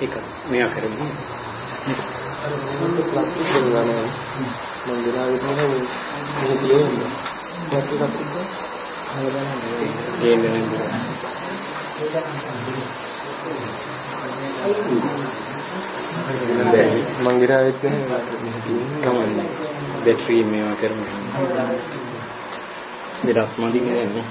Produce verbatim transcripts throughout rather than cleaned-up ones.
එක මෙයා කරමු. අර මොකද ප්ලාස්ටික් දෙනවා නේද? මම ගිනාවේ තියෙන මේ තියෙන්නේ. ප්ලාස්ටික් එකක් තිබ්බා. හල බලන්න. ගේන්නේ නැහැ. මම ගිනාවේ තියෙන කමන්නේ. බැටරි මේවා කරමු. දෙයක් මදි නේද?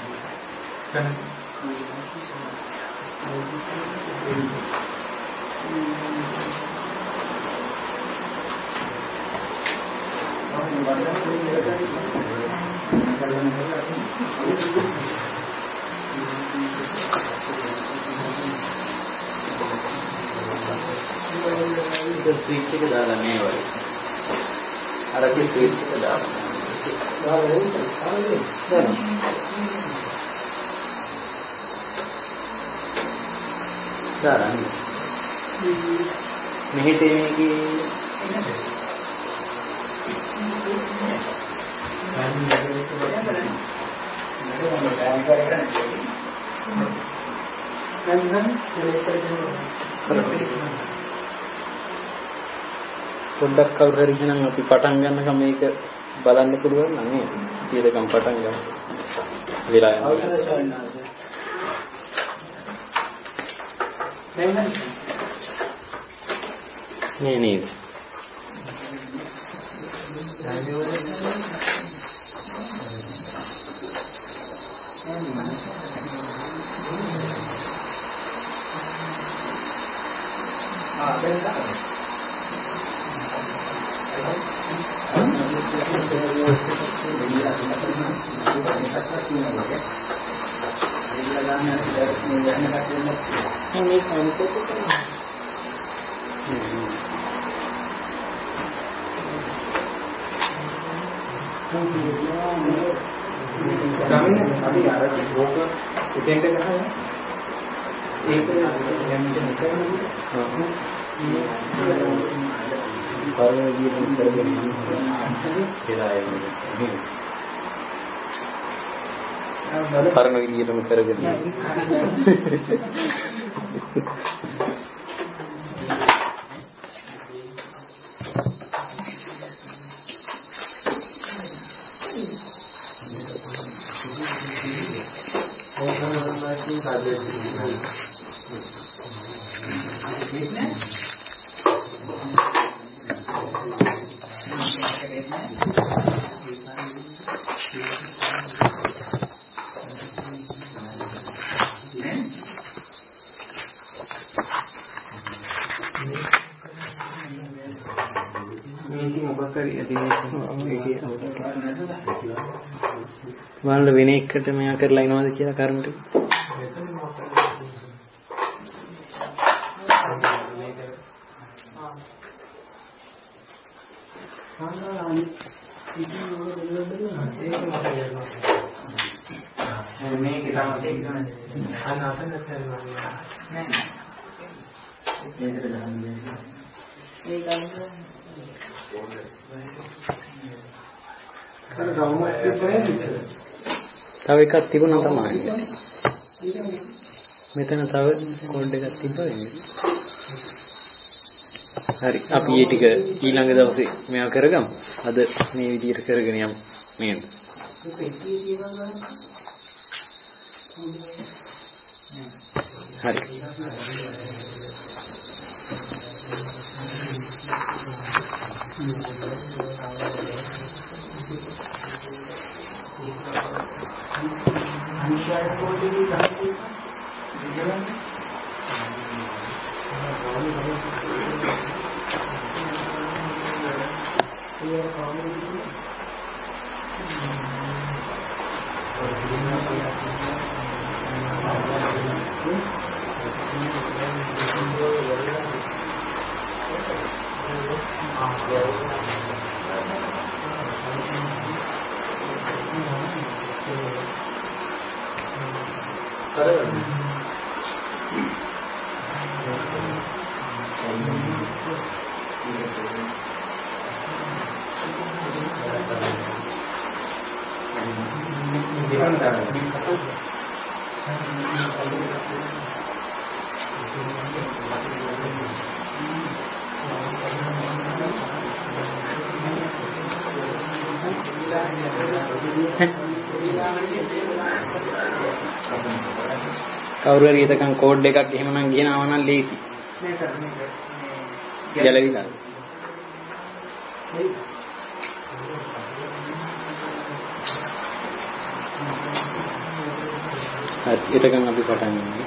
ස්විච් එක දාලා මේ වගේ. අර කි ස්විච් එක දාලා. දාලා. මෙහෙ තේමේකේ පොඩ්ඩක් කවුරු හරි කියනනම් අපි පටන් ගන්නකම් මේක බලන්න පුළුවන් නම් නේ. ඊළඟම් පටන් ගමු. වෙලා යනවා. නේ නේ. ආ දැන් අපි අර බෝක ඉතින්ද ගහලා ඒක යන්නේ නැහැ. පරණ විදියට කරගෙන යනවා. පරණ විදියටම කරගෙන වල වෙන එකට මෙයා කරලා ඉනවද කියලා කර්මට මේක තමයි අනාතන කරනවා නෑ මේකට දාන්නේ ඒක තව එකක් තිබුණා තමයි. මෙතන තව කෝඩ් එකක් තිබ්බා වෙන්නේ. හරි අපි මේ ටික ඊළඟ දවසේ මේවා කරගමු. අද මේ විදිහට කරගෙන යමු නේද? හරි. Thank you. කවුරු හරි හිතකම් කෝඩ් එකක් එහෙම නම් ගෙනාවා නම් ලේසි. ගැලවිලා. හරි හිතකම් අපි පටන් ගමු.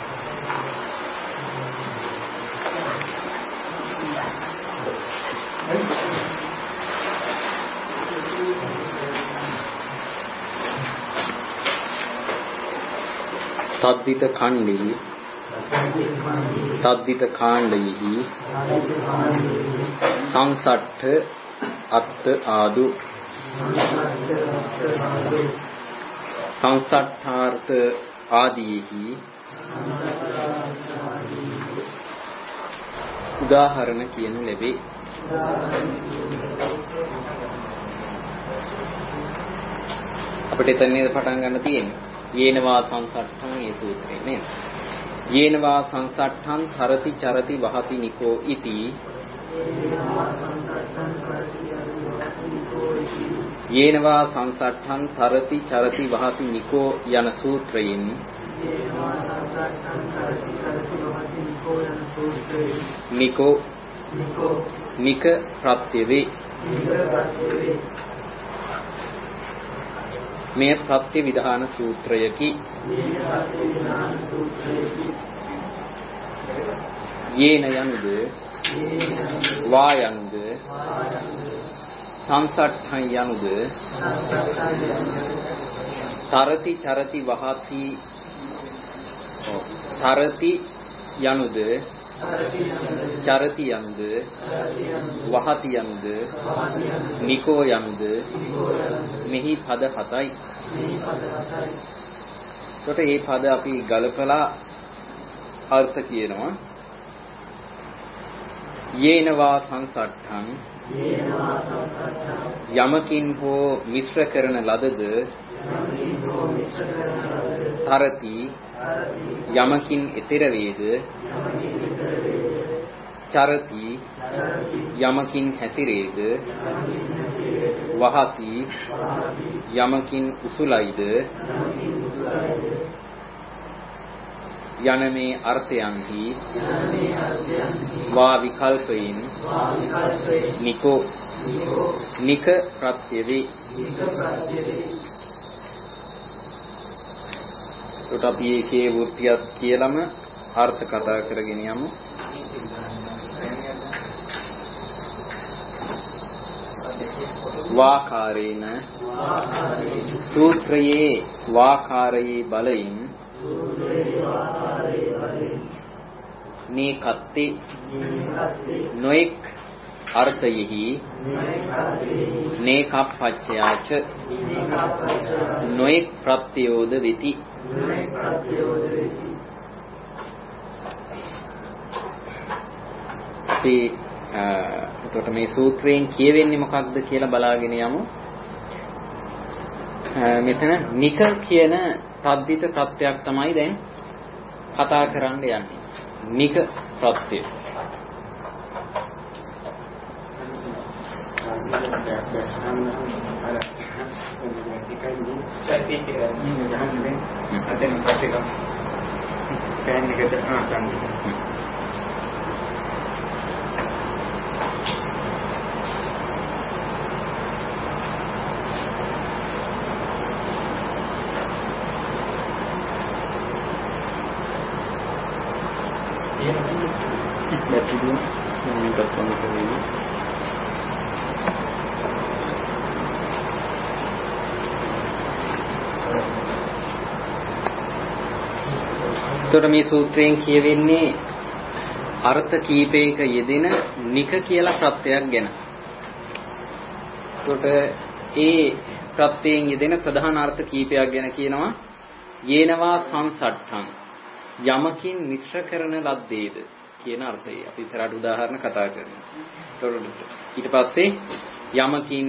තද්දිත ඛණ්ඩේ තද්දිත කාණ්ඩෙහි සංසට්ඨ අත්ථ ආදු සංසට්ඨාර්ථ ආදීහි උදාහරණ කියනු ලැබේ. අපිට එතන නේද පටන් ගන්න තියෙන්නේ. යේනවා සංසට්ඨං මේ සූත්‍රේ නේද? යේනවා සංසට්ඨං හරති චරති වහති නිකෝ ඉති යේනවා සංසට්ඨං හරති චරති වහති නිකෝ යන සූත්‍රයෙන් නිකෝ නික ප්‍රත්‍යවේ මේ ප්‍රත්‍ය විධාන සූත්‍රයකි. යේන යනුද වා යනුද සංසට්ඨං යනුද තරති චරති වහති තරති යනුද චරති යනුද වහති යනුද නිකෝ යනුද මෙහි පද හතයි. කොට මේ පද අපි ගලපලා අර්ථ කියනවා. යේනවා සංසට්ඨං යමකින් හෝ මිශ්‍ර කරන ලදද තරති යමකින් ඊතර වේද චරති යමකින් හැසිරේද වහති යමකින් උසුලයිද යන මේ අර්ථයන්හි වා විකල්පයෙන් නිකෝ නික ප්‍රත්‍යවේ කොට අපි ඒකේ වෘත්තියක් කියලාම අර්ථ කතා කරගෙන යමු. වාකාරේන සූත්‍රයේ වාකාරයේ බලයෙන් මේ කත්තේ නොඑක් අර්ථයෙහි නේකප්පච්චයාච නොඑක් ප්‍රත්‍යයෝද වෙති. අපි එතකොට මේ සූත්‍රයෙන් කියවෙන්නේ මොකක්ද කියලා බලාගෙන යමු. මෙතන නික කියන තද්දිත ප්‍රත්‍යක් තමයි දැන් කතා කරන්න යන්නේ. නික ප්‍රත්‍ය. එතකොට මේ සූත්‍රයෙන් කියවෙන්නේ අර්ථ කීපයක යෙදෙන නික කියලා ප්‍රත්‍යක් ගැන. එතකොට ඒ ප්‍රත්‍යයෙන් යෙදෙන ප්‍රධාන අර්ථ කීපයක් ගැන කියනවා. යේනවා සංසට්ඨං යමකින් මිශ්‍ර කරන ලද්දේද කියන අර්ථය. අපි ඉස්සරහට උදාහරණ කතා කරමු. ඊට පස්සේ යමකින්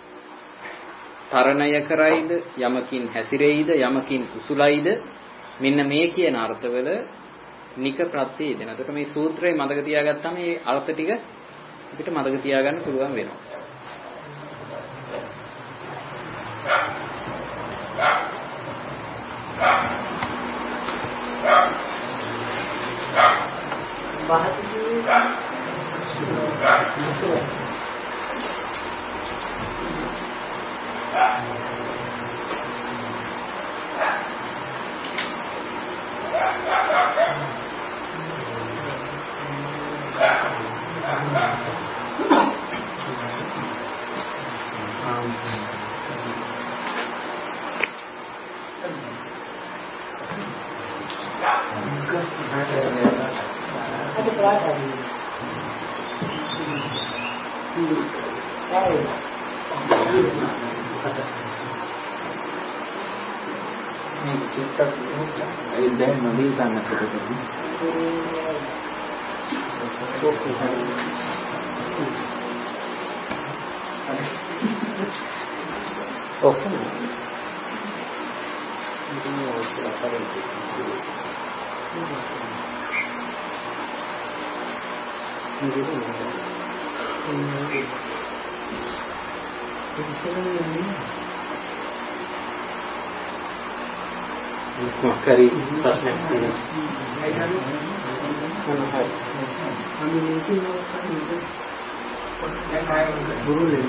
තරණය කරයිද යමකින් හැසිරෙයිද යමකින් උසුලයිද මෙන්න මේ කියන අර්ථවල නික ප්‍රත්‍යය දෙන. එතකොට මේ සූත්‍රය මතක තියාගත්තාම මේ අර්ථ ටික අපිට මතක තියාගන්න පුළුවන් වෙනවා. දැන් නොදී ගන්නත් ඔක්කොම Makari ප්‍රශ්නයක් තියෙනවා. අපි මේකේ ගුරුලෙන්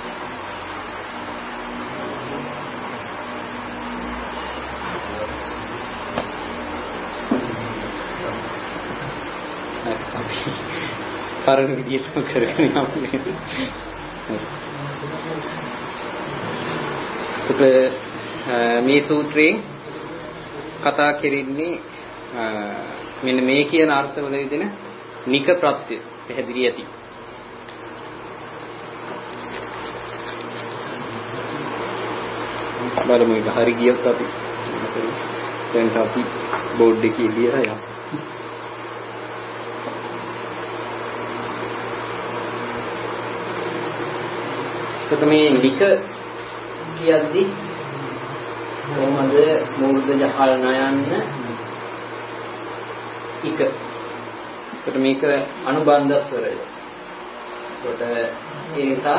පරණ විදිහටම කරගෙන යන්නේ. මේ සූත්‍රයෙන් කතා කෙරෙන්නේ මෙන්න මේ කියන අර්ථවල දෙන නික ප්‍රත්‍ය පැහැදිලි ඇති. බලමු ඒක හරි ගියොත් අපි දැන් අපි බෝඩ් එකේ ලියලා යමු. එතකොට මේ නික කියද්දී කොහොමද මූර්ධ ජහල් නයන්න එක. එතකොට මේක අනුබන්ධ ස්වරය. එතකොට ඒ නිසා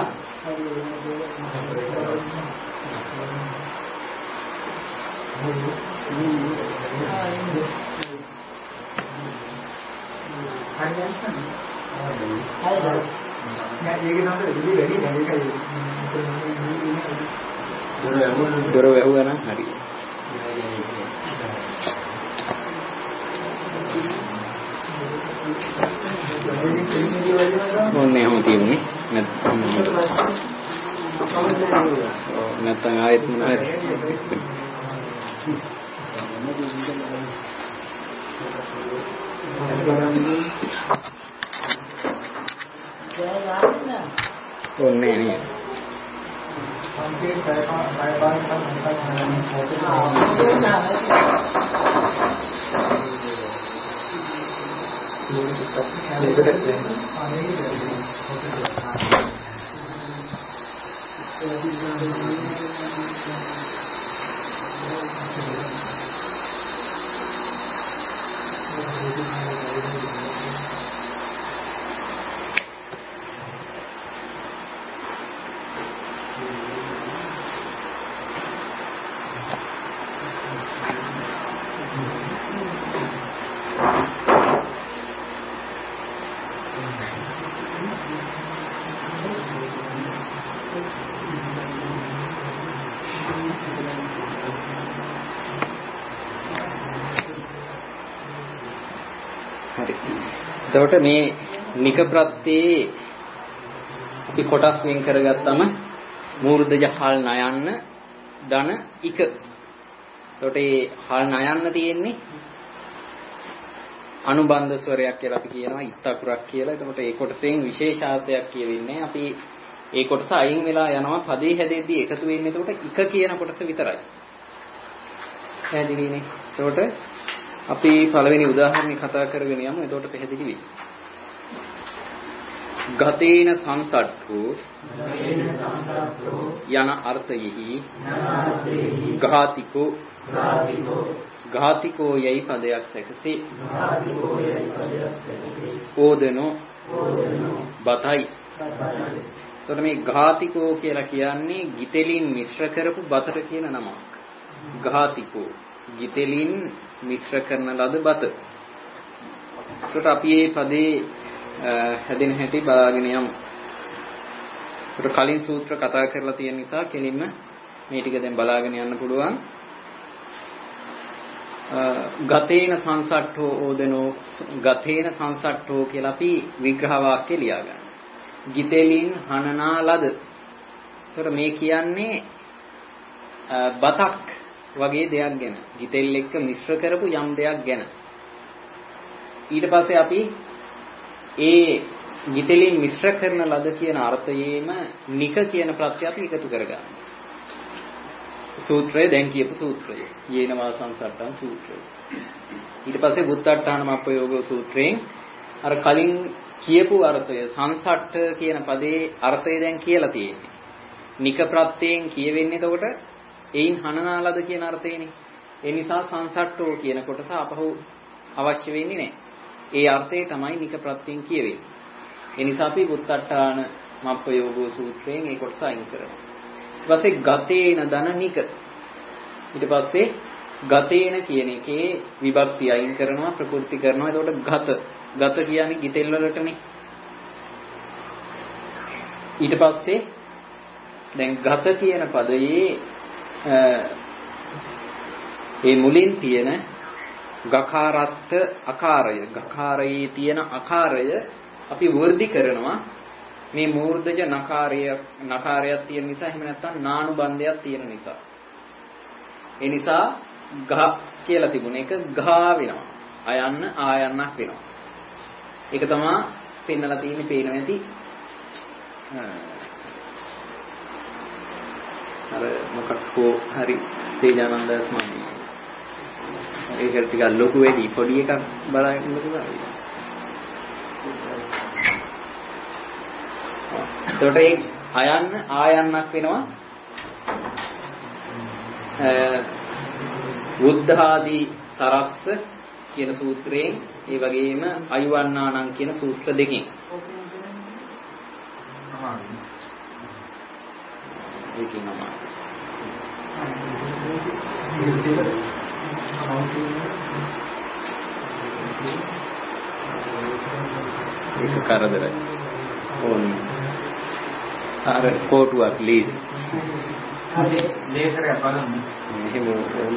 දොර වැහුවා නම් හරි. මොන්නේ හැම තියෙන්නේ නැත්නම් නැත්නම් ආයෙත් මොනවද ඔන්නේ නේ එතකොට මේ නික ප්‍රත්‍යේ අපි කොටස් වෙන් කරගත්තම මූර්ධ ජහල් නයන්න ධන ඉක. එතකොට මේ හල් නයන්න තියෙන්නේ අනුබන්ධ ස්වරයක් කියලා අපි කියනවා ඉත්තකුරක් කියලා. එතකොට ඒ කොටසෙන් විශේෂාර්ථයක් කියවෙන්නේ අපි ඒ කොටස අයින් වෙලා යනවා පදේ හැදෙද්දී එකතු වෙන්නේ එතකොට ඉක කියන කොටස විතරයි. පැහැදිලිනේ. එතකොට අපි පළවෙනි උදාහරණේ කතා කරගෙන යමු. එතකොට පැහැදිලි වෙයි. ගතේන සංසට්ඨෝ යන අර්ථයෙහි ඝාතිකෝ ඝාතිකෝ යයි පදයක් සැකසේ ඕදනෝ බතයි. එතකොට මේ ඝාතිකෝ කියලා කියන්නේ ගිතෙලින් මිශ්‍ර කරපු බතට කියන නමක්. ඝාතිකෝ ගිතෙලින් මිශ්‍ර කරන ලද බත. එතකොට අපි මේ පදේ හැදෙන හැටි බලාගෙන යමු. ඒකට කලින් සූත්‍ර කතා කරලා තියෙන නිසා කෙලින්ම මේ ටික දැන් බලාගෙන යන්න පුළුවන්. ගතේන සංසට්ඨෝ ඕදනෝ ගතේන සංසට්ඨෝ කියලා අපි විග්‍රහ වාක්‍ය ලියා ගන්න. ගිතෙලින් හනනා ලද. ඒතර මේ කියන්නේ බතක් වගේ දෙයක් ගැන. ගිතෙල් එක්ක මිශ්‍ර කරපු යම් දෙයක් ගැන. ඊට පස්සේ අපි ඒ ගිතෙලින් මිශ්‍ර කරන ලද කියන අර්ථයේම නික කියන ප්‍රත්‍ය අපි එකතු කරගන්නවා. සූත්‍රය දැන් කියපු සූත්‍රය. යේනවා සංසට්ඨං සූත්‍රය. ඊට පස්සේ බුත්තට්ඨානම අපයෝගෝ සූත්‍රයෙන් අර කලින් කියපු අර්ථය සංසට්ඨ කියන පදේ අර්ථය දැන් කියලා තියෙන්නේ. නික ප්‍රත්‍යයෙන් කියවෙන්නේ එතකොට එයින් හනනාලද කියන අර්ථයනේ. ඒ නිසා සංසට්ඨෝ කියන කොටස අපහු අවශ්‍ය වෙන්නේ නැහැ. ඒ අර්ථය තමයි නික ප්‍රත්‍යයෙන් කියවෙන්නේ. ඒ නිසා අපි බුත්තට්ඨාන මප්පයෝගෝ සූත්‍රයෙන් ඒ කොටස අයින් කරනවා. ඊට පස්සේ ගතේන දන නික. ඊට පස්සේ ගතේන කියන එකේ විභක්ති අයින් කරනවා ප්‍රකෘති කරනවා. එතකොට ගත. ගත කියන්නේ ගිතෙල් වලටනේ. ඊට පස්සේ දැන් ගත කියන පදයේ ඒ මුලින් තියෙන ගකාරස්ත අකාරය ගකාරයේ තියෙන අකාරය අපි වර්ධි කරනවා. මේ මූර්ධජ නකාරය නකාරයක් තියෙන නිසා එහෙම නැත්නම් නානුබන්ධයක් තියෙන නිසා. ඒ නිසා ගහ කියලා තිබුණ එක ගා වෙනවා. අයන්න ආයන්නක් වෙනවා. ඒක තමයි පෙන්නලා තියෙන්නේ පේන නැති. අර මොකක් හෝ හරි තේජානන්ද ස්වාමී. ඒක ටිකක් ලොකු වෙඩි පොඩි එකක් බලන්න පුළුවන්. එතකොට ඒ අයන්න ආයන්නක් වෙනවා. බුද්ධාදී සරස්ස කියන සූත්‍රයෙන් ඒ වගේම අයුවන්නානම් කියන සූත්‍ර දෙකෙන්. ඒකේ නම. ඒක කරදරයි. ඕනේ. අර කොටුවක් ලීස්. හරි ලේකරයක් බලන්න. එහෙම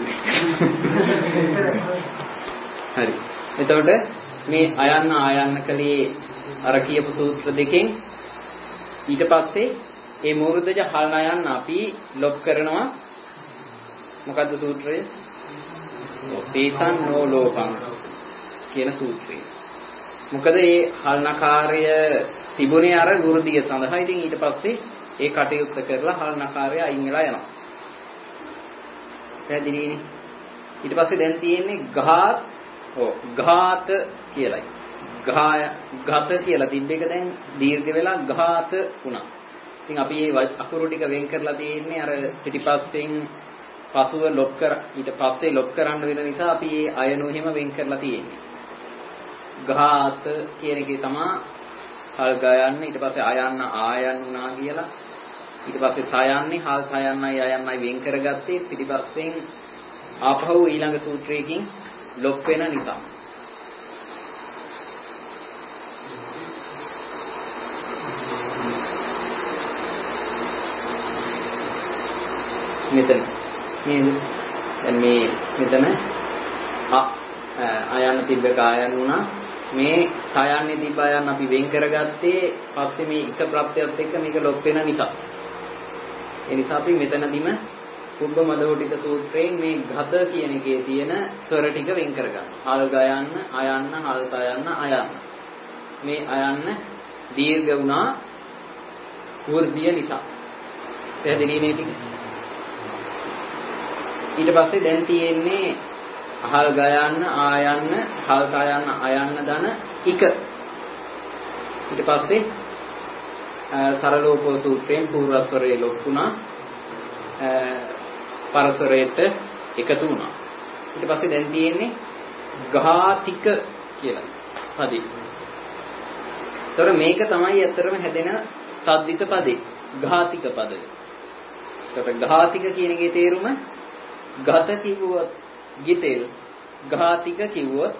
හරි. එතකොට මේ අයන්න ආයන්න කලේ අර කියපු සූත්‍ර දෙකෙන් ඊට පස්සේ මේ මූර්ධජ හල්න යන්න අපි ලොක් කරනවා. මොකද්ද සූත්‍රය? තේසන් නෝ ලෝකං කියන සූත්‍රය. මොකද මේ හල්නකාරය තිබුණේ අර ගුරුදිය සඳහා. ඉතින් ඊට පස්සේ ඒ කටයුත්ත කරලා හල්නකාරය අයින් වෙලා යනවා. පැහැදිලිනේ? ඊට පස්සේ දැන් තියෙන්නේ ඝාත ඔව් ඝාත කියලායි. ඝාය ඝාත කියලා තිබ්බ එක දැන් දීර්ඝ වෙලා ඝාත වුණා. ඉතින් අපි මේ අකුරු ටික වෙන් කරලා තියෙන්නේ අර පිටිපස්සෙන් පසුව ලොක් කර ඊට පස්සේ ලොක් කරන්න වෙන නිසා අපි මේ අයනු එහෙම වෙන් කරලා තියෙන්නේ. ඝාත කියන එකේ තමයි හල් ගයන්න ඊට පස්සේ ආයන්න ආයන් වුණා කියලා. ඊට පස්සේ සයන්නේ හල් සයන්නයි ආයන්නයි වෙන් කරගත්තේ පිටිපස්සෙන් ආපහු ඊළඟ සූත්‍රයකින් ලොක් වෙන නිසා. මෙතන මේ දැන් මේ මෙතන ආයන්න තිබ්බ කායන් වුණා. මේ සයන්නේ තිබ්බ ආයන් අපි වෙන් කරගත්තේ පස්සේ මේ එක ප්‍රත්‍යයත් එක්ක මේක ලොක් වෙන නිසා. ඒ නිසා අපි මෙතනදිම කුබ්බ මදෝටික සූත්‍රයෙන් මේ ඝත කියන එකේ තියෙන ස්වර ටික වෙන් කරගන්න. හල් ගයන්න, අයන්න, හල් තයන්න, අයන්න. මේ අයන්න දීර්ඝ වුණා වර්ධිය නිසා. පැහැදිලි නේ ටික? ඊට පස්සේ දැන් තියෙන්නේ අහල් ගයන්න ආයන්න හල් තයන්න අයන්න දන එක. ඊට පස්සේ සරලෝපෝ සූත්‍රයෙන් පූර්වස්වරයේ ලොක්ුණා පරස්වරයට එකතු වුණා. ඊට පස්සේ දැන් තියෙන්නේ ඝාතික කියලා පදේ. ඒතර මේක තමයි ඇත්තටම හැදෙන සද්දිත පදේ ඝාතික පදය. ඒකට ඝාතික කියන එකේ තේරුම ගත කිව්වොත් ගිතෙල් ඝාතික කිව්වොත්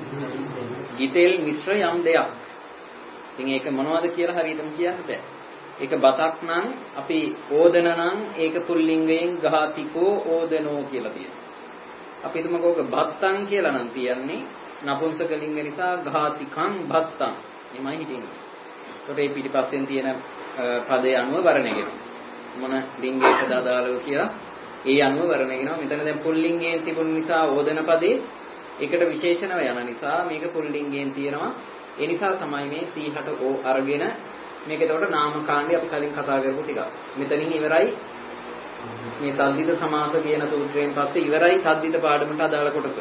ගිතෙල් මිශ්‍ර යම් දෙයක්. ඉතින් ඒක මොනවද කියලා හරියටම කියන්න බෑ. ඒක බතක් නම් අපි ඕදන නම් ඒක පුල්ලිංගයෙන් ගාතිකෝ ඕදනෝ කියලා තියෙනවා. අපි හිතමුකෝ ඔක බත්තන් කියලා නම් තියන්නේ නපුංසක ලිංග නිසා ගාතිකං බත්තං. එමය හිටින්නේ. ඒකට මේ පිටිපස්සෙන් තියෙන පදේ අනුව වර්ණයගෙන මොන ලිංගයකද අදාළව කියලා ඒ අනුව වර්ණයගෙනවා. මෙතන දැන් පුල්ලිංගයෙන් තිබුණ නිසා ඕදන පදේ ඒකට විශේෂණව යන නිසා මේක පුල්ලිංගයෙන් තියෙනවා. ඒ නිසා තමයි මේ සීහට ඕ අරගෙන මේක එතකොට නාමකාණ්ඩය අපි කලින් කතා කරපු ටික. මෙතනින් ඉවරයි මේ සද්දිත සමාස කියන සූත්‍රයෙන් පස්සේ ඉවරයි සද්දිත පාඩමට අදාළ කොටස.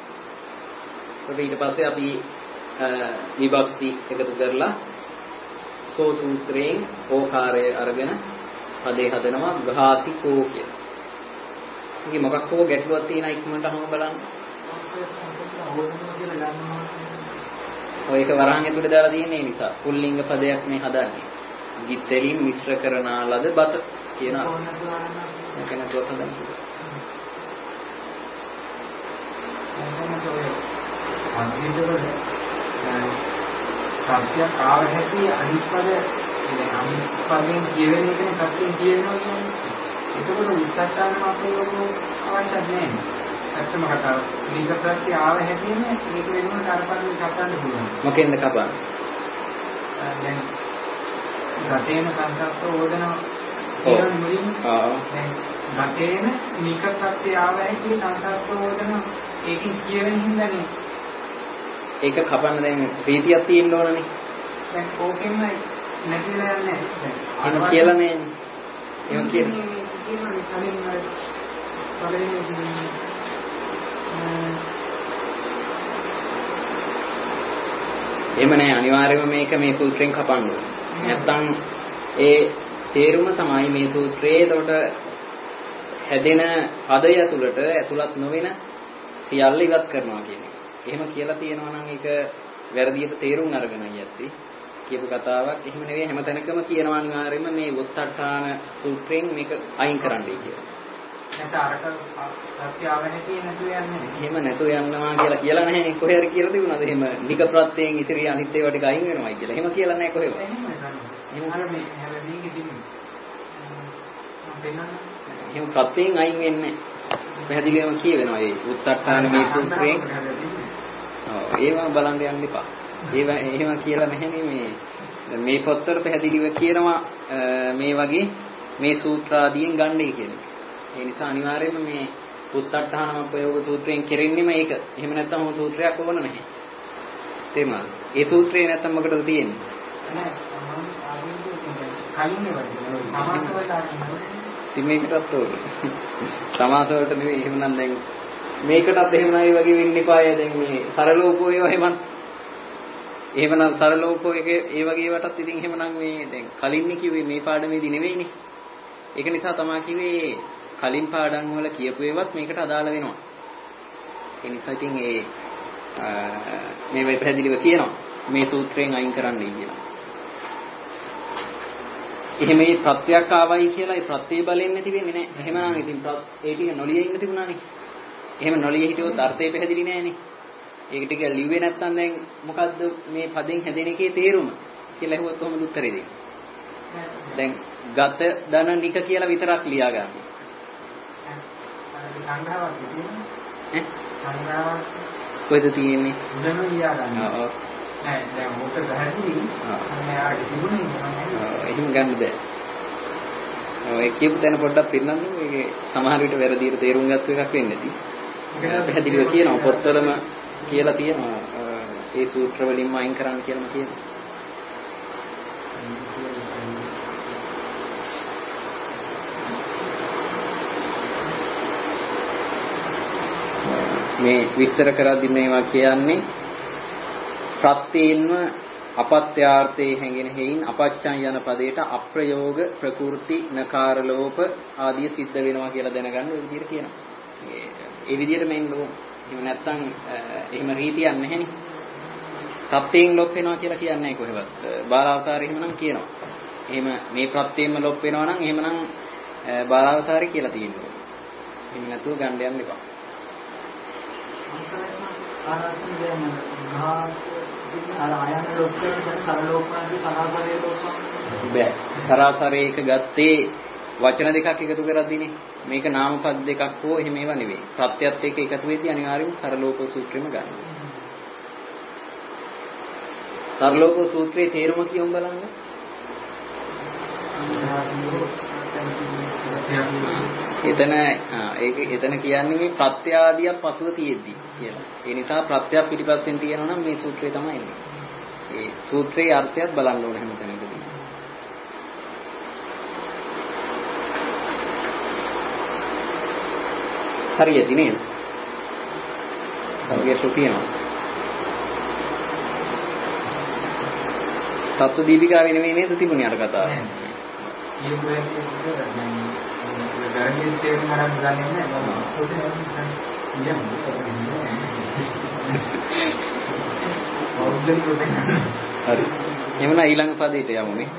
ඊට පස්සේ අපි විභක්ති එකතු කරලා සෝ සූත්‍රයෙන් ඕකාරය අරගෙන පදේ හදනවා ඝාතිකෝ කියලා. ඉතින් මොකක් හෝ ගැටලුවක් තියෙන ඉක්මනට අහම බලන්න. ඔය එක වරහන් ඇතුලේ දාලා තියෙන නිසා පුල්ලිංග පදයක් මේ හදන්නේ. ගිත්තෙලින් මිශ්‍ර කරන ලද බත කියනවා. මේක නතුව හදන්න. අන්තිමට සත්‍ය කාව හැටි අනිත් පද අනිත් පදෙන් කියවෙන එකනේ සත්‍යයෙන් කියවෙනවා කියන්නේ. ඒකවල උත්සාහන අපේ ලෝක අවශ්‍ය නැහැ. ඇත්තම කතාව. මේක ප්‍රත්‍ය ආව හැටිනේ ඒක වෙනුවට අරපරිදි කපන්න පුළුවන්. මොකෙන්ද කපන්නේ? දැන් ගතේන සංසප්ත ඕදන කියන මුලින් ආ දැන් ගතේන මේක ප්‍රත්‍ය ආව හැටි සංසප්ත ඕදන ඒකෙන් කියවෙන හින්දානේ. ඒක කපන්න දැන් ප්‍රීතියක් තියෙන්න ඕනනේ. දැන් ඕකෙම නැතිලා යන්නේ නැහැ. එහෙම කියලා නෑනේ. එහෙම කියන්නේ. කියනවා කලින් පළවෙනි එහෙම නෑ අනිවාර්යයෙන්ම මේක මේ සූත්‍රයෙන් කපන්න ඕනේ. නැත්තම් ඒ තේරුම තමයි මේ සූත්‍රයේ එතකොට හැදෙන පදය තුළට ඇතුළත් නොවන සියල්ල ඉවත් කරනවා කියන එක. එහෙම කියලා තියෙනවා නම් ඒක වැරදියට තේරුම් අරගෙන යද්දි කියපු කතාවක් එහෙම නෙවෙයි හැම තැනකම කියනවා අනිවාර්යයෙන්ම මේ උත්තරඨාන සූත්‍රයෙන් මේක අයින් කරන්නයි කියලා. නැත්නම් අරක සත්‍ය ආවැහි නැතුව යන්නේ. එහෙම නැතුව යනවා කියලා කියලා නැහැ කොහේ හරි කියලා තිබුණාද? එහෙම නික ප්‍රත්‍යයෙන් ඉතිරි අනිත් ඒවා ටික අයින් වෙනවයි කියලා. එහෙම කියලා නැහැ කොහෙවත්. එහෙම අර මේ හැරදීගේ තිබුණේ. එහෙම ප්‍රත්‍යයෙන් අයින් වෙන්නේ නැහැ. පැහැදිලිවම කියවෙනවා ඒ උත්තරඨාන මේ සූත්‍රයෙන්. ඔව් ඒවා බලන්න යන්න එපා. ඒවා එහෙම කියලා නැහැනේ මේ මේ පොත්වල පැහැදිලිව කියනවා මේ වගේ මේ සූත්‍ර ආදියෙන් ගන්නයි කියන්නේ. ඒ නිසා අනිවාර්යයෙන්ම මේ උත්තරඨානම ප්‍රයෝග සූත්‍රයෙන් කෙරෙන්නේම ඒක. එහෙම නැත්නම් මොන සූත්‍රයක් ඕන නැහැ. තේමාද? ඒ සූත්‍රේ නැත්නම් මොකටද තියෙන්නේ? නෑ මම කලින්නේ වගේ සමාසවලට ආන්නේ. ඉතින් මේකටත් ඕනේ. සමාස වලට නෙවෙයි එහෙමනම් දැන් මේකටත් එහෙම නයි වගේ වෙන්න එපාය දැන් මේ සරලෝකෝ ඒවා එහෙමත් එහෙමනම් සරලෝකෝ එක ඒ වගේ වටත් ඉතින් එහෙමනම් මේ දැන් කලින්නේ කිව්වේ මේ පාඩමේදී නෙවෙයිනේ. ඒක නිසා තමයි කිව්වේ කලින් පාඩම් වල කියපු ඒවත් මේකට අදාළ වෙනවා. ඒ නිසා ඉතින් ඒ මේ වෙයි පැහැදිලිව කියනවා මේ සූත්‍රයෙන් අයින් කරන්නයි කියනවා. එහෙම මේ ප්‍රත්‍යක් ආවයි කියලා ඒ ප්‍රත්‍ය බලෙන් නැති වෙන්නේ නැහැ. එහෙමනම් ඉතින් ඒ ටික නොලිය ඉන්න තිබුණානේ. එහෙම නොලිය හිටියොත් අර්ථය පැහැදිලි නෑනේ. ඒක ටික ලිව්වේ නැත්නම් දැන් මොකද්ද මේ පදෙන් හැදෙන එකේ තේරුම කියලා ඇහුවොත් කොහොමද උත්තරේ දෙන්නේ? දැන් ගත දන නික කියලා විතරක් ලියා ගන්න. සංග්‍රහයක් තියෙනවා. ඈ? සංග්‍රහයක් කොහෙද තියෙන්නේ? උදේම ලියා ගන්න. ඔව්. නෑ දැන් මොකද පැහැදිලි? මම ආයෙත් තිබුණේ නෑ. ඔව් එහෙම ගන්න බෑ. ඔය කියපු තැන පොඩ්ඩක් පින්නන්න මේකේ සමහර විට වැරදියට තේරුම් ගත්ත එකක් වෙන්නේ නැති. පැහැදිලිව කියනවා පොත්වලම කියලා තියෙනවා ඒ සූත්‍ර වලින්ම අයින් කරන්න කියලාම කියනවා. මේ විස්තර කරද්දී මේවා කියන්නේ ප්‍රත්‍යයෙන්ම අපත්‍යාර්ථයේ හැඟෙන හේයින් අපච්ඡන් යන පදයට අප්‍රයෝග ප්‍රකෘති නකාර ලෝප ආදී සිද්ධ වෙනවා කියලා දැනගන්න ඔය විදිහට කියනවා. ඒ විදිහට මෙන්න එහෙම නැත්තම් එහෙම රීතියක් නැහෙනි. ප්‍රත්‍යයෙන් ලොප් වෙනවා කියලා කියන්නේ නැහැ කොහෙවත්. බාලාවතාරය එහෙමනම් කියනවා. එහෙම මේ ප්‍රත්‍යයෙන්ම ලොප් වෙනවා නම් එහෙමනම් බාලාවතාරය කියලා තියෙනවා. එහෙම නැතුව ගන්න යන්න එපා. අර ආයන ලොප් කරන සරල ලොප්නාදී සමාපදයේ ලොප් බෑ. සරාසරයක ගත්තේ වචන දෙකක් එකතු කරද්දීනේ. මේක නාමපද දෙකක් හෝ එහෙම ඒවා නෙවෙයි. ප්‍රත්‍යයත් එක්ක එකතු වෙද්දී අනිවාර්යයෙන්ම සරලෝකෝ සූත්‍රෙම ගන්න. සරලෝකෝ සූත්‍රයේ තේරුම කියමු බලන්න. එතන ඒක එතන කියන්නේ මේ ප්‍රත්‍යාදියක් පසුව තියෙද්දි කියලා. ඒ නිසා ප්‍රත්‍යක් පිටිපස්සෙන් තියෙනවා නම් මේ සූත්‍රය තමයි එන්නේ. ඒ සූත්‍රයේ අර්ථයත් බලන්න ඕන හැමතැනකදී. හරියදී නේද? ඔයගෙට තියෙනවා. තත්ත්ව දීපිකාවේ නෙමෙයි නේද තිබුණේ අර කතාව. හරි. එමුනා ඊළඟ පදයට යමු නේ.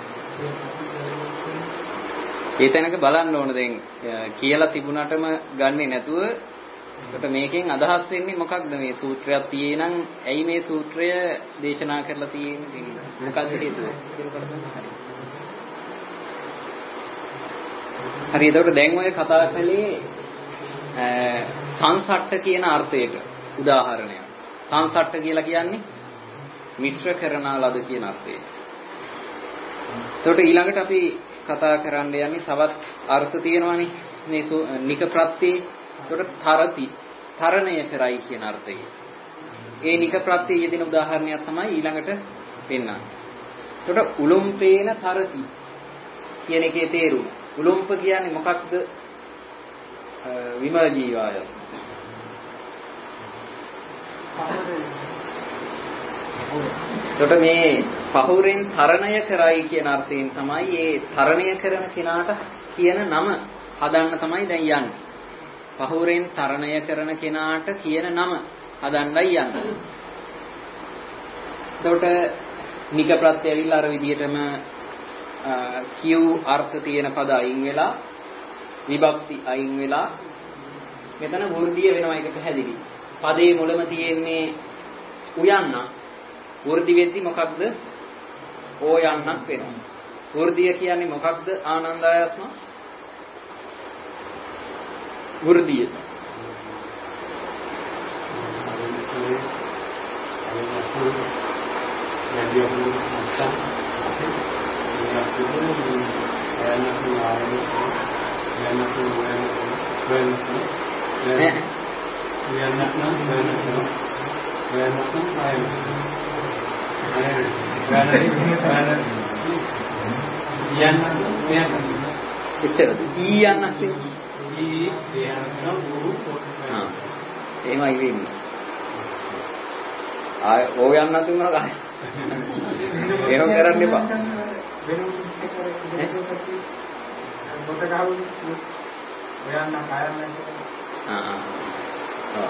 ඒ තැනක බලන්න ඕන දැන් කියලා තිබුණාටම ගන්නෙ නැතුව ඒකට මේකෙන් අදහස් වෙන්නේ මොකක්ද මේ සූත්‍රයක් තියෙේ නම් ඇයි මේ සූත්‍රය දේශනා කරලා තියෙන්නේ මොකක්ද හේතුව හරි එතකොට දැන් ඔය කතා කළේ සංසට්ඨ කියන අර්ථයට උදාහරණයක් සංසට්ඨ කියලා කියන්නේ මිශ්‍ර කරන ලද කියන අර්ථය. එතකොට ඊළඟට අපි කතා කරන්න යන්නේ තවත් අර්ථ තියෙනවානේ මේ නික ප්‍රත්‍යේ එතකොට තරති තරණය කරයි කියන අර්ථය. ඒ නික ප්‍රත්‍යේ යෙදෙන උදාහරණයක් තමයි ඊළඟට පෙන්නන්නේ. එතකොට උලුම්පේන තරති කියන එකේ තේරුම. උලුම්ප කියන්නේ මොකක්ද? විමල ජීවාය. එතකොට මේ පහුරෙන් තරණය කරයි කියන අර්ථයෙන් තමයි ඒ තරණය කරන කෙනාට කියන නම හදන්න තමයි දැන් යන්නේ. පහුරෙන් තරණය කරන කෙනාට කියන නම හදන්නයි යන්නේ. එතකොට නික ප්‍රත්‍ය ඇවිල්ලා අර විදිහටම කියු අර්ථ තියෙන පද අයින් වෙලා විභක්ති අයින් වෙලා මෙතන වෘද්ධිය වෙනවා එක පැහැදිලි. පදේ මුලම තියෙන්නේ උයන්න වෘද්ධි වෙද්දි මොකක්ද? ඕයන්නක් වෙනවා. වෘද්ධිය කියන්නේ මොකක්ද? ආනන්දායස්ම වෘද්ධිය. එච්චරද? ඊ යන්නක් තියෙනවා. ඊ යන්න ගුරු. හා. එහෙමයි වෙන්නේ. ආය ඕ යන්නත් උනා ගන්න. එහෙම කරන්න එපා. පොත ගහුවොත් ඔයන්න කායන්න. ආ ආ.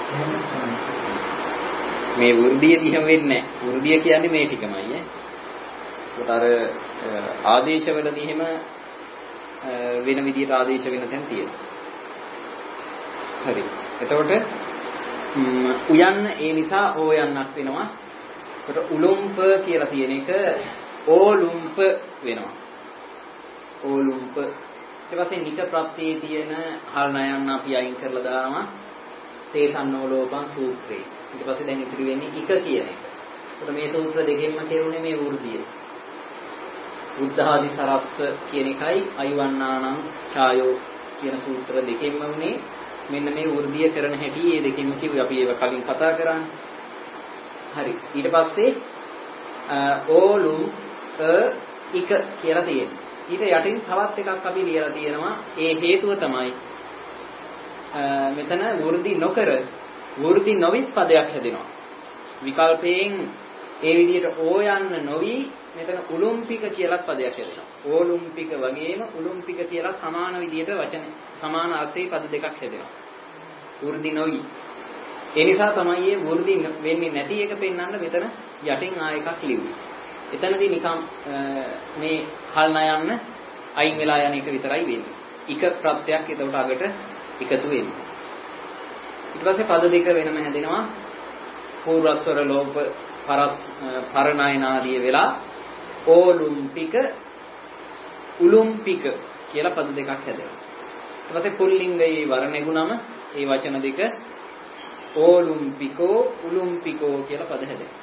මේ වෘද්ධිය දිහම වෙන්නේ නැහැ. වෘද්ධිය කියන්නේ මේ ටිකමයි ඈ. ඒකට අර ආදේශවලදී එහෙම වෙන විදිහට ආදේශ වෙන තැන් තියෙනවා. හරි. එතකොට උයන්න ඒ නිසා ඕයන්නක් වෙනවා. ඒකට උලුම්ප කියලා තියෙන එක ඕලුම්ප වෙනවා. ඕලුම්ප. ඊට පස්සේ නික ප්‍රත්‍යයේ තියෙන හල් නයන්න අපි අයින් කරලා දානවා. තේසන්නෝලෝපං සූත්‍රේ. ඊට පස්සේ දැන් ඉතිරි වෙන්නේ ඉක කියන එක. ඒකට මේ සූත්‍ර දෙකෙන්ම කියුනේ මේ වෘද්ධිය. බුද්ධාදි සරස්ස කියන එකයි අයවන්නානං ඡායෝ කියන සූත්‍ර දෙකෙන්ම උනේ මෙන්න මේ වෘද්ධිය කරන හැටි මේ දෙකෙන්ම කිව්වේ අපි ඒව කලින් කතා කරානේ. හරි. ඊට පස්සේ ඕලුම් ඉක කියලා තියෙනවා. ඊට යටින් තවත් එකක් අපි ලියලා තියෙනවා. ඒ හේතුව තමයි මෙතන වෘද්ධි නොකර වෘද්ධි නොවිත් පදයක් හැදෙනවා. විකල්පයෙන් ඒ විදිහට ඕ යන්න නොවි මෙතන උලුම්පික කියලා පදයක් හැදෙනවා. ඕලුම්පික වගේම උලුම්පික කියලා සමාන විදිහට වචන සමාන අර්ථයේ පද දෙකක් හැදෙනවා. වෘද්ධි නොවි. ඒ නිසා තමයි මේ වෘද්ධි වෙන්නේ නැති එක පෙන්වන්න මෙතන යටින් ආ එකක් ලිව්වේ. එතනදී නිකම් මේ හල් නයන්න අයින් වෙලා යන එක විතරයි වෙන්නේ. ඉක ප්‍රත්‍යක් එතකොට අගට එකතු වෙන්නේ. ඊට පස්සේ පද දෙක වෙනම හැදෙනවා. පූර්වස්වර ලෝප පරස් පරණයනාදී වෙලා ඕලුම්පික උලුම්පික කියලා පද දෙකක් හැදෙනවා. ඊට පස්සේ පුල්ලිංගයේ වර්ණෙගුණම ඒ වචන දෙක ඕලුම්පිකෝ උලුම්පිකෝ කියලා පද හැදෙනවා.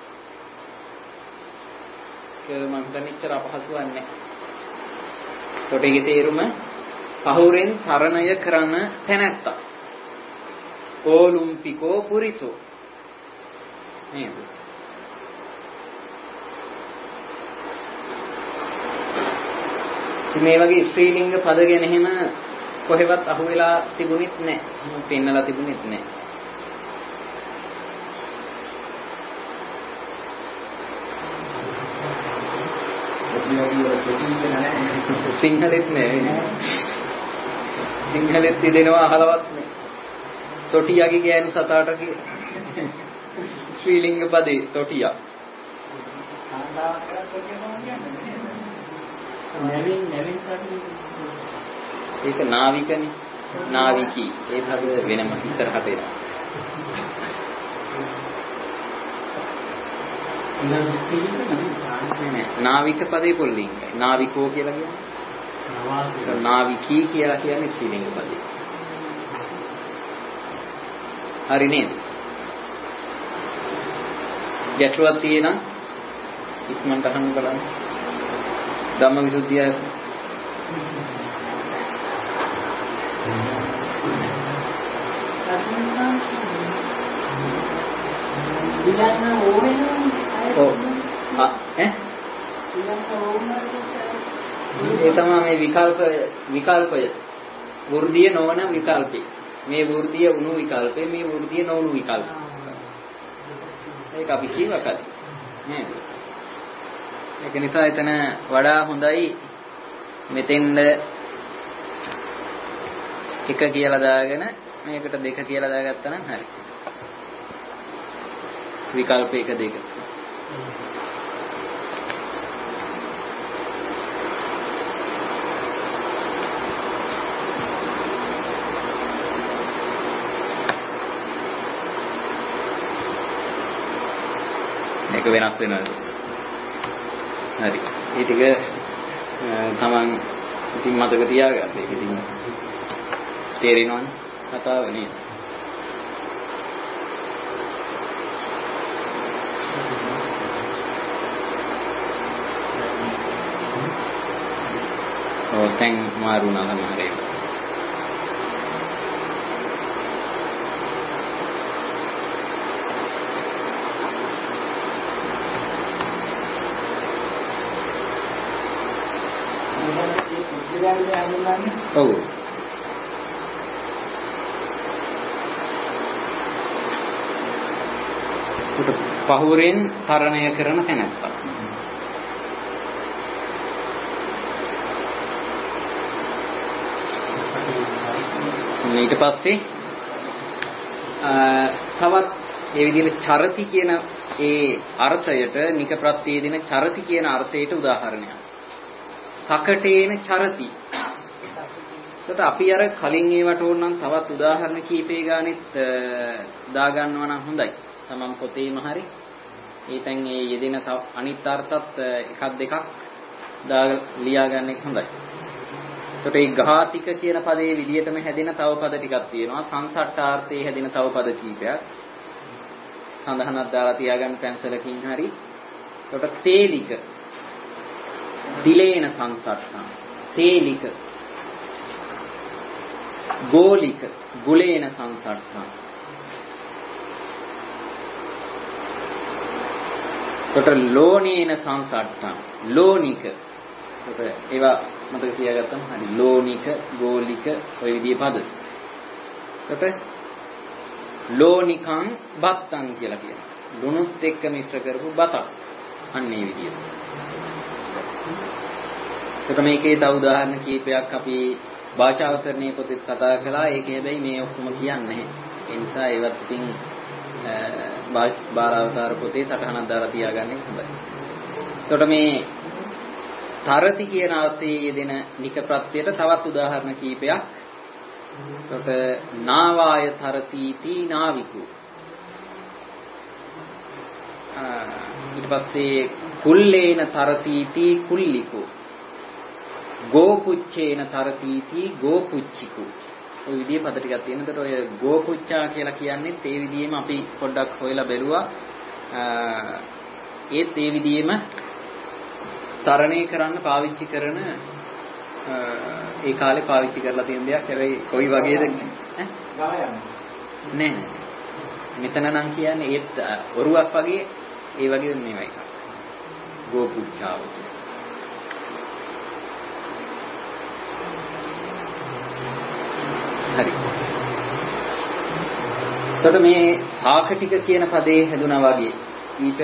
ඒක මම දැනෙච්චර අපහසුවක් නැහැ. කොටේගේ තේරුම පහුරෙන් තරණය කරන තැනැත්තා. ඕලුම්පිකෝ පුරිසෝ. නේද? මේ වගේ ස්ත්‍රීලිංග පද ගැන එහෙම කොහෙවත් අහුවෙලා තිබුණෙත් නැහැ. පෙන්නලා තිබුණෙත් නැහැ. සිංහලෙත් නෑ. සිංහලෙත් තියනවා අහලවත් නෑ. තොටියගේ ගෑනු සතාට කිය ශ්‍රීලිංග පදේ තොටිය. ඒක නාවිකනේ. නාවිකී. ඒ පද වෙනම ඉස්සරහට එනවා. නාවික පදේ පුල්ලිංගයි. නාවිකෝ කියලා කියන්නේ. නාවිකී කියලා කියන්නේ ස්ත්‍රීලිංග පදේ. හරි නේද? ගැටලුවක් තියෙනවා. ඉක්මනට අහන්න බලන්න. ධම්මවිසුද්ධිය විලන්න ඕවෙනවා. ඔව්. ආ ඈ? ඒ තමයි මේ විකල්ප විකල්පය. වෘද්ධිය නොවන විකල්පේ. මේ වෘද්ධිය වුණු විකල්පේ මේ වෘද්ධිය නොවුණු විකල්ප. ඒක අපි කියවකද? නේද? ඒක නිසා එතන වඩා හොඳයි මෙතෙන්ද එක කියලා දාගෙන මේකට දෙක කියලා දාගත්තා නම් හරි. විකල්ප එක දෙක. මේක වෙනස් වෙනවා. හරි. ඒ ටික තමන් ඉතින් මතක තියාගන්න. ඒක ඉතින් තේරෙනවනේ කතාව නේද? ඔව් දැන් මාරුණා තමයි. ඔව්. පහුරෙන් තරණය කරන තැනත්තා. ඊට පස්සේ තවත් ඒ විදිහට චරති කියන ඒ අර්ථයට නික ප්‍රත්‍යයේ දෙන චරති කියන අර්ථයට උදාහරණයක්. සකටේන චරති. ඒකට අපි අර කලින් ඒවට ඕනනම් තවත් උදාහරණ කීපේ ගානෙත් දා ගන්නවා නම් හොඳයි. තමන් පොතේම හරි. ඊටෙන් ඒ යෙදෙන අනිත් අර්ථත් එකක් දෙකක් දා ලියා ගන්න එක හොඳයි. ඒකට ඒ ඝාතික කියන පදේ විදියටම හැදෙන තව පද ටිකක් තියෙනවා. සංසට්ඨාර්ථයේ හැදෙන තව පද කීපයක්. සඳහනක් දාලා තියාගන්න පැන්සලකින් හරි. ඒකට තේලික දිලේන සංසට්ඨා තේලික ගෝලික ගුලේන සංසට්ඨා කොට ලෝණේන සංසට්ඨා ලෝණික කොට ඒවා මතක තියාගත්තම හරි ලෝණික ගෝලික ඔය විදිහේ පද කොට ලෝණිකං බත්තං කියලා කියනවා ලුණුත් එක්ක මිශ්‍ර කරපු බතක් අන්න ඒ විදිහට කොට මේකේ තව උදාහරණ කීපයක් අපි භාෂාවතරණයේ පොතේ කතා කළා. ඒක හැබැයි මේ ඔක්කොම කියන්නේ නැහැ. ඒ නිසා ඒවත් ඉතින් බාලාවතාර පොතේ සටහනක් දාලා තියාගන්න හොඳයි. එතකොට මේ තරති කියන අර්ථයේ යෙදෙන නික ප්‍රත්‍යයට තවත් උදාහරණ කීපයක්. එතකොට නාවාය තරතිති නාවිකු. ඊට පස්සේ කුල්ලේන තරතිති කුල්ලිකෝ ගෝපුච්චේන තරතිති ගෝපුච්චිකෝ ඔය විදිහේ පද ටිකක් තියෙනවා. ඒකට ඔය ගෝපුච්චා කියලා කියන්නේ ඒ විදිහෙම අපි පොඩ්ඩක් හොයලා බැලුවා. ඒත් ඒ විදිහෙම තරණය කරන්න පාවිච්චි කරන ඒ කාලේ පාවිච්චි කරලා තියෙන දෙයක්. හැබැයි කොයි වගේද ඈ? නෑ. මෙතන නම් කියන්නේ ඒත් ඔරුවක් වගේ ඒ වගේ මේවා එකක්. ගෝපුච්චාව. හරි. එතකොට මේ සාකටික කියන පදේ හැදුනා වගේ ඊට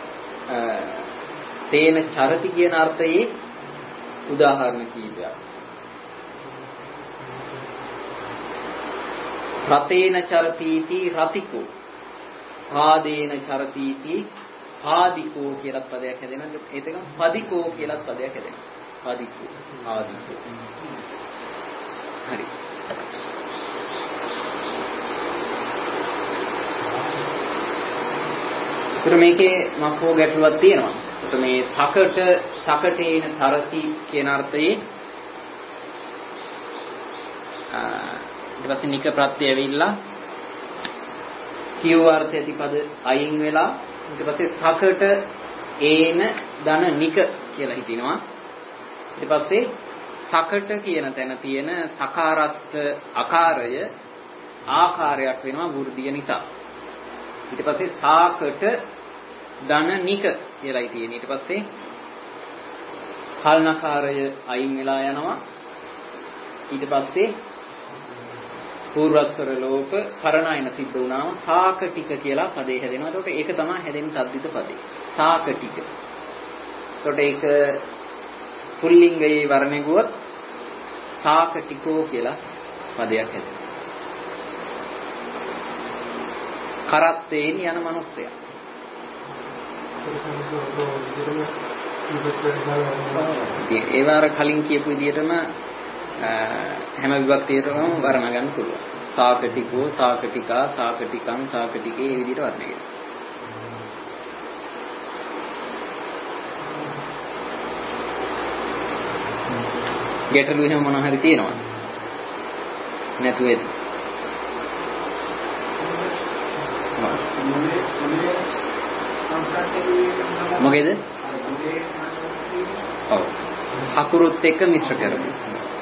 තේන චරති කියන අර්ථයේ උදාහරණ කීපයක්. රතේන චරතිති රතිකෝ පාදේන චරතිති පාදිකෝ කියලා පදයක් හැදෙනවා. ඒකම පදිකෝ කියලා පදයක් හැදෙනවා. පාදිකෝ ආදිකෝ. හරි. ඒතර මේකේ මක්කෝ ගැටලුවක් තියෙනවා. ඒතර මේ සකට සකටේන තරති කියන අර්ථයේ ඊට පස්සේ නික ප්‍රත්‍ය ඇවිල්ලා කියව අර්ථ ඇතිපද අයින් වෙලා ඊට පස්සේ සකට ඒන ධන නික කියලා හිටිනවා. ඊට පස්සේ සකට කියන තැන තියෙන සකාරත්ත අකාරය ආකාරයක් වෙනවා වෘද්ධිය නිසා. ඊට පස්සේ සාකට ධන නික කියලායි තියෙන්නේ. ඊට පස්සේ කල්නකාරය අයින් වෙලා යනවා. ඊට පස්සේ පූර්වස්වර ලෝක කරණායන සිද්ධ වුණාම සාකටික කියලා පදේ හැදෙනවා. ඒකට ඒක තමයි හැදෙන තද්දිත පදේ. සාකටික. ඒකට ඒක පුල්ලිංගයේ වර්ණේ ගුවොත් සාකටිකෝ කියලා පදයක් හැදෙනවා. කරත්තේන් යන මනුස්සයා. ඒ වාර කලින් කියපු විදිහටම හැම විභක්තියකම වර්ණ ගන්න පුළුවන්. සාකටිකෝ, සාකටිකා, සාකටිකං, සාකටිකේ මේ විදිහට වර්ණ කරනවා. ගැටලු එහෙම මොනවා හරි තියෙනවද? නැතු වෙද? මොකේද? ඔව්. අකුරුත් එක්ක මිශ්‍ර කරමු.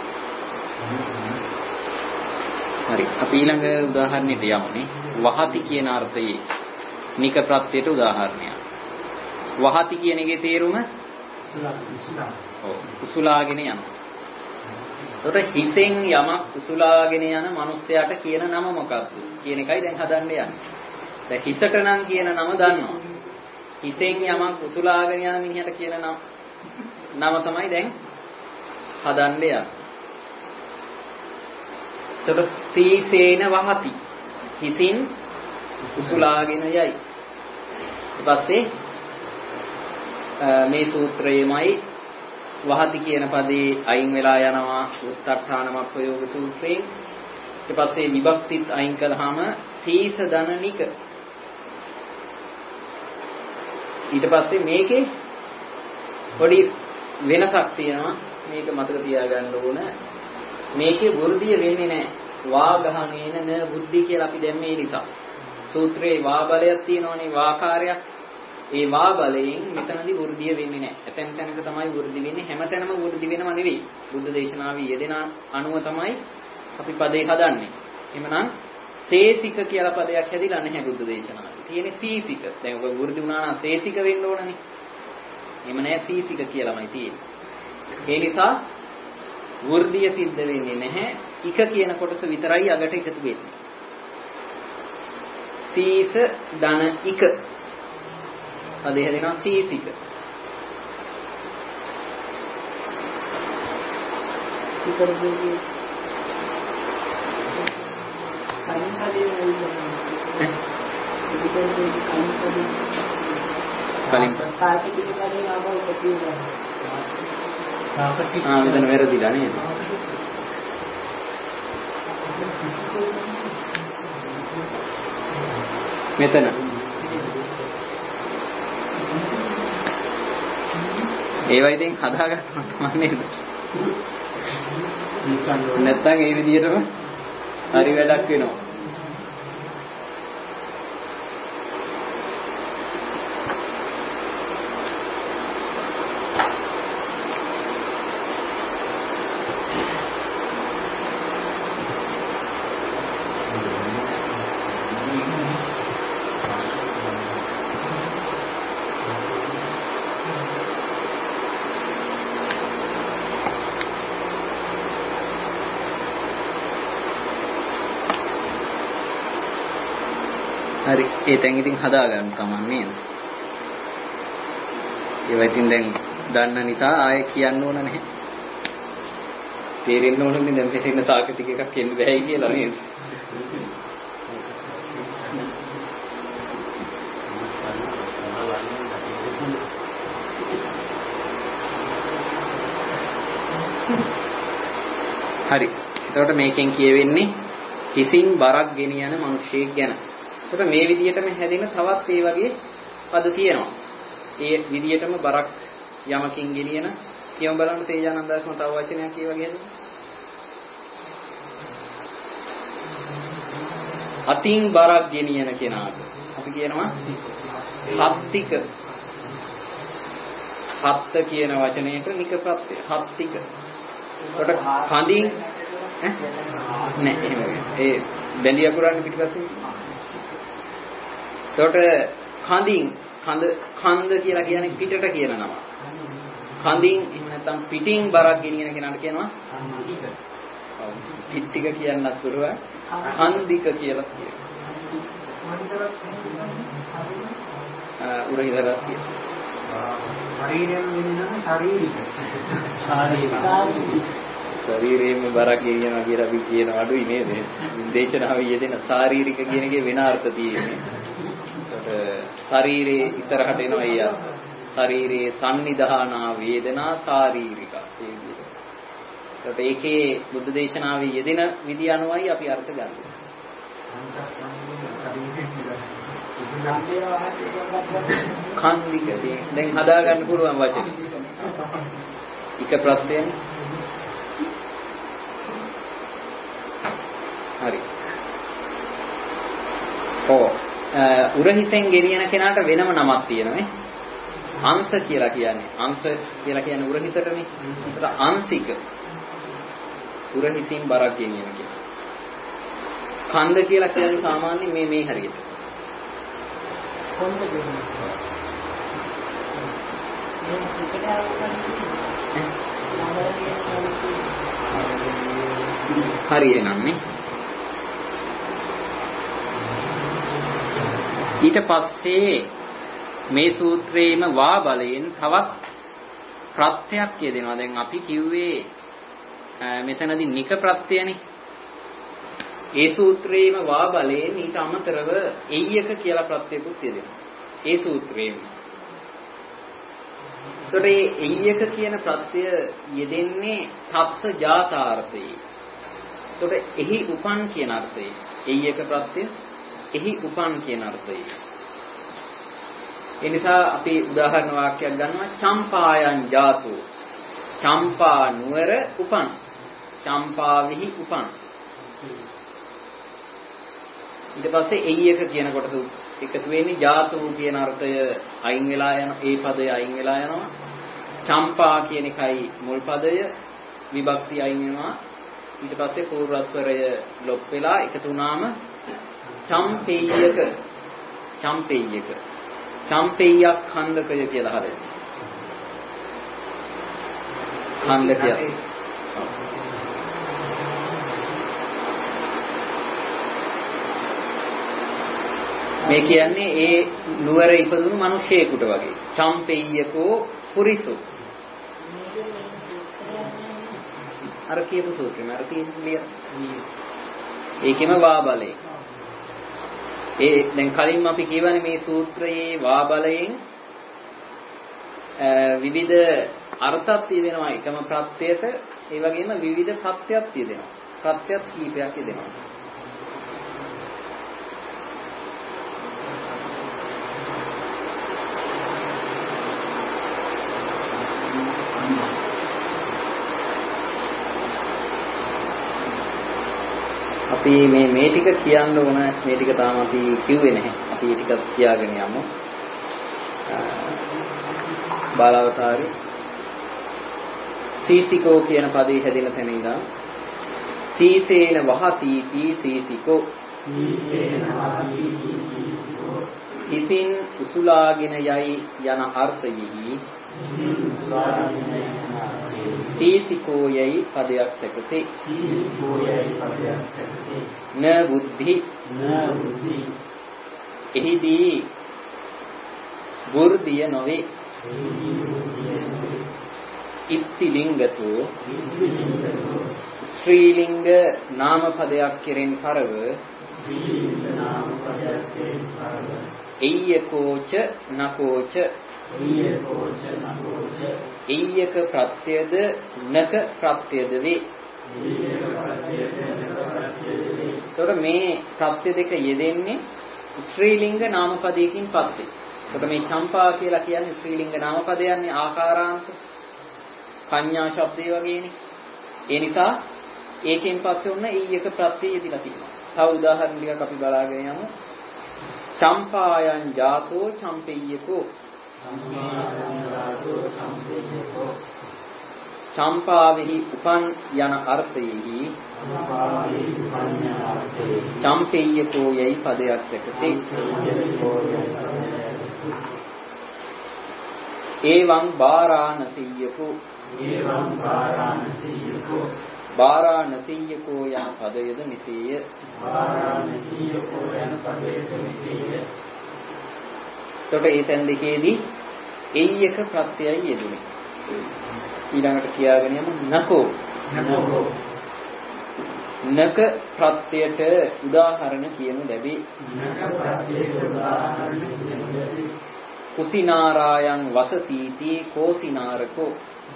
හරි. අපි ඊළඟ උදාහරණයට යමුනේ. වහති කියන අර්ථයේ නික ප්‍රත්‍යයට උදාහරණයක්. වහති කියන එකේ තේරුම ඔව් කුසලාගෙන යන. ඒතකොට හිතෙන් යමක් කුසලාගෙන යන මිනිස්යාට කියන නම මොකක්ද කියන එකයි දැන් හදන්න යන්නේ. දැන් හිතට නම් කියන නම දන්නවා. හිතෙන් යමක් කුසලාගෙන යන මිනිහට කියන නම නම තමයි දැන් හදන්න යන්නේ. එතකොට සීසේන වහති හිතින් කුසලාගෙන යයි. ඊට පස්සේ මේ සූත්‍රයේමයි වහති කියන පදේ අයින් වෙලා යනවා උත්තරඨානම ප්‍රයෝග සූත්‍රයෙන්. ඊට පස්සේ විභක්තිත් අයින් කළාම සීස ධනනික. ඊට පස්සේ මේකේ පොඩි වෙනසක් තියෙනවා. මේක මතක තියාගන්න ඕන. මේකේ වෘද්ධිය වෙන්නේ නැහැ. වාගහණේන න බුද්ධි කියලා අපි දැම්මේ නිසා. සූත්‍රයේ වා බලයක් තියෙනවනේ වාකාරයක්. ඒ වා බලයෙන් මෙතනදී වෘද්ධිය වෙන්නේ නැහැ. ඇතැම් තැනක තමයි වෘද්ධි වෙන්නේ. හැමතැනම වෘද්ධි වෙනව නෙවෙයි. බුද්ධ දේශනාවේ යෙදෙන අනුව තමයි අපි පදේ හදන්නේ. එhmenan සේසික කියලා පදයක් හැදිලා නැහැ බුද්ධ දේශනාවේ. තියෙන්නේ සීසික. දැන් ඔබ වෘද්ධි වුණා නම් සේසික වෙන්න ඕනනේ. එහෙම නැහැ සීසික කියලාමයි තියෙන්නේ. ඒ නිසා වෘද්ධිය සිද්ධ වෙන්නේ නැහැ. ඉක කියන කොටස විතරයි අගට එකතු වෙන්නේ. සීස ධන ඉක. පදේ හැදෙනවා සීසික. ඉතරදී කලින් කලින් කලින් සාකටික කලින් ආවෝ ප්‍රතිවදන ආ මෙතන වැරදිලා නේද? මෙතන ඒවා ඉතින් හදාගන්න නේද? නැත්තම් ඒ විදිහටම හරි වැඩක් වෙනවා. හරි ඒ තැන් ඉතින් හදා ගන්න කමක් නේද? ඒවා ඉතින් දැන් දන්න නිසා ආයෙ කියන්න ඕන නැහැ. තේරෙන්න ඕනේ දැන් මෙතන තාක ටික එකක් එන්න බෑයි කියලා නේද? හරි. එතකොට මේකෙන් කියවෙන්නේ හිසින් බරක් ගෙනියන මිනිහෙක් ගැන. එතකොට මේ විදිහටම හැදෙන තවත් ඒ වගේ පද තියෙනවා. ඒ විදිහටම බරක් යමකින් ගෙනියන කියමු බලන්න තේජානන්දස්ම තව වචනයක් ඒ වගේ හදන්න. අතින් බරක් ගෙනියන කෙනාට අපි කියනවා හත්තික. හත්ත කියන වචනයට නික ප්‍රත්‍ය හත්තික. එතකොට කඳින් ඈ නෑ එහෙම ඒ බැඳි අකුරන්නේ පිටිපස්සෙන්. එතකොට කඳින් කඳ කන්ද කියලා කියන්නේ පිටට කියන නම. කඳින් එහෙම නැත්නම් පිටින් බරක් ගෙනියන කෙනාට කියනවා පිටික කියන්නත් පුළුවන්. කන්දික කියලා කියනවා. උරහිදරක් කියනවා. ශරීරයෙන් වෙනම ශාරීරික. ශරීරයෙන් බරක් ගෙනියනවා කියලා අපි කියන අඩුයි නේද? දේශනාවේ යෙදෙන ශාරීරික කියන එකේ වෙන අර්ථ තියෙන්නේ. ශරීරයේ ඉතරහට එනවා අය. ශරීරයේ සම්නිධානා වේදනා ශාරීරික. ඒ විදිහට. ඒකට ඒකේ බුද්ධ දේශනාවේ යෙදෙන විදිය අනුවයි අපි අර්ථ ගන්න. කන්දික දැන් හදා ගන්න පුළුවන් වචනේ. එක ප්‍රත්‍යයෙන්. හරි. ඔව්. උරහිතෙන් ගෙනියන කෙනාට වෙනම නමක් තියෙනවා නේ. අංශ කියලා කියන්නේ. අංශ කියලා කියන්නේ උරහිතටනේ. ඒකට අංශික. උරහිතින් බරක් ගෙනියන කෙනා. කන්ද කියලා කියන්නේ සාමාන්‍යයෙන් මේ මේ හරියට. හරි එනන්නේ. ඊට පස්සේ මේ සූත්‍රයේම වා බලයෙන් තවත් ප්‍රත්‍යක් කියදෙනවා. දැන් අපි කිව්වේ මෙතනදී නික ප්‍රත්‍යයනේ. ඒ සූත්‍රයේම වා බලයෙන් ඊට අමතරව එయ్యක කියලා ප්‍රත්‍යයකුත් කියදෙනවා. ඒ සූත්‍රයේම. ඒතකොට මේ එయ్యක කියන ප්‍රත්‍යය යෙදෙන්නේ තත්ත ජාතාර්ථයේ. ඒතකොට එහි උපන් කියන අර්ථයේ. එయ్యක ප්‍රත්‍යය එහි උපන් කියන අර්ථයේ. ඒ නිසා අපි උදාහරණ වාක්‍යයක් ගන්නවා චම්පායන් ජාතු. චම්පා නුවර උපන්. චම්පාවෙහි උපන්. ඊට පස්සේ එయ్యක කියන කොටස එකතු වෙන්නේ ජාතු කියන අර්ථය අයින් වෙලා යන ඒ පදය අයින් වෙලා යනවා. චම්පා කියන එකයි මුල් පදය විභක්තිය අයින් වෙනවා. ඊට පස්සේ පූර්වස්වරය ලොප් වෙලා එකතු වුණාම චම්පේයක චම්පේයක චම්පේයක් ඛණ්ඩකය කියලා හරියට. ඛණ්ඩකය. මේ කියන්නේ ඒ නුවර ඉපදුණු මිනිහෙකුට වගේ. චම්පේයකෝ පුරිසු. අර කියපු සූත්‍රෙම අර තියෙන්නේ. ඒකෙම වා බලේ. ඒ දැන් කලින් අපි කියවනේ මේ සූත්‍රයේ වා බලයෙන් විවිධ අර්ථයක් තියෙනවා එකම ප්‍රත්‍යයට. ඒ වගේම විවිධ ප්‍රත්‍යක් තියෙනවා. ප්‍රත්‍යක් කීපයක් තියෙනවා. අපි මේ මේ ටික කියන්න ඕන මේ ටික තාම අපි කිව්වේ නැහැ. අපි මේ ටික කියාගෙන යමු. බාලවතාරි සීතිකෝ කියන පදේ හැදෙන තැන ඉඳන් සීතේන වහති තී සීතිකෝ ඉතින් උසුලාගෙන යයි යන අර්ථයෙහි සීතිකෝ යයි පදයක් තකසේ න බුද්ධි එහිදී වෘද්ධිය නොවේ ඉත්තිලිංගතෝ ශ්‍රීලිංග නාම පදයක් කෙරෙන් පරව එය්‍යකෝච නකෝච එය්‍යක ප්‍රත්‍යද නක ප්‍රත්‍යද වේ. එතකොට මේ ප්‍රත්‍ය දෙක යෙදෙන්නේ ශ්‍රීලිංග නාම පදයකින් පස්සේ. එතකොට මේ චම්පා කියලා කියන්නේ ශ්‍රීලිංග නාම පදයන්නේ ආකාරාන්ත කඤ්ඤා ශබ්දේ වගේනේ. ඒ නිසා ඒකෙන් පස්සේ ඔන්න ඊයක ප්‍රත්‍ය යෙදিলা තියෙනවා. තව උදාහරණ ටිකක් අපි බලාගෙන යමු. චම්පායන් ජාතෝ චම්පෙය්‍යකෝ චම්පාවෙහි උපන් යන අර්ථයෙහි චම්පෙය්‍යකෝ යයි පදයක් දැකතේ. එවං බාරාණසීයකෝ එවං බාරාණසීයකෝ බාරාණසීයකෝ යන පදයද මෙසේය. බාරාණසීයකෝ යන පදයද මෙසේය. එතකොට ඒ තැන් දෙකේදී එය්‍යක ප්‍රත්‍යයයි යෙදුනේ. ඊළඟට කියාගෙන යමු නකෝ නකෝ නක ප්‍රත්‍යයට උදාහරණ කියනු ලැබේ. නක ප්‍රත්‍යයට උදාහරණ කියනු ලැබේ. කුසිනාරායන් වසතිති කෝසිනාරකෝ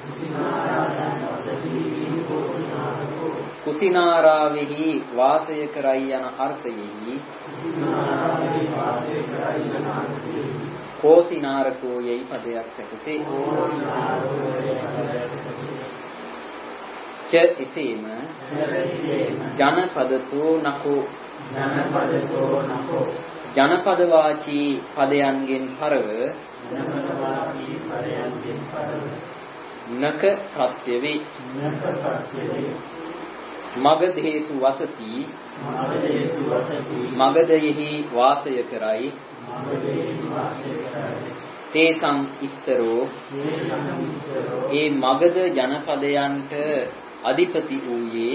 කුසිනාරාවෙහි වාසය කරයි යන අර්ථයෙහි කෝසිනාරකෝ යයි පදයක් සැකසේ. ච එසේම ජනපදතෝ නකෝ ජනපද වාචී පදයන්ගෙන් පරව නක ප්‍රත්‍ය වේ. මගධේසු වසති මගධයෙහි වාසය කරයි තේසං ඉස්තරෝ ඒ මගධ ජනපදයන්ට අධිපති වූයේ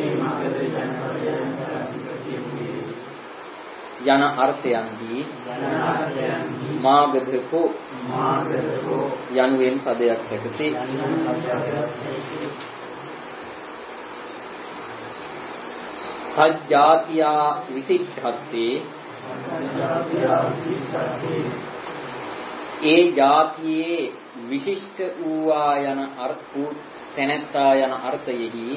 යන අර්ථයන්හි මාගධකෝ යනුවෙන් පදයක් දැකසේ. සජ්ජාතියා විසිද්ධත්තේ ඒ ජාතියේ විශිෂ්ට වූවා යන අර්ථ තැනැත්තා යන අර්ථයෙහි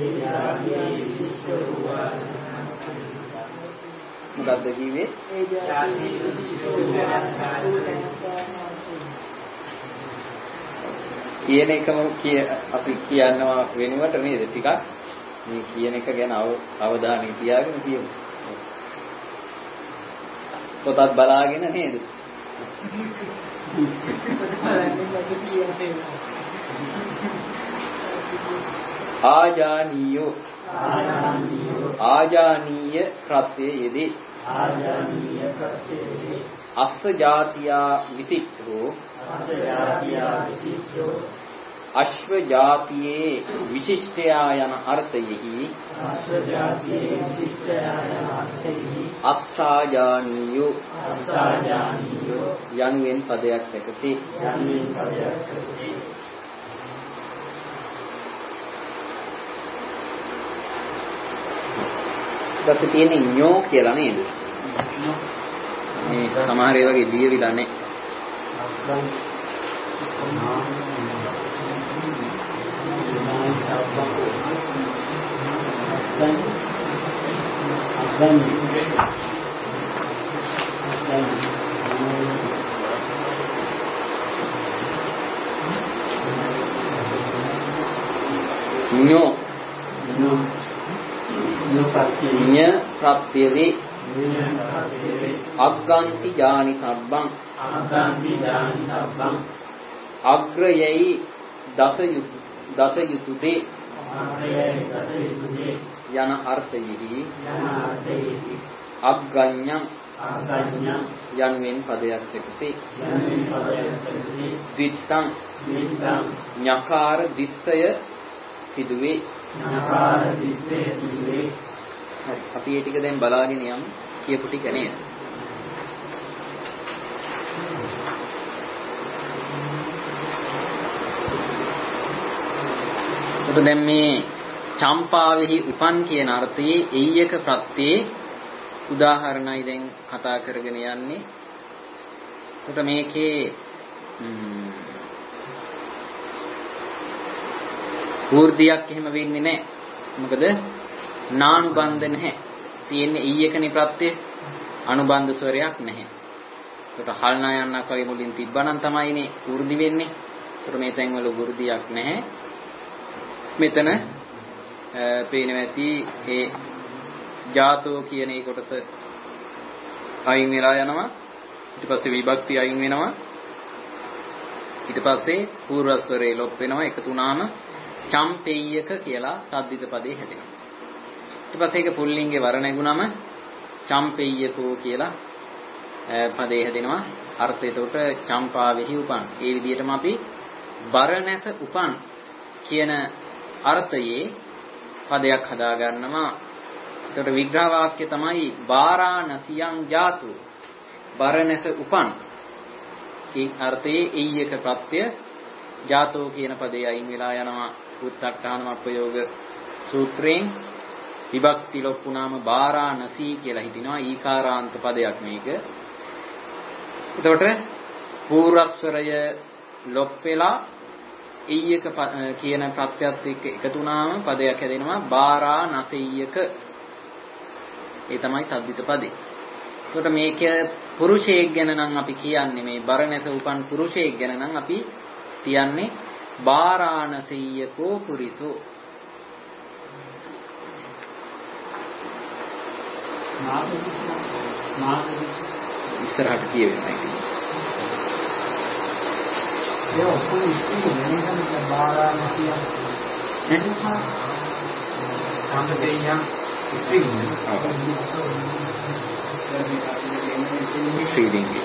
මොකද්ද කිව්වේ? කියන එකම කිය අපි කියනවා වෙනුවට නේද ටිකක් මේ කියන එක ගැන අවධානය තියාගෙන කියමු. පොතක් බලාගෙන නේද? ආජානීයෝ ආජානීය ප්‍රත්‍යයේදී ආජානීය ප්‍රත්‍යයේදී අස්ස ජාතියා විසිට්ඨෝ අස්ස ජාතියා විසිට්ඨෝ අශ්ව ජාතියේ විශිෂ්ටයා යන අර්ථයෙහි අශ්ව ජාතියේ විශිෂ්ටයා යන අර්ථයෙහි අස්සාජානීයෝ අස්සාජානීයෝ යනුවෙන් පදයක් දැකසේ. යනුවෙන් පදයක් දැකසේ. දැන් තියෙන්නේ ඤෝ කියලා නේද? මේ සමහර ඒ වගේ ලියවිලා නැහැ. ඤෝ ඤෝ ඤ ප්‍රත්‍යවේ අග්ගන්ති ඥානි තබ්බං අග්‍රයයි දත යුතු දත යුතුදේ යන අර්ථයෙහි අග්ගඤ්ඤං යන්වෙන් පදයක් සිටසේ ද්විත්තං ඤකාර දිත්තය සිදුවේ. හරි, අපි මේ ටික දැන් බලාගෙන යමු. කියපු ටික නේද? එතකොට දැන් මේ චම්පාවෙහි උපන් කියන අර්ථයේ එయ్యක ප්‍රත්‍යේ උදාහරණයි දැන් කතා කරගෙන යන්නේ. එතකොට මේකේ වෘද්ධියක් එහෙම වෙන්නේ නැහැ. මොකද නානුබන්ධ නැහැ. තියෙන්නේ එయ్యකනේ ප්‍රත්‍යේ, අනුබන්ධ ස්වරයක් නැහැ. එතකොට හල්නා යන්නක් වගේ මුලින් තිබ්බනම් තමයිනේ වෘද්ධි වෙන්නේ. එතකොට මේ තැන්වල වෘද්ධියක් නැහැ. මෙතන පේනවා ඇති ඒ ජාතෝ කියන ඒ කොටස අයින් වෙලා යනවා. ඊට පස්සේ විභක්ති අයින් වෙනවා. ඊට පස්සේ පූර්වස්වරේ ලොප් වෙනවා. එකතු වුණාම චම්පෙය්‍යක කියලා සද්දිත පදේ හැදෙනවා. ඊට පස්සේ ඒක පුල්ලිංගේ වර නැගුණාම චම්පෙය්‍යකෝ කියලා පදේ හැදෙනවා. අර්ථය එතකොට චම්පාවෙහි උපන්. ඒ විදිහටම අපි බරණැස උපන් කියන අර්ථයේ පදයක් හදා ගන්නවා. එතකොට විග්‍රහ වාක්‍ය තමයි වාරාණසියං ජාතු බරණැස උපන්. ඒ අර්ථයේ එయ్యක ප්‍රත්‍ය ජාතෝ කියන පදේ අයින් වෙලා යනවා. උත්තට්ඨානම අපයෝග සූත්‍රයෙන් විභක්ති ලොප්පුනාම වාරාණසී කියලා හිටිනවා. ඊකාරාන්ත පදයක් මේක. එතකොට පූර්වස්වරය ලොප් වෙලා එయ్యක කියන ප්‍රත්‍යයත් එක්ක එකතු වුණාම පදයක් හැදෙනවා වාරාණසීයක. ඒ තමයි තද්දිත පදේ. එතකොට මේක පුරුෂයෙක් ගැන නම් අපි කියන්නේ මේ බරණැස උපන් පුරුෂයෙක් ගැන නම් අපි කියන්නේ වාරාණසීයකෝ පුරිසෝ. ඉස්සරහට කියවෙන්නේ නැහැ. ඒ ඔක්කොම ඉස්සේ වෙනකන් වාරාණසිය එනිසා සම්පතේයන් ඉස්සේ ශ්‍රීලිංගි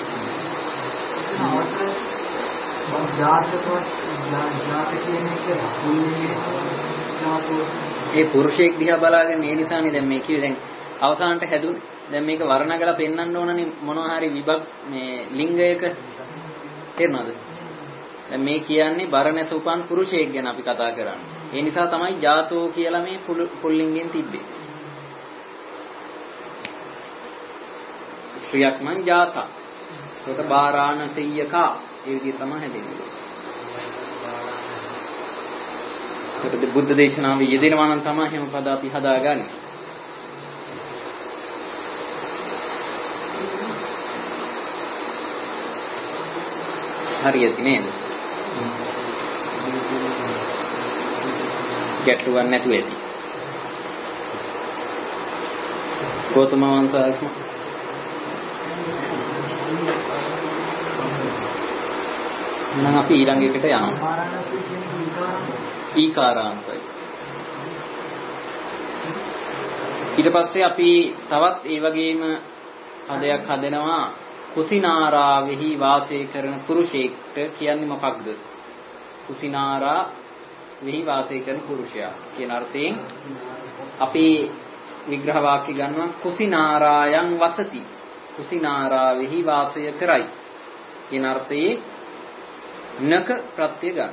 ඒ පුරුෂයෙක් දිහා බලාගෙන ඒ නිසානේ දැන් මේ කිව්වේ දැන් අවසානට හැදුනේ. දැන් මේක වර්ණගලා පෙන්වන්න ඕනනේ මොනවා හරි විභක් මේ ලිංගයක තේරෙනවද? දැන් මේ කියන්නේ බරණැස උපන් පුරුෂයෙක් ගැන අපි කතා කරන්නේ. ඒ නිසා තමයි ජාතෝ කියලා මේ පුල්ලිංගෙන් තිබ්බේ. ශ්‍රියක් නම් ජාතා. ඒකට බාරාණසීයකා ඒ විදිහ තමයි හැදෙන්නේ. ඒකට බුද්ධ දේශනාවේ යෙදෙනවා නම් තමයි හැම පද අපි හදාගන්නේ. හරියට නේද? ගැටලුවක් නැතුව ඇති. ගෞතම වංශාස්ම නම් අපි ඊළඟ එකට යනවා. ඊකාරාන්තයි. ඊට පස්සේ අපි තවත් ඒ වගේම පදයක් හදනවා කුසිනාරාවෙහි වාසය කරන පුරුෂයෙක්ට කියන්නේ මොකක්ද? කුසිනාරා වෙහි වාසය කරන පුරුෂයා කියන අර්ථයෙන් අපි විග්‍රහ වාක්‍ය ගන්නවා කුසිනාරායන් වසති. කුසිනාරාවෙහි වාසය කරයි කියන අර්ථයේ නක ප්‍රත්‍ය ගන්න.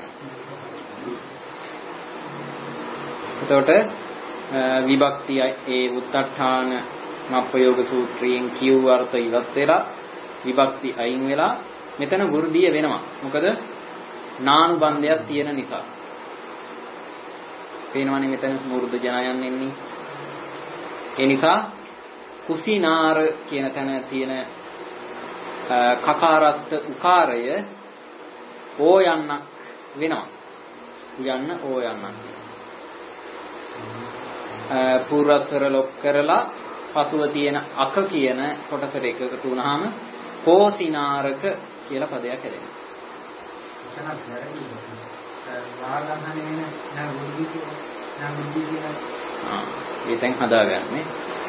එතකොට විභක්ති ඒ උත්තට්ඨාන මප්පයෝග සූත්‍රයෙන් කියව අර්ථ ඉවත් වෙලා විභක්ති අයින් වෙලා මෙතන වෘද්ධිය වෙනවා. මොකද නානුබන්ධයක් තියෙන නිසා. පේනවනේ මෙතන මූර්ධ ජනයන් එන්නේ. ඒ නිසා කුසිනාර කියන තැන තියෙන කකාරත් උකාරය ඕ යන්නක් වෙනවා. යන්න ඕ යන්නක්. පූර්වස්වර ලොක් කරලා පසුව තියෙන අක කියන කොටසට එකතු වුණාම කෝසිනාරක කියලා පදයක් හැදෙනවා. එතනක් වැරදි. වාග්ගහනේ නම් බුද්ධි නම් බුද්ධි කියන ආ ඒ තැන් හදාගන්නේ.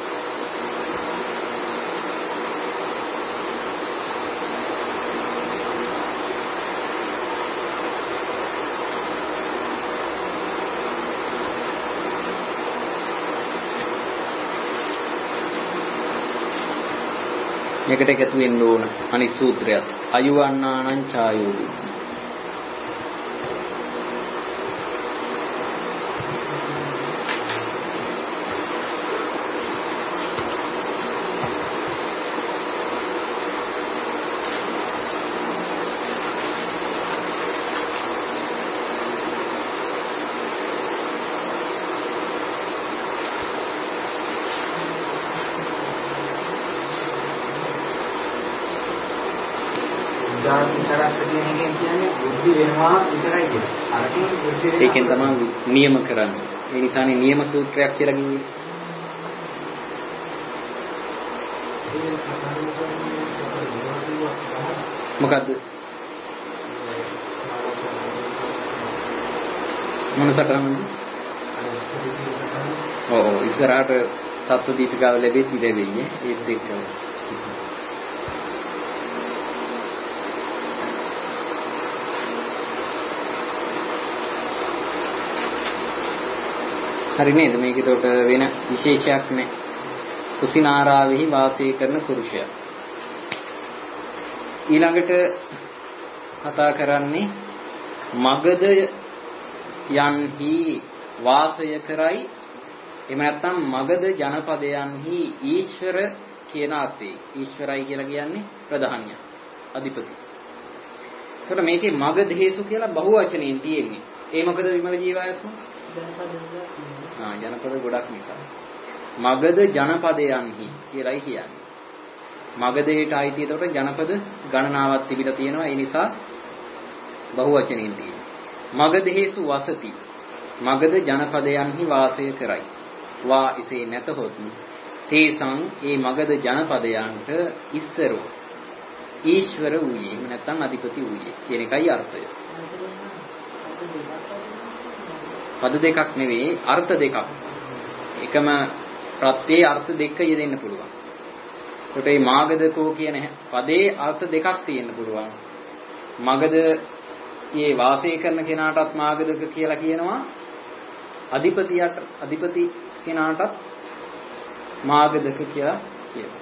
මේකට එකතු වෙන්න ඕන අනිත් සූත්‍රයත් අයුවන්නානං ඡායෝ බුද්ධි. ඒකෙන් තමයි නියම කරන්නේ. ඒ නිසානේ නියම සූත්‍රයක් කියලා කිව්වේ. මොකද්ද? මොන සටහනද? ඔව් ඔව් ඉස්සරහට තත්ත්ව දීපිකාව ලැබෙද්දි ලැබෙන්නේ ඒත් එක්ක. හරි නේද? මේක ඒකට වෙන විශේෂයක් නැහැ. කුසිනාරාවෙහි වාසය කරන පුරුෂයා. ඊළඟට කතා කරන්නේ මගධ යන්හි වාසය කරයි. එහෙම නැත්නම් මගධ ජනපදයන්හි ඊශ්වර කියන අර්ථය. ඊශ්වරයි කියලා කියන්නේ ප්‍රධානිය, අධිපති. ඒකට මේකේ මගධේසු කියලා බහුවචනයෙන් තියෙන්නේ. ඒ මොකද විමල ජීවායස්ම? ආ ජනපද ගොඩක් නිසා. මගධ ජනපදයන්හි කියලායි කියන්නේ. මගධයට අයිති ඒකට ජනපද ගණනාවක් තිබිලා තියෙනවා. ඒ නිසා බහුවචනෙන් තියෙනවා. මගධේසු වසති. මගධ ජනපදයන්හි වාසය කරයි. වා ඉසේ නැතහොත් තේසං ඒ මගධ ජනපදයන්ට ඉස්සරෝ ඊශ්වර වූයේ. එහෙම නැත්නම් අධිපති වූයේ කියන එකයි අර්ථය. පද දෙකක් නෙවෙයි අර්ථ දෙකක්. එකම ප්‍රත්‍යේ අර්ථ දෙක යෙදෙන්න පුළුවන්. ඒකට මේ මාගධකෝ කියන පදේ අර්ථ දෙකක් තියෙන්න පුළුවන්. මගධයේ වාසය කරන කෙනාටත් මාගධක කියලා කියනවා. අධිපතියට අධිපති කෙනාටත් මාගධක කියලා කියනවා.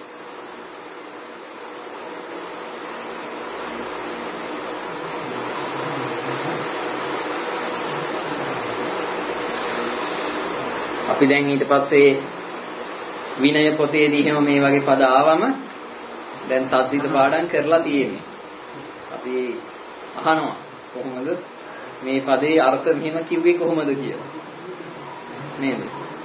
අපි දැන් ඊට පස්සේ විනය පොතේදී එහෙම මේ වගේ පද ආවම දැන් තද්දිත පාඩම් කරලා තියෙන්නේ. අපි අහනවා කොහොමද මේ පදේ අර්ථ මෙහෙම කිව්වේ කොහොමද කියලා. නේද?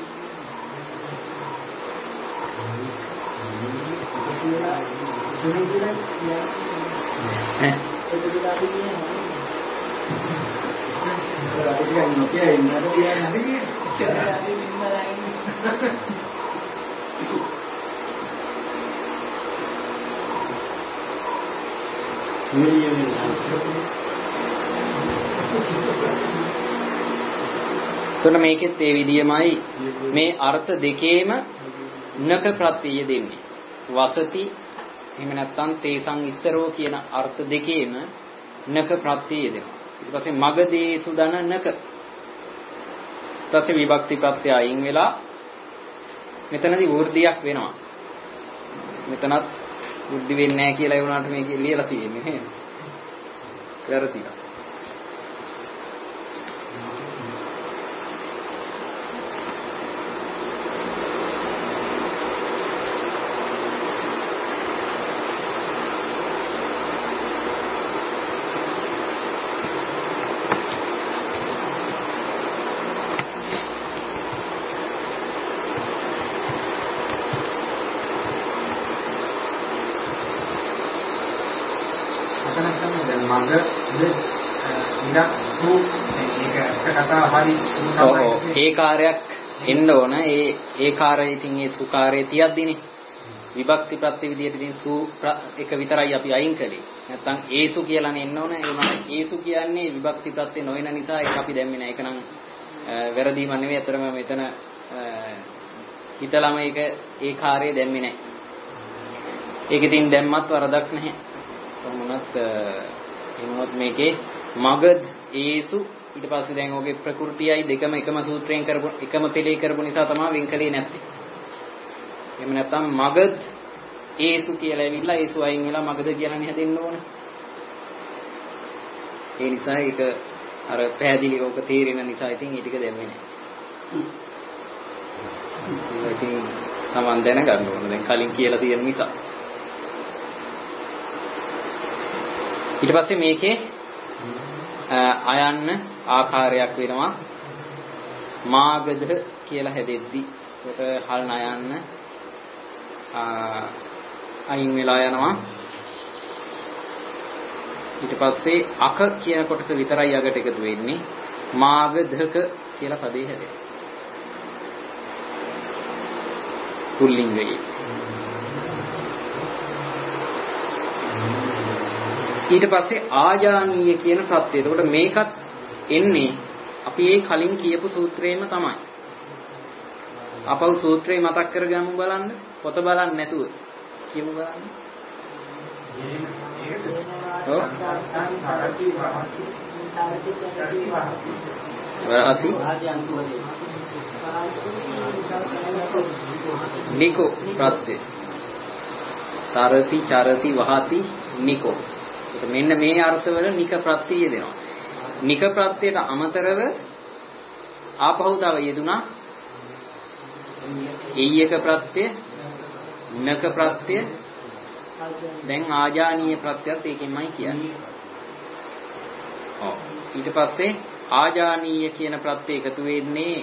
තොන මේකෙත් ඒ විදියමයි මේ අර්ථ දෙකේම නක ප්‍රත්‍යය දෙන්නේ. වසති එහෙම නැත්නම් තේසං ඉස්සරෝ කියන අර්ථ දෙකේම නක ප්‍රත්‍යය දෙනවා. ඊට පස්සේ මගදේසු දන නක ප්‍රති විභක්ති ප්‍රත්‍යය අයින් වෙලා මෙතනදී වෘද්ධියක් වෙනවා. මෙතනත් වෘද්ධි වෙන්නේ නැහැ කියලා ඒ වුණාට මේකේ ලියලා තියෙන්නේ නේද? වැරදිලා. ඒ කාර්යයක් එන්න ඕන ඒ ඒ කාර්යය ඉතින් ඒ සුකාරයේ තියද්දිනේ විභක්ති ප්‍රත්‍ය විදියට ඉතින් සු එක විතරයි අපි අයින් කළේ. නැත්තම් ඒසු කියලානේ එන්න ඕන. ඒ වුණාට ඒසු කියන්නේ විභක්ති ප්‍රත්‍ය නොවන නිසා ඒක අපි දැම්මේ නැහැ. ඒක නම් වැරදීම නෙවෙයි. අතරම මෙතන හිතලම ඒක ඒ කාර්යය දැම්මේ නැහැ. ඒක ඉතින් දැම්මත් වරදක් නැහැ. කොහොමවත් එනොත් මේකේ මගධ ඒසු ඊට පස්සේ දැන් ඔගේ ප්‍රകൃතියයි දෙකම එකම සූත්‍රයෙන් කරපු එකම පෙළේ කරපු නිසා තමයි වෙන් කළේ නැත්තේ. එහෙම නැත්නම් මගධ ඒසු කියලා ඇවිල්ලා ඒසු අයින් වෙලා මගධ කියලානේ හැදෙන්න ඕන. ඒ නිසා ඒක අර පැහැදිලිව ඔක තේරෙන නිසා ඉතින් ඒ ටික දැම්මේ නැහැ. ඉතින් Taman දැනගන්න ඕන දැන් කලින් කියලා තියෙන නිසා. ඊට පස්සේ මේකේ අයන්න ආකාරයක් වෙනවා මාගධ කියලා හැදෙද්දි ඒකට හල් නයන්න අයින් වෙලා යනවා. ඊට පස්සේ අක කියන කොටස විතරයි අගට එකතු වෙන්නේ. මාගධක කියලා පදේ හැදෙනවා. පුල්ලිංගයේ. ඊට පස්සේ ආජානීය කියන ප්‍රත්‍යය. එතකොට මේකත් එන්නේ අපි ඒ කලින් කියපු සූත්‍රයෙන්ම තමයි. අපව සූත්‍රය මතක් කරගමු බලන්න. පොත බලන්න නැතුව කියමු බලන්න. ඔව්. වරහති නිකෝ ප්‍රත්‍ය. තරති චරති වහති නිකෝ. මෙන්න මේ අර්ථවල නික ප්‍රත්‍යය දෙනවා. නික ප්‍රත්‍යයට අමතරව ආපහු තව යෙදුනා එය්‍යක ප්‍රත්‍ය, නක ප්‍රත්‍ය, දැන් ආජානීය ප්‍රත්‍යත් ඒකෙන්මයි කියන්නේ. ඔව්. ඊට පස්සේ ආජානීය කියන ප්‍රත්‍ය එකතු වෙන්නේ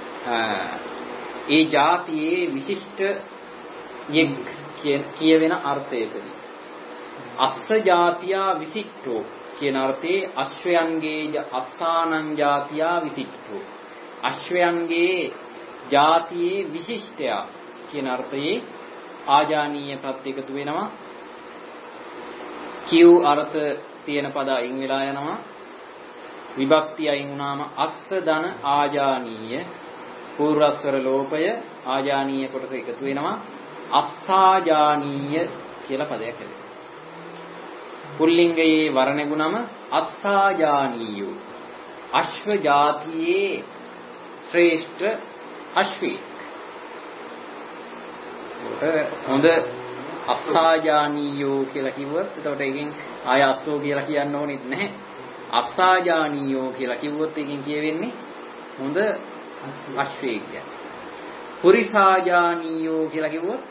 ඒ જાතියේ විශිෂ්ට යෙක් කියවෙන අර්ථයකදී. අස්ස જાතියා විසිට්ඨෝ කියන අර්ථයේ අශ්වයන්ගේ අස්සානං જાතියා විසිට්ඨෝ. අශ්වයන්ගේ જાතියේ විශිෂ්ටය කියන අර්ථයේ ආජානීය ප්‍රත්‍ය එකතු වෙනවා. කියු අර්ථ තියෙන පද අයින් වෙලා යනවා. විභක්තිය අයින් වුණාම අස්ස ධන ආජානීය පූර්වස්වර ලෝපය ආජානීය කොටස එකතු වෙනවා. අස්සාජානීය කියලා පදයක් හැදෙනවා. පුල්ලිංගයේ වර්ණගුණම අස්සාජානීයෝ. අශ්ව જાතියේ ශ්‍රේෂ්ඨ අශ්වීක්. හොඳ අස්සාජානීයෝ කියලා කිව්වොත් එතකොට එකෙන් ආය අස්සෝ කියලා කියන්න ඕනෙත් නැහැ. අස්සාජානීයෝ කියලා කිව්වොත් එකෙන් කියවෙන්නේ හොඳ අශ්වයෙක් ගැන. පුරිසාජානීයෝ කියලා කිව්වොත්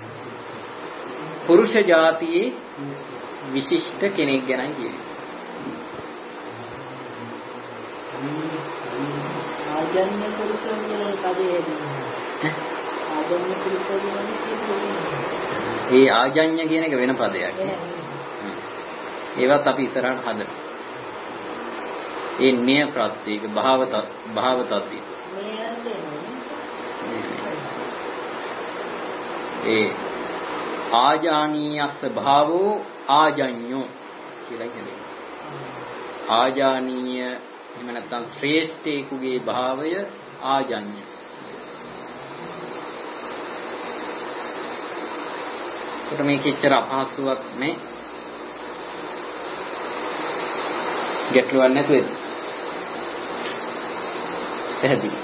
පුරුෂ જાතියේ විශිෂ්ට කෙනෙක් ගැනයි කියන්නේ. ආජන්‍ය පුරුෂයන්ගේ පදේ ආජන්‍ය පුරුෂයන්ගේ ඒ ආජන්‍ය කියන එක වෙන පදයක්. ඒවත් අපි ඉස්සරහට හදමු. ඒ න්‍ය ප්‍රත්‍යයක භාවත භාවතති. ඒ ආජානීයස්ස භාවෝ ආජඤ්ඤෝ කියලා කියන්නේ. ආජානීය එහෙම නැත්නම් ශ්‍රේෂ්ඨේකුගේ භාවය ආජඤ්ඤ. කොට මේක ඉච්චර අපහසුයක් නේ. ගැටලුවක් නැතුවද? පැහැදිලි.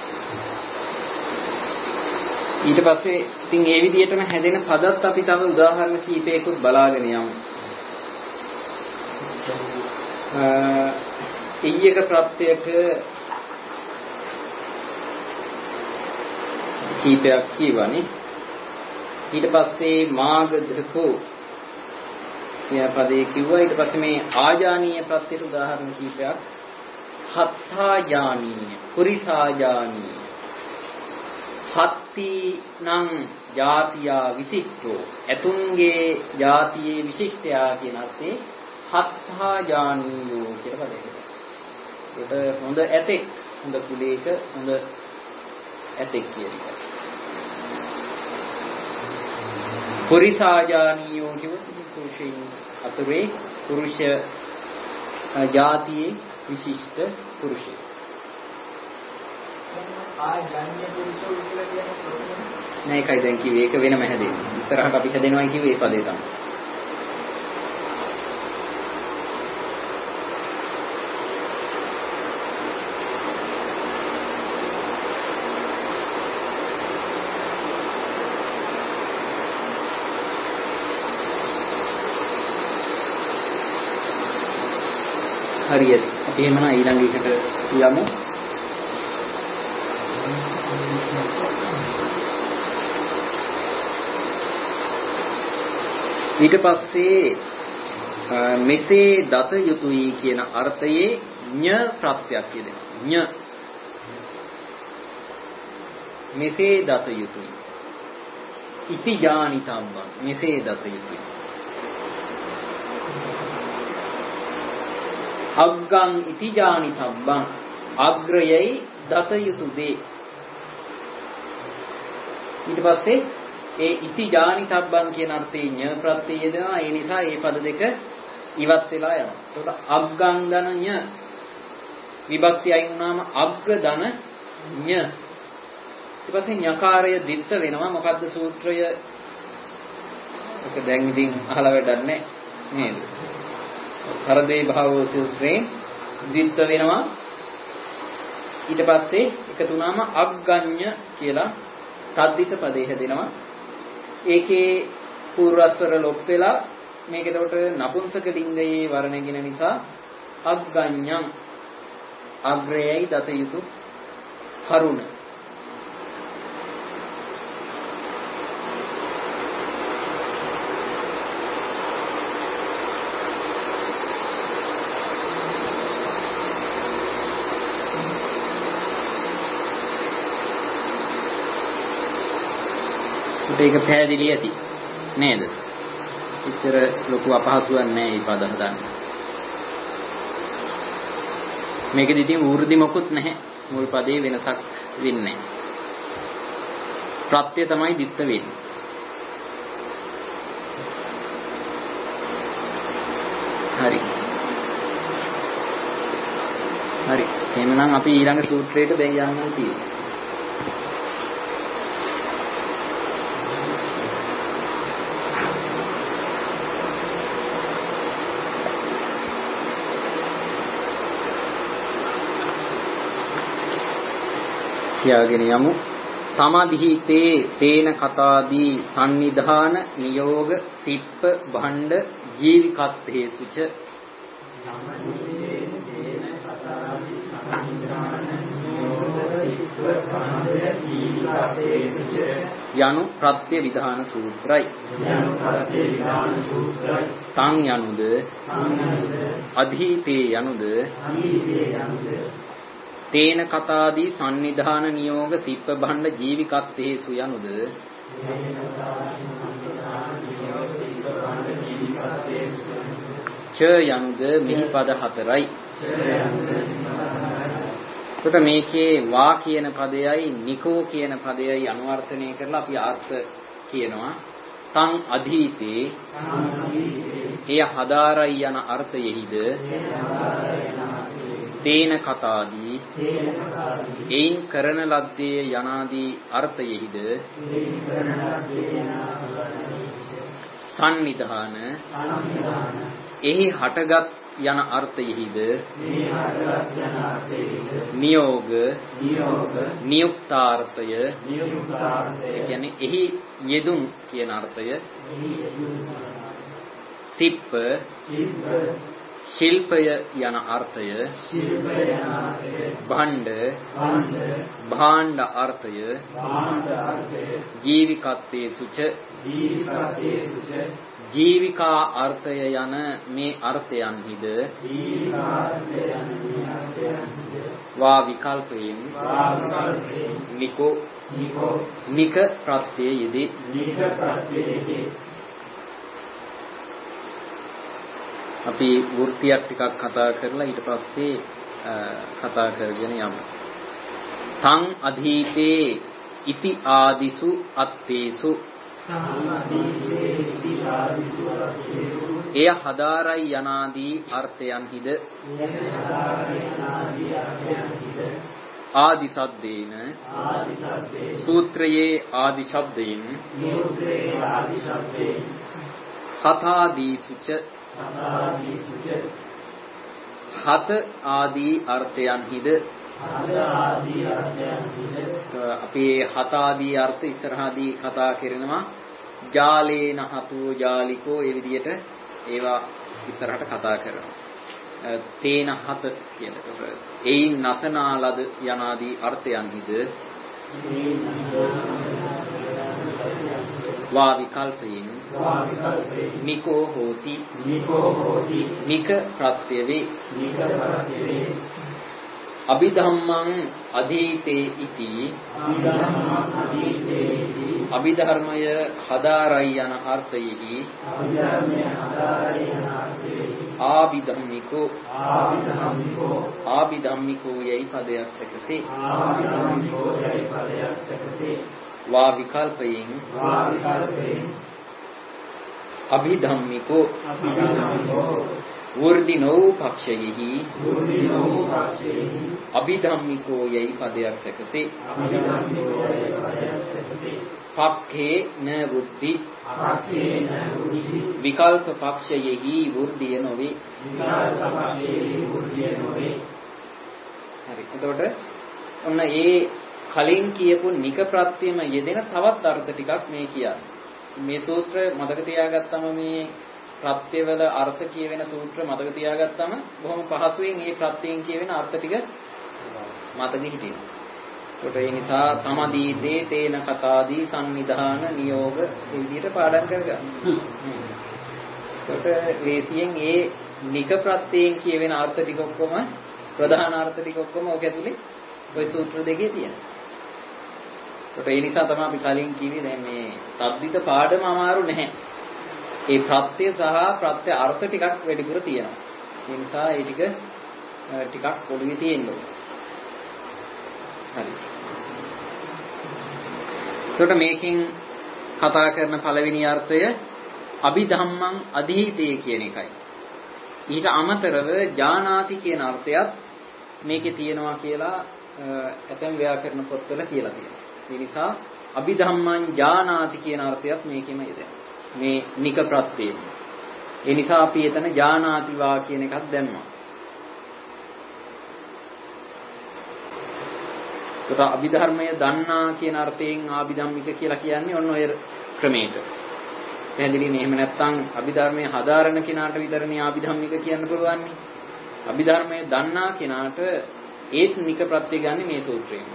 ඊට පස්සේ ඉතින් ඒ විදිහටම හැදෙන පදත් අපි තව උදාහරණ කීපයකුත් බලාගෙන යමු. එය්‍යක ප්‍රත්‍යයට කීපයක් කියවනේ. ඊට පස්සේ මාගධකෝ කියන පදේ කිව්වා. ඊට පස්සේ මේ ආජානීය ප්‍රත්‍යයට උදාහරණ කීපයක්. හත්ථාජානීය, පුරිසාජානීය. හත්ති නම් ජාතියා විශිෂ්ටෝ. එතුන්ගේ ජාතියේ විශිෂ්ටයා කියන අර්ථේ හත්ථාජානීයෝ කියලා පදයක්. ඒකට හොඳ ඇතෙක්, හොඳ කුලයක, හොඳ ඇතෙක් කියන එක. පුරිසාජානියෝ කියවොත් පුරුෂයන් අතරේ පුරුෂ ජාතියේ විශිෂ්ට පුරුෂය. ආජාන්‍ය පුරුෂෝ කියලා කියන්නේ නෑ ඒකයි දැන් කිව්වේ ඒක වෙනම හැදෙන්නේ. ඉස්සරහට අපි හැදෙනවයි කිව්වේ ඒ පදේ තමයි. හරියට අපි එහෙමනම් ඊළඟ එකට යමු. ඊට පස්සේ මෙසේ දත යුතුයි කියන අර්ථයේ ඤ ප්‍රත්‍යක් කියදෙනවා. ඤ මෙසේ දත යුතුයි. ඉති ඥානිතම්ම මෙසේ දත යුතුයි. අග්ගං ඉති ඥානිතම්බං අග්‍රයයි දත යුතු දේ. ඊට පස්සේ ඒ ඉති ඥානිතබ්බං කියන අර්ථයේ ඤ ප්‍රත්‍යය යෙදෙනවා. ඒ නිසා මේ පද දෙක ඉවත් වෙලා යනවා. ඒකට අග්ගං ධන ඤ විභක්ති අයින් වුණාම අග්ග ධන ඤ. ඊට පස්සේ ඤකාරය දිත්ත වෙනවා. මොකද්ද සූත්‍රය? ඒක දැන් ඉතින් අහලා වැඩක් නැහැ නේද? හරදේ භාවෝ සූත්‍රයෙන් දිත්ත වෙනවා. ඊට පස්සේ එකතු වුණාම අග්ගඤ්ඤ කියලා තද්දිත පදේ හැදෙනවා. ඒකේ පූර්වස්වර ලොප් වෙලා මේක එතකොට නපුංසක ලිංගයේ වර්ණගෙන නිසා අග්ගඤ්ඤං අග්‍රයයි දත යුතු කරුණ. ඒක පැහැදිලි ඇති නේද? ඉතර ලොකු අපහසුයක් නැහැ මේ පද හදන්න. මේකෙදි ඉතින් වෘද්ධි මොකුත් නැහැ. මුල් පදේ වෙනසක් වෙන්නේ නැහැ. ප්‍රත්‍ය තමයි දිත්ත වෙන්නේ. හරි. හරි. එහෙනම් අපි ඊළඟ සූත්‍රයට දැන් යන්න තියෙනවා. කියාගෙන යමු. තමදිහිතේ තේන කතාදී සම්නිධාන නියෝග සිප්ප භණ්ඩ ජීවිකත්තේසුච යනු ප්‍රත්‍ය විධාන සූත්‍රයි. තං යනුද අධිතේ යනුද තේන කතාදී සම්නිධාන නියෝග සිප්ප භණ්ඩ ජීවිකත්තේසු යනුද ච යනුද මෙහි පද හතරයි. එතකොට මේකේ වා කියන පදයයි නිකෝ කියන පදයයි අනුවර්තනය කරලා අපි අර්ථ කියනවා. තං අධීතේ එය හදාරයි යන අර්ථයෙහිද තේන කතාදී එයින් කරන ලද්දේ යනාදී අර්ථයෙහිද සම්නිධාන එහි හටගත් යන අර්ථයෙහිද නියෝග නියුක්තාර්ථය කියන්නේ එහි යෙදුම් කියන අර්ථය සිප්ප ශිල්පය යන අර්ථය භණ්ඩ භාණ්ඩ අර්ථය ජීවිකත්තේසුච ජීවිකා අර්ථය යන මේ අර්ථයන්හිද වා විකල්පයෙන් නිකෝ නික ප්‍රත්‍යයේදී අපි වෘත්තියක් ටිකක් කතා කරලා ඊට පස්සේ කතා කරගෙන යමු. තං අධීතේ ඉති ආදිසු අත්තේසු එය හදාරයි යනාදී අර්ථයන්හිද ආදි සද්දේන සූත්‍රයේ ආදි ශබ්දයෙන් හතාදීසුච හත ආදී අර්ථයන්හිද අපි හත ආදී අර්ථ ඉස්සරහදී කතා කරනවා ජාලේන හතෝ ජාලිකෝ ඒ විදිහට ඒවා ඉස්සරහට කතා කරනවා තේන හත කියනකොට එයින් නසනාලද යනාදී අර්ථයන්හිද වා විකල්පයෙන් නිකෝ හෝති නික ප්‍රත්‍ය වේ අභිධම්මං අධීතේ ඉති අභිධර්මය හදාරයි යන අර්ථයෙහි ආභිධම්මිකෝ ආභිධම්මිකෝ යයි පදයක් සැකසේ වා විකල්පයෙන් අභිධම්මිකෝ වර්ධිනෝ පක්ෂයෙහි අභිධම්මිකෝ යයි පදයක් සැකසේ පක්ඛේ න බුද්ධි විකල්ප පක්ෂයෙහි වර්ධිය නොවේ හරි එතකොට ඔන්න ඒ කලින් කියපු නික ප්‍රත්‍යම යෙදෙන තවත් අර්ථ ටිකක් මේ කියන්නේ මේ සූත්‍ර මතක තියාගත්තම මේ ප්‍රත්‍යවල අර්ථ කියවෙන සූත්‍ර මතක තියාගත්තම බොහොම පහසුවෙන් මේ ප්‍රත්‍යයෙන් කියවෙන අර්ථ ටික මතක හිටිනවා. ඒකට ඒ නිසා තමදී දේ තේන කතාදී සම්නිධාන නියෝග මේ විදිහට පාඩම් කරගන්න. ඒකට වේසියෙන් ඒ නික ප්‍රත්‍යයෙන් කියවෙන අර්ථ ටික ඔක්කොම ප්‍රධාන අර්ථ ටික ඔක්කොම ඔක ඇතුලේ ওই සූත්‍ර දෙකේ තියෙනවා. ඒකට ඒ නිසා තමයි අපි කලින් කිව්වේ දැන් මේ තද්දිත පාඩම අමාරු නැහැ. ඒ ප්‍රත්‍ය සහ ප්‍රත්‍ය අර්ථ ටිකක් වැඩිපුර තියෙනවා. ඒ නිසා ඒ ටික ටිකක් පොඩි තියෙනවා. හරි. එතකොට මේකෙන් කතා කරන පළවෙනි අර්ථය අභිධම්මං අධීතේ කියන එකයි. ඊට අමතරව ජානාති කියන අර්ථයත් මේකේ තියෙනවා කියලා ඇතැම් ව්‍යාකරණ පොත්වල කියලා තියෙනවා. ඒ නිසා අභිධම්මං ජානාති කියන අර්ථයත් මේකෙම යෙදෙනවා. මේ නික ප්‍රත්‍යයෙන්. ඒ නිසා අපි එතන ජානාතිවා කියන එකක් දැම්මා. ඒකට අභිධර්මය දන්නා කියන අර්ථයෙන් ආභිධම්මික කියලා කියන්නේ ඔන්න ඔය ක්‍රමයට. පැහැදිලිනේ එහෙම නැත්නම් අභිධර්මයේ හදාරන කෙනාට විතරනේ ආභිධම්මික කියන්න පුළුවන්. අභිධර්මයේ දන්නා කෙනාට ඒත් නික ප්‍රත්‍ය ගන්න මේ සූත්‍රයෙන්.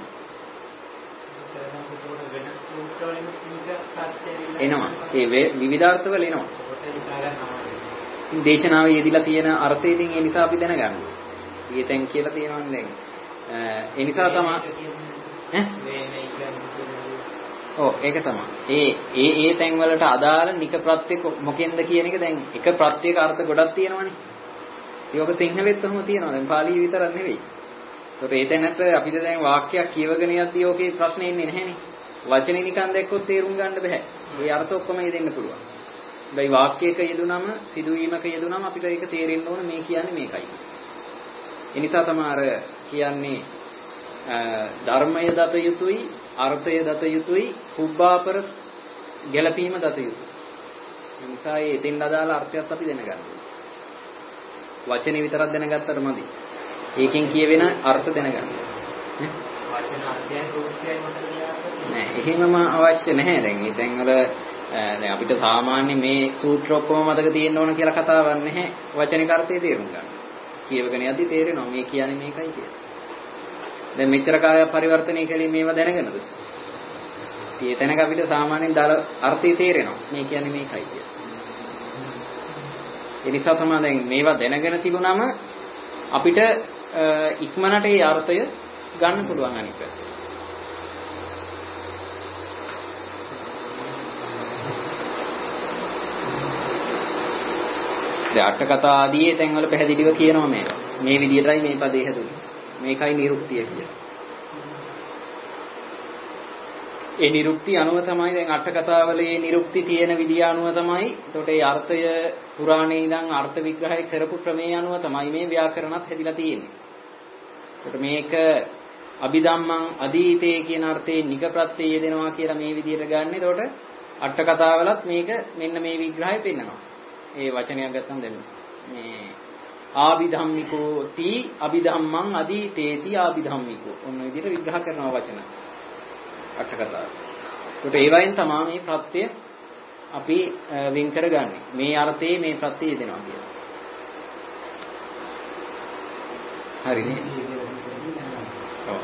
එනවා. ඒ විවිධාර්ථවල එනවා. දේශනාවේ යෙදিলা තියෙන අර්ථය ඉතින් ඒ නිසා අපි දැනගන්න. ඊටෙන් කියලා තියෙනවනේ දැන්. ඒ නිසා තමයි ඈ ඔව් ඒක තමයි. ඒ ඒ ඒ තැන් වලට අදාළ නික ප්‍රත්‍ය මොකෙන්ද කියන එක දැන් එක ප්‍රත්‍යයක අර්ථ ගොඩක් තියෙනවනේ. ඒක සිංහලෙත් ඔහොම තියෙනවා. දැන් පාලිය විතරක් නෙවෙයි. ඒකට ඒ තැනට අපිට දැන් වාක්‍යයක් කියවගෙන යද්දී ඕකේ ප්‍රශ්නේ ඉන්නේ නැහැනේ. වචනේ නිකන් දැක්කොත් තේරුම් ගන්න බෑ. ඒ අර්ථ ඔක්කොම යෙදෙන්න පුළුවන්. හැබැයි වාක්‍යයක යෙදුනම සිදුවීමක යෙදුනම අපිට ඒක තේරෙන්න ඕන මේ කියන්නේ මේකයි. ඒ නිසා තමයි අර කියන්නේ ධර්මය දත යුතුයි, අර්ථය දත යුතුයි, පුබ්බාපර ගැළපීම දත යුතුයි. ඒ නිසා ඒ දෙන්න අදාළ අර්ථයත් අපි දැනගන්න ඕනේ. වචනේ විතරක් දැනගත්තට මදි. ඒකෙන් කියවෙන අර්ථ දැනගන්න. වචන අර්ථයයි සූත්‍රයයි මතක නෑ එහෙමම අවශ්‍ය නැහැ දැන් මේ තැන්වල දැන් අපිට සාමාන්‍ය මේ සූත්‍ර ඔක්කොම මතක තියෙන්න ඕන කියලා කතාවක් නැහැ වචනික අර්ථය තේරුම් ගන්න. කියවගෙන යද්දි තේරෙනවා මේ කියන්නේ මේකයි කියලා. දැන් මෙච්චර කාලයක් පරිවර්තනය කළේ මේවා දැනගෙනද? ඒ තැනක අපිට සාමාන්‍යයෙන් දාල අර්ථය තේරෙනවා මේ කියන්නේ මේකයි කියලා. ඒ නිසා තමයි දැන් මේවා දැනගෙන තිබුණාම අපිට ඉක්මනට ඒ අර්ථය ගන්න පුළුවන් අනිත් පැත්තට. දැන් අට කතා ආදී තැන්වල පැහැදිලිව කියනවා මේක. මේ විදිහටයි මේ පදේ හැදුනේ. මේකයි නිරුක්තිය කියලා. ඒ නිරුක්ති අනුව තමයි දැන් අට කතාවලේ නිරුක්ති තියෙන විදිය අනුව තමයි. එතකොට ඒ අර්ථය පුරාණේ ඉඳන් අර්ථ විග්‍රහය කරපු ක්‍රමයේ අනුව තමයි මේ ව්‍යාකරණත් හැදිලා තියෙන්නේ. එතකොට මේක අභිධම්මං අදීතේ කියන අර්ථයේ නික ප්‍රත්‍යය යෙදෙනවා කියලා මේ විදියට ගන්න. එතකොට අට කතාවලත් මේක මෙන්න මේ විග්‍රහය පෙන්නනවා. ඒ වචනයක් ගත්තම දැන් මේ ආභිධම්මිකෝ ති අභිධම්මං අදීතේති ආභිධම්මිකෝ ඔන්න විදියට විග්‍රහ කරනවා වචන අට කතාව. ඒකට ඒ වයින් තමයි මේ ප්‍රත්‍ය අපි වෙන් කරගන්නේ. මේ අර්ථයේ මේ ප්‍රත්‍ය යෙදෙනවා කියලා. හරිනේ. ඔව්.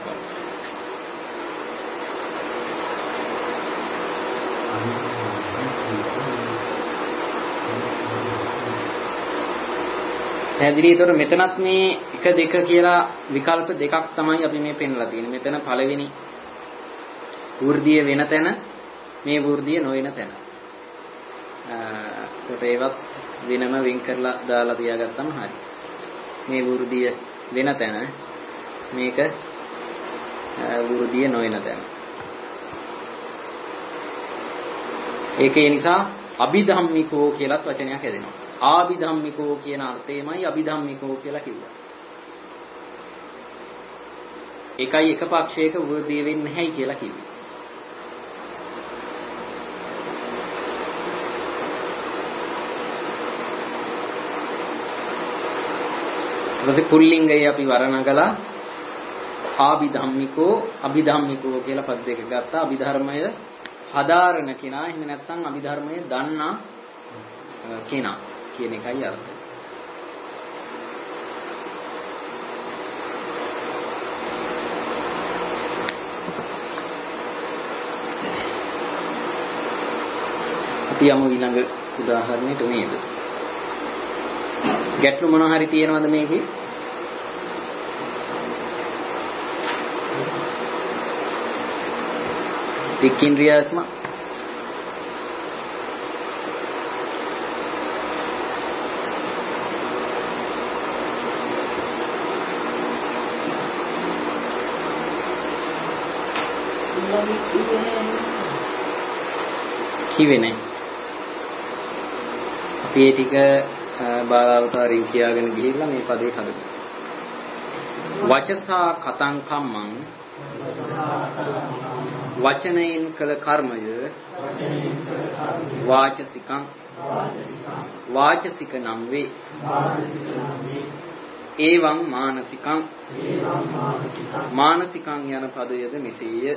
පැහැදිලි. ඒතර මෙතනත් මේ එක දෙක කියලා විකල්ප දෙකක් තමයි අපි මේ පෙන්වලා තියෙන්නේ. මෙතන පළවෙනි වෘද්ධිය වෙන තැන, මේ වෘද්ධිය නොවන තැන. ඒකට ඒවත් වෙනම වෙන් කරලා දාලා තියාගත්තම හරි. මේ වෘද්ධිය වෙන තැන, මේක වෘද්ධිය නොවන තැන. ඒකේ නිසා අභිධම්මිකෝ කියලාත් වචනයක් හැදෙනවා. ආභිධම්මිකෝ කියන අර්ථයමයි අභිධම්මිකෝ කියලා කිව්වා. ඒකයි එක පක්ෂයක වෘද්ධිය වෙන්නේ නැහැයි කියලා කිව්වේ. ඊට පුල්ලිංගය අපි වර්ණන කළා ආභිධම්මිකෝ අභිධම්මිකෝ කියලා පද දෙක ගත්තා. අභිධර්මය හදාරණ කෙනා එහෙම නැත්නම් අභිධර්මය දන්නා කෙනා කියන එකයි අර්ථය. අපි යමු ඊළඟ උදාහරණයට නේද? ගැටලු මොනවා හරි තියෙනවද මේකේ? තික්කින්ද්‍රියස්ම කිව්වේ නැහැ. අපි ඒ ටික බාලාවතාරින් කියාගෙන ගිහිල්ලා මේ පදේ හදමු. වචසා කතං කම්මං වචනයෙන් කළ කර්මය වාචසිකං වාචසික නම් වේ. ඒවං මානසිකං මානසිකං යන පදයද මෙසේය.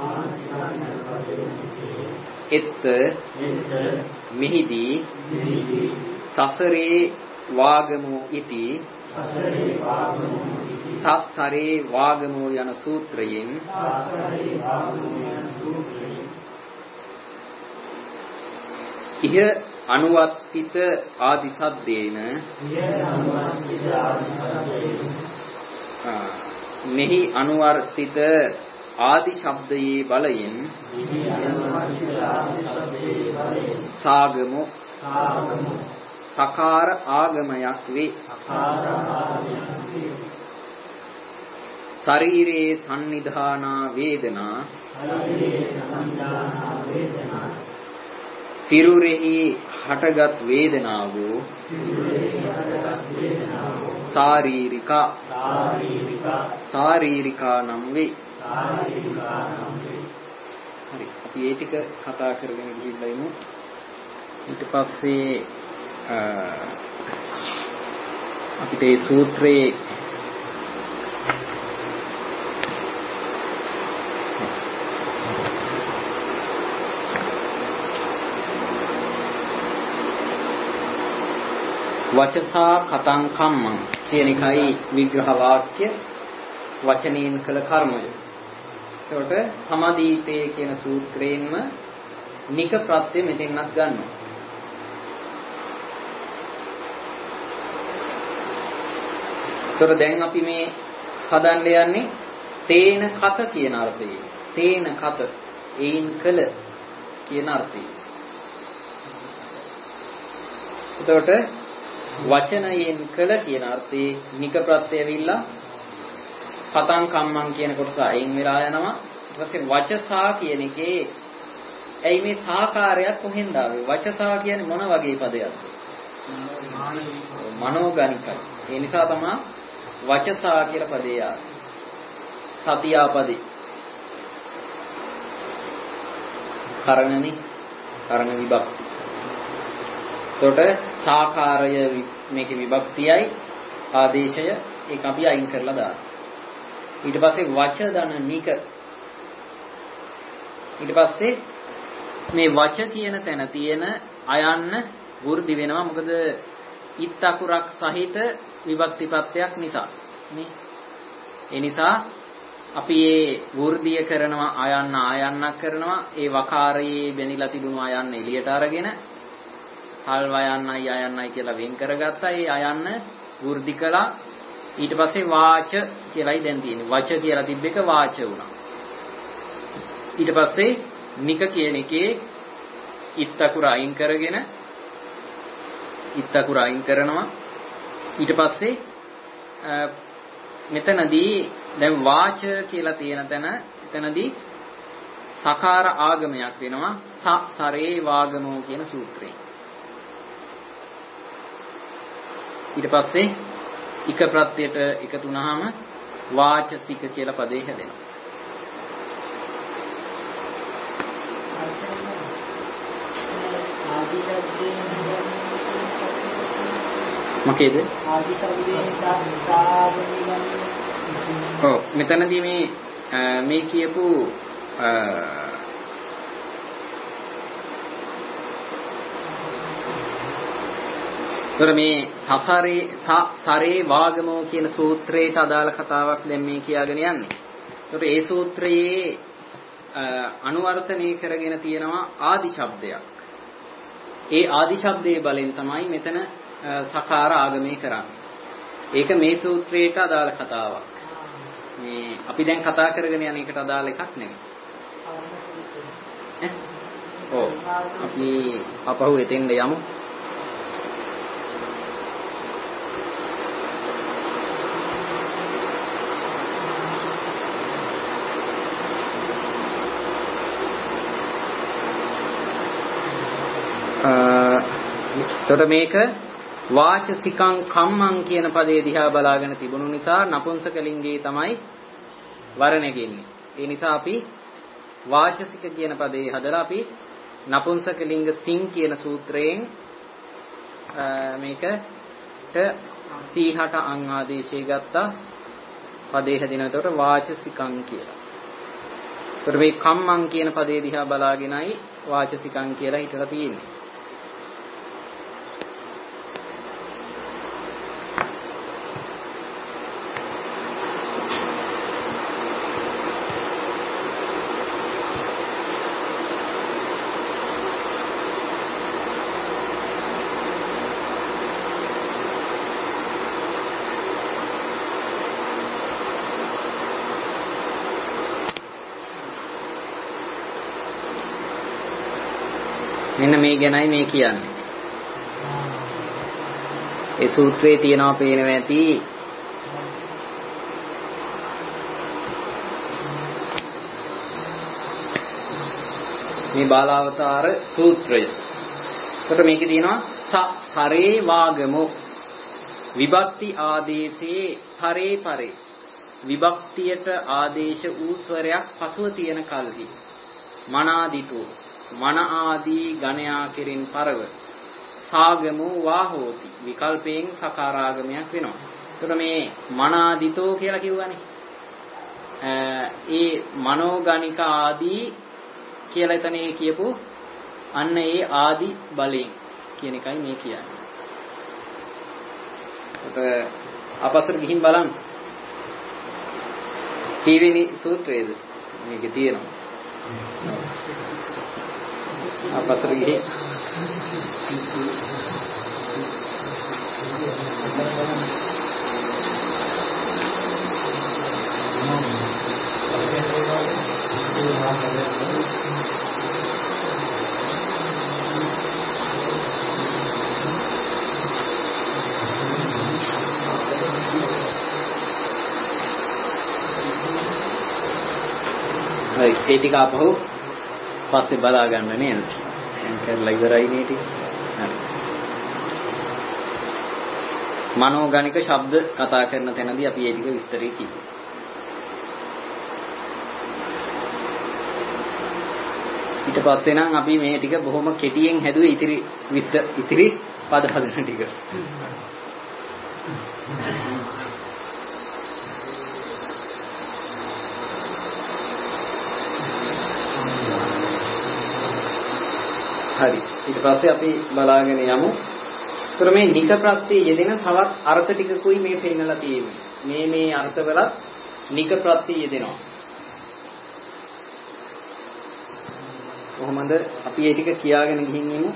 එත් මෙහිදී සසරේ වාගමෝ ඉති සසරේ වාගමෝ යන සූත්‍රයෙන් ඉහ අනුවත්තිත ආදි සද්දේන මෙහි අනුවර්තිත ආදි ශබ්දයේ බලයෙන් සාගමෝ සකාර ආගමයක් වේ. ශරීරේ සන්නිධානා වේදනා සිරුරෙහි හටගත් වේදනාවෝ ශාරීරික ශාරීරිකා නම් වේ. හරි, අපි ඒ ටික කතා කරගෙන ගිහිල්ලා ඉමු. ඊට පස්සේ අපිට මේ සූත්‍රයේ වචසා කතං කම්මං කියන එකයි විග්‍රහ වාක්‍ය වචනයෙන් කළ කර්මය. ඒකට සමාදීතේ කියන සූත්‍රයෙන්ම නික ප්‍රත්‍ය මෙතෙන්වත් ගන්නවා. ඒතර දැන් අපි මේ හදන්න යන්නේ තේන කත කියන අර්ථයෙන්. තේන කත ඒයින් කළ කියන අර්ථයෙන්. එතකොට වචනයෙන් කළ කියන අර්ථයේ නික ප්‍රත්‍ය ඇවිල්ලා කතං කම්මං කියන කොටස අයින් වෙලා යනවා. ඊපස්සේ වචසා කියන එකේ ඇයි මේ සාකාරයක් කොහෙන්ද ආවේ? වචසා කියන්නේ මොන වගේ පදයක්ද? මනෝගණිකයි. ඒ නිසා තමයි වචසා කියලා පදේ ආවේ. සතියාපදේ. කරණනි කරණ විභක්ති. එතකොට සාකාරය මේකේ විභක්තියයි ආදේශය ඒක අපි අයින් කරලා දානවා. ඊට පස්සේ වච දන නික. ඊට පස්සේ මේ වච කියන තැන තියෙන අයන්න වෘද්ධි වෙනවා. මොකද ඉත් අකුරක් සහිත විභක්ති ප්‍රත්‍යක් නිසා. නේ? ඒ නිසා අපි මේ වෘද්ධිය කරනවා අයන්න ආයන්නක් කරනවා. ඒ වකාරයේ බැනිලා තිබුණු අයන්න එළියට අරගෙන හල් වයන්නයි අයන්නයි කියලා වෙන් කරගත්තා. ඒ අයන්න වෘද්ධි කළා. ඊට පස්සේ වාච කියලායි දැන් තියෙන්නේ. වච කියලා තිබ්බ එක වාච වුණා. ඊට පස්සේ නික කියන එකේ ඉත් අකුර අයින් කරගෙන ඉත් අකුර අයින් කරනවා. ඊට පස්සේ මෙතනදී දැන් වාච කියලා තියෙන තැන එතනදී සකාර ආගමයක් වෙනවා. සරේ වාගමෝ කියන සූත්‍රයෙන්. ඊට පස්සේ ඉක ප්‍රත්‍යයට එකතු වුනහම වාචසික කියලා පදේ හැදෙනවා. මොකේද? ආදි ශබ්දයෙන් සාධනිගන්නේ. ඔව් මෙතනදී මේ මේ කියපු තොර මේ සසරේ සරේ වාගමෝ කියන සූත්‍රයට අදාළ කතාවක් දැන් මේ කියාගෙන යන්නේ. ඒතකොට ඒ සූත්‍රයේ අනුවර්තනය කරගෙන තියෙනවා ආදි ශබ්දයක්. ඒ ආදි ශබ්දයේ බලෙන් තමයි මෙතන සකාර ආගමේ කරන්නේ. ඒක මේ සූත්‍රයට අදාළ කතාවක්. මේ අපි දැන් කතා කරගෙන යන එකට අදාළ එකක් නෙවෙයි. ඔව් අපි අපහු එතෙන්ද යමු. එතකොට මේක වාචසිකං කම්මං කියන පදේ දිහා බලාගෙන තිබුණු නිසා නපුංසක ලිංගයේ තමයි වර්ණෙගෙන්නේ. ඒ නිසා අපි වාචසික කියන පදේ හදලා අපි නපුංසක ලිංග සිං කියන සූත්‍රයෙන් මේකට සීහට අං ආදේශය ගත්තා පදේ හැදිනවා. එතකොට වාචසිකං කියලා. එතකොට මේ කම්මං කියන පදේ දිහා බලාගෙනයි වාචසිකං කියලා හිතලා තියෙන්නේ. මෙන්න මේ ගැනයි මේ කියන්නේ. ඒ සූත්‍රයේ තියෙනවා පේනවා ඇති මේ බාලාවතාර සූත්‍රය. එතකොට මේකේ තියෙනවා සරේ වාගමෝ විභක්ති ආදේශේ පරේ පරේ විභක්තියට ආදේශ වූ ස්වරයක් පසුව තියෙන කල්හි මනාදිතෝ මන ආදී ගණයා කෙරින් පරව සාගමෝ වාහෝති විකල්පයෙන් සකාරාගමයක් වෙනවා. එතකොට මේ මනාදිතෝ කියලා කිව්වනේ. ඒ මනෝගණික ආදී කියලා එතන ඒ කියපු අන්න ඒ ආදි බලයෙන් කියන එකයි මේ කියන්නේ. අප අපසර ගිහින් බලන්න. කීවෙනි සූත්‍රයේද මේකේ තියෙනවා. අපතර ගිහින් හරි ඒ ටික අපහු පස්සේ බලා ගන්න නේද? දැන් කරලා ඉවරයි මේ ටික. හරි. මනෝගණික ශබ්ද කතා කරන තැනදී අපි ඒ ටික විස්තරේ කිව්වා. ඊට පස්සේ නම් අපි මේ ටික බොහොම කෙටියෙන් හැදුවේ ඉතිරි විස්තර ඉතිරි පද හදන ටික. හරි. ඊට පස්සේ අපි බලාගෙන යමු. ඒතර මේ නික ප්‍රත්‍ය යෙදෙන තවත් අර්ථ ටිකකුයි මේ පෙන්නලා තියෙන්නේ. මේ මේ අර්ථවලත් නික ප්‍රත්‍ය යෙදෙනවා. කොහොමද අපි මේ ටික කියාගෙන ගිහින් ඉමු.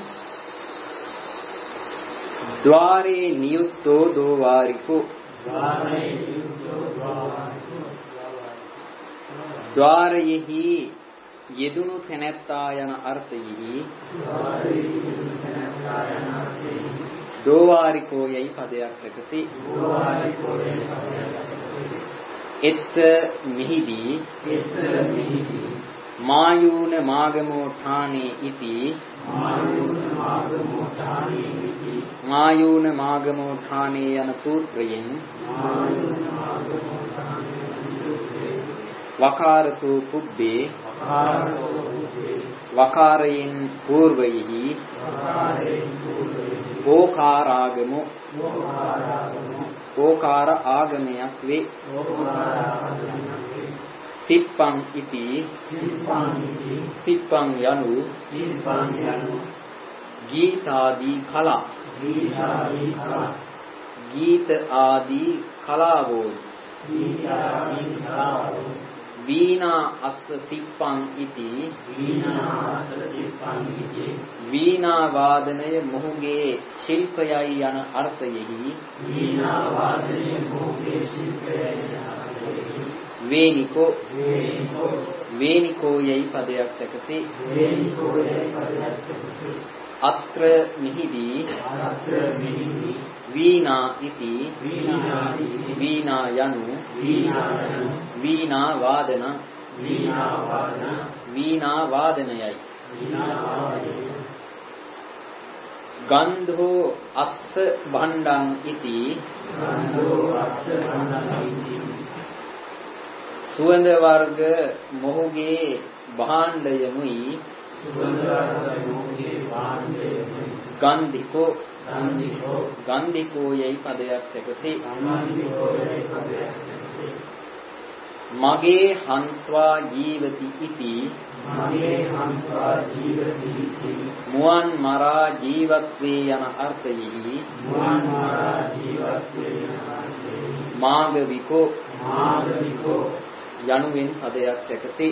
ద్వාරේ නියුක්තෝ දෝවාරිකෝ ద్వාරේ නියුක්තෝ දෝවාරිකෝ ద్వාරයෙහි යෙදුණු තැනැත්තා යන අර්ථයෙහි දෝවාරිකෝ යයි පදයක් රැකති. එත් මිහිදී මායූන මාගමෝ ඨානේ ඉති මායූන මාගමෝ ඨානේ යන සූත්‍රයෙන් වකාරතු පුබ්බේ වකාරයෙන් పూర్වයෙහි ඕකාරාගමෝ ඕකාර ආගමයක් වේ. සිප්පං ඉති සිප්පං යනු ගීතාදී කලා ගීත ආදී කලාවෝ වීණා අස්ස සිප්පං ඉති වීණා වාදනය මොහුගේ ශිල්පයයි යන අර්ථයෙහි වේනිකෝ වේනිකෝ යයි පදයක් දැකති. අත්‍ර මිහිදී වීණා ඉති වීණා යනු වීණා වාදන වීණා වාදනයයි. ගන්ධෝ අස්ස භණ්ඩං ඉති සුවඳ වර්ග මොහුගේ භාණ්ඩයමුයි ගන්ධිකෝ ගන්ධිකෝ යයි පදයක් දැකති. මගේ හන්ත්වා ජීවති ඉති මුවන් මරා ජීවත් වේ යන අර්ථයෙහි මාගවිකෝ යනුවෙන් පදයක් දැකති.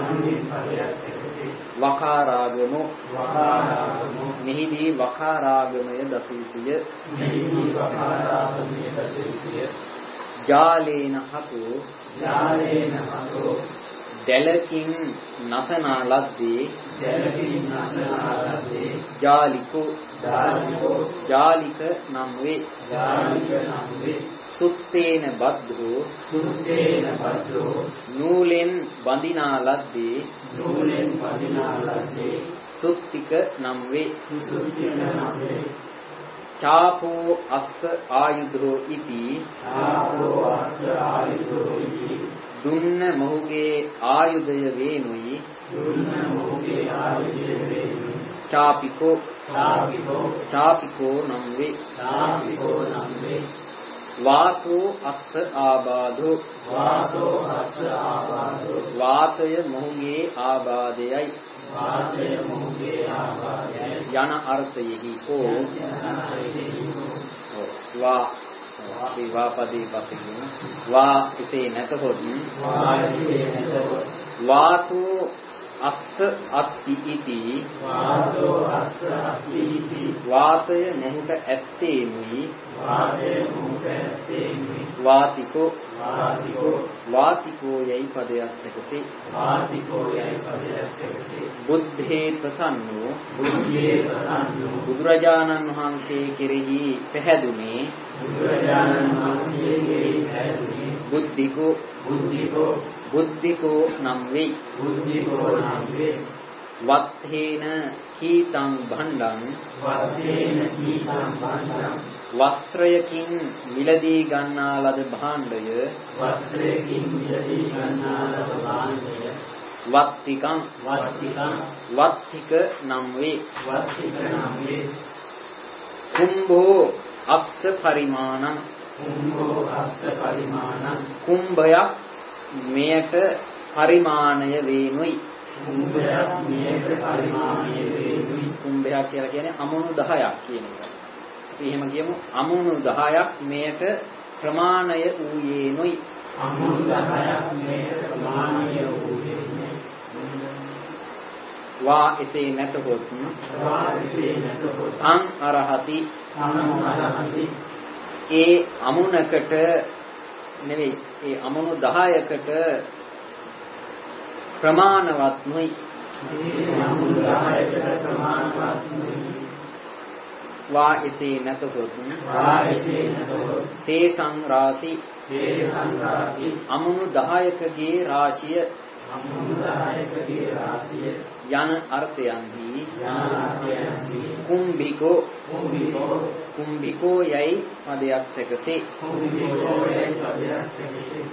වකාරාගමෝ මෙහිදී වකාරාගමය දසීතිය. ජාලේන හතෝ දැලකින් නසනා ලද්දේ ජාලිකෝ ජාලික නම් වේ. සුත්තේන බද්ධෝ නූලෙන් බඳිනා ලද්දේ සුත්තික නම් වේ. චාපෝ අස්ස ආයුධෝ ඉති දුන්න මොහුගේ ආයුධය වේනුයි. චාපිකෝ චාපිකෝ නම් වේ. වාතෝ අස්ස ආබාධෝ වාතය මොහුගේ ආබාධයයි යන අර්ථයෙහි ඕ වා විවාපදී පස්සේ වා ඉතේ නැතහොත් වාතෝ අස්ස අත්ති ඉති වාතය මොහුට ඇත්තේමුයි. වාතිකෝ වාතිකෝ යයි පදයක් දැකති. බුද්ධේ ප්‍රසන්නෝ බුදුරජාණන් වහන්සේ කෙරෙහි පැහැදුනේ බුද්ධිකෝ බුද්ධිකෝ බුද්ධිකෝ නම් වේ. බුද්ධිකෝ නම් වේ. වත්තේන කීතං භණ්ඩං වත්තේන කීතං භණ්ඩං වස්ත්‍රයකින් මිලදී ගන්නා ලද භාණ්ඩය වස්ත්‍රයකින් මිලදී ගන්නා ලද භාණ්ඩය වත්තිකං වත්තිකං වත්තික නම් වේ. වත්තික නම් වේ. කුම්භෝ අක්ත පරිමාණං කුම්භෝ අක්ත පරිමාණං කුම්භයක් මෙයට පරිමාණය වේනුයි. කුම්භයක් මෙයට පරිමාණය වේනුයි. කුම්භයක් කියලා කියන්නේ අමුණු දහයක් කියන එක. අපි එහෙම කියමු අමුණු දහයක් මෙයට ප්‍රමාණය වූයේනුයි. අමුණු දහයක් මෙයට ප්‍රමාණය වූයේනුයි. වා එසේ නැතහොත් වා එසේ නැතහොත් අං අරහති අං අරහති ඒ අමුණකට නෙවෙයි ඒ අමුණු දහයකට ප්‍රමාණවත් නොයි. ඒ අමුණු දහයකට ප්‍රමාණවත් නොයි. වා එසේ නැතහොත් වා එසේ නැතහොත් තේ සංරාති තේ සංරාති අමුණු දහයකගේ රාශිය අමුණු දහයකගේ රාශිය යන අර්ථයන්හි යානයන්හි කුම්භිකෝ කුම්භිකෝ කුම්භිකෝ යයි පදයක් තකසේ. කුම්භිකෝ යයි පදයක් තකසේ.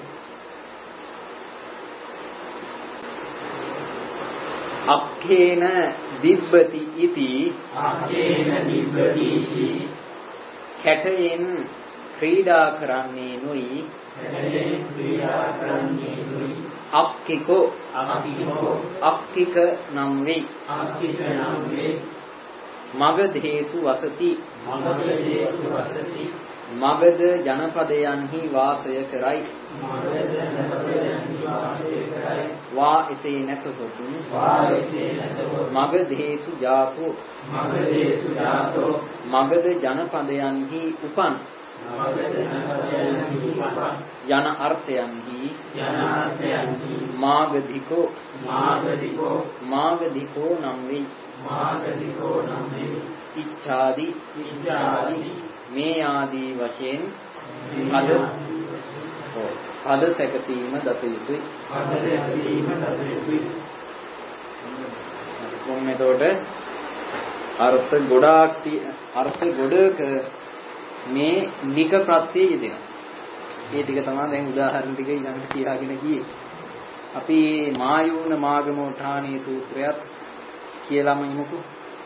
අක්ඛේන දිබ්බති ඉති අක්ඛේන දිබ්බති ඉති කැටයෙන් ක්‍රීඩා කරන්නේ නොයි. කැටයෙන් ක්‍රීඩා කරන්නේ නොයි. අක්ඛිකෝ අක්ඛිකෝ අක්ඛික නම් වේ. අක්ඛික නම් වේ. මගධේසු වසති මගධේසු වසති මගධ ජනපදයන්හි වාසය කරයි. මගධ ජනපදයන්හි වාසය කරයි. වා එසේ නැතහොත් වා එසේ නැතහොත් මගධේසු ජාතෝ මගධේසු ජාතෝ මගධ ජනපදයන්හි උපන් මගධ ජනපදයන්හි උපන් යන අර්ථයන්හි යන අර්ථයන්හි මාගධිකෝ මාගධිකෝ මාගධිකෝ නම් වේ. මාගධිකෝ නම් වේ. ඉච්ඡාදි ඉච්ඡාදි මේ ආදී වශයෙන් පද පද සැකසීම දත යුතුයි. පද සැකසීම දත යුතුයි. කොහොම එතකොට අර්ථ ගොඩාක් අර්ථ ගොඩක මේ නික ප්‍රත්‍යය යෙදෙනවා. ඒ ටික තමයි දැන් උදාහරණ ටික ඊළඟට කියාගෙන ගියේ. අපි මායූන මාගමෝඨානී සූත්‍රයත් කියලාම ඉමුකෝ.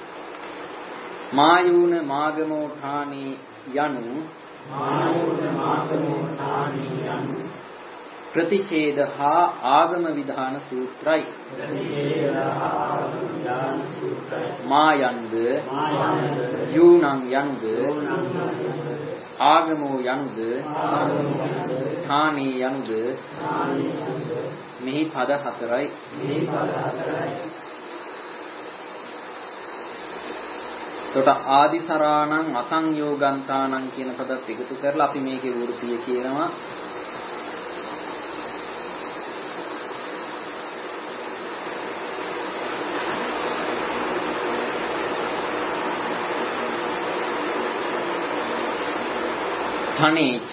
මායූන මාගමෝඨානී යනු මායූන මාගමෝඨානී යනු ප්‍රතිෂේධ හා ආගම විධාන සූත්‍රයි. ප්‍රතිෂේධ හා ආගම විධාන සූත්‍රයි. මායන්ද මායන්ද යූනං යනුද ආගමෝ යනුද ථානී යනුද මෙහි පද හතරයි. මෙහි පද හතරයි. එතකොට ආදිසරාණං අසංයෝගන්තානං කියන පදත් එකතු කරලා අපි මේකේ වෘත්තිය කියනවා. ධනේච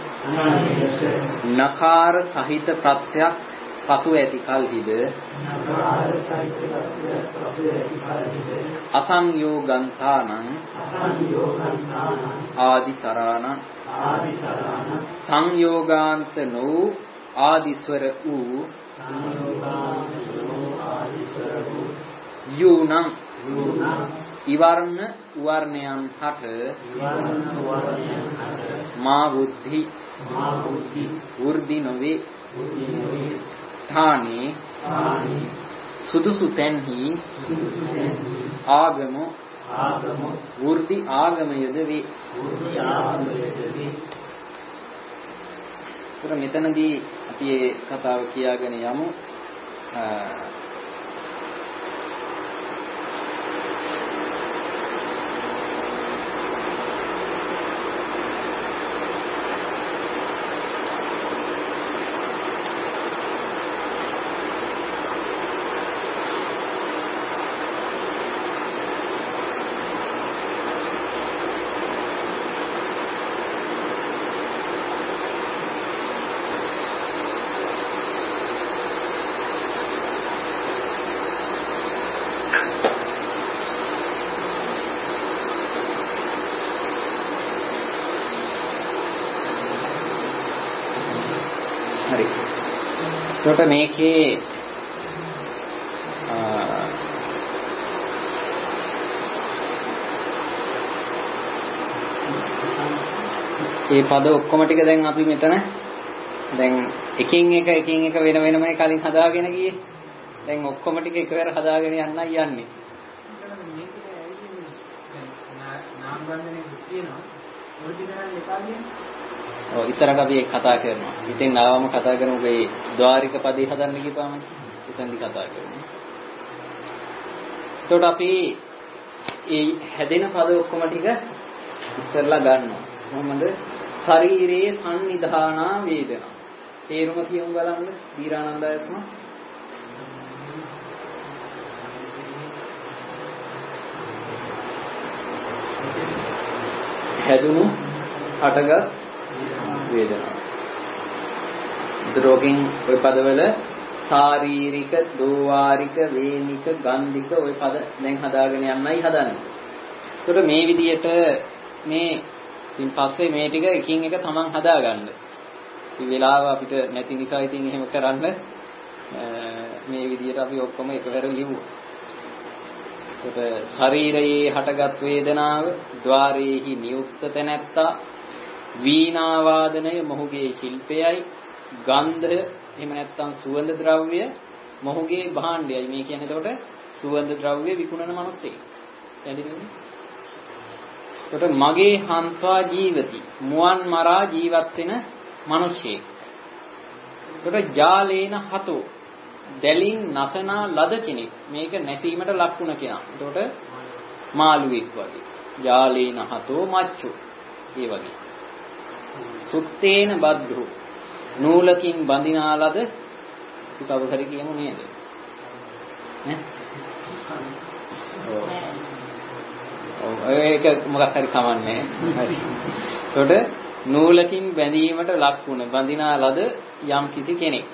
නකාර සහිත ප්‍රත්‍යක් පසු ඇති කල්හිද නකාර සහිත ප්‍රත්‍යක් පසු ඇති කල්හිද අසංයෝගන්තානං අසංයෝගන්තානං ආදිසරාණං ආදිසරාණං සංයෝගාන්ත නෝ ආදිස්වර වූ සංයෝගාන්ත නෝ ආදිස්වර වූ යූනං යූනං ඉවර්ණ වර්ණයන් හට විවරණ වර්ණයන් හට මා බුද්ධි මා බුද්ධි වෘද්ධි නොවේ. බුද්ධි නොවේ. ථානේ ථානි සුදුසු තැන්හි සුදුසු තැන්හි ආගම ආගම වෘද්ධි ආගමයද වේ. වෘද්ධි ආගමයද වේ. ඒතර මෙතනදී අපි මේ කතාව කියාගෙන යමු. එතකොට මේකේ මේ පද ඔක්කොම ටික දැන් අපි මෙතන දැන් එකින් එක එකින් එක වෙන වෙනමයි කලින් හදාගෙන ගියේ. දැන් ඔක්කොම ටික එකවර හදාගෙන යන්නයි යන්නේ. නාම ගන්ධනේ තියෙනවා. ඔය ටික නම් එපා කියන්නේ. ඔව් ඉතරක් අපි ඒක කතා කරනවා. ඉතින් ආවම කතා කරමු මේ ద్వාරික පදේ හදන්න කිව්වම ඉතින්දි කතා කරමු. එතකොට අපි මේ හැදෙන පද ඔක්කොම ටික ඉස්සරලා ගන්නවා. කොහොමද? ශරීරයේ සම්නිධානා වේදනා. තේරුම කියමු බලන්න දීරානන්දයස්ම. හැදුණු හටගත් වේදනාව. දරෝගින් ওই පදවල ශාරීරික, දෝවාරික, වේනික, ගන්ධික ওই පද දැන් හදාගෙන යන්නයි හදන්නේ. ඒකට මේ විදිහට මේ ඉතින් පස්සේ මේ ටික එකින් එක තමන් හදාගන්න. මේ වෙලාව අපිට නැති නිසා ඉතින් එහෙම කරන්න මේ විදිහට අපි ඔක්කොම එකවර ලියුවා. ඒකට ශරීරයේ හටගත් වේදනාව, ద్వාරයේහි නියුක්ත තැනැත්තා, වීණා වාදනය මොහුගේ ශිල්පයයි, ගන්ධය එහෙම නැත්නම් සුවඳ ද්‍රව්‍ය මොහුගේ භාණ්ඩයයි. මේ කියන්නේ එතකොට සුවඳ ද්‍රව්‍ය විකුණන මිනිස්සෙක්. පැහැදිලිද? එතකොට මගේ හන්ත්වා ජීවති, මුවන් මරා ජීවත් වෙන මිනිසෙක්. එතකොට ජාලේන හතෝ, දැලින් නසනා ලද කෙනෙක්. මේක නැසීමට ලක් වුණ කෙනා. එතකොට මාළුවෙක් වගේ. ජාලේන හතෝ මච්චු. ඒ වගේ. සුත්තේන බද්ධෝ, නූලකින් බඳිනා ලද කවුරු හරි කියමු නේද? ඈ? ඔව්. ඒක මොකක් හරි කමන්නේ. හරි. එතකොට නූලකින් බැඳීමට ලක් වුණ බඳිනා ලද යම් කිසි කෙනෙක්.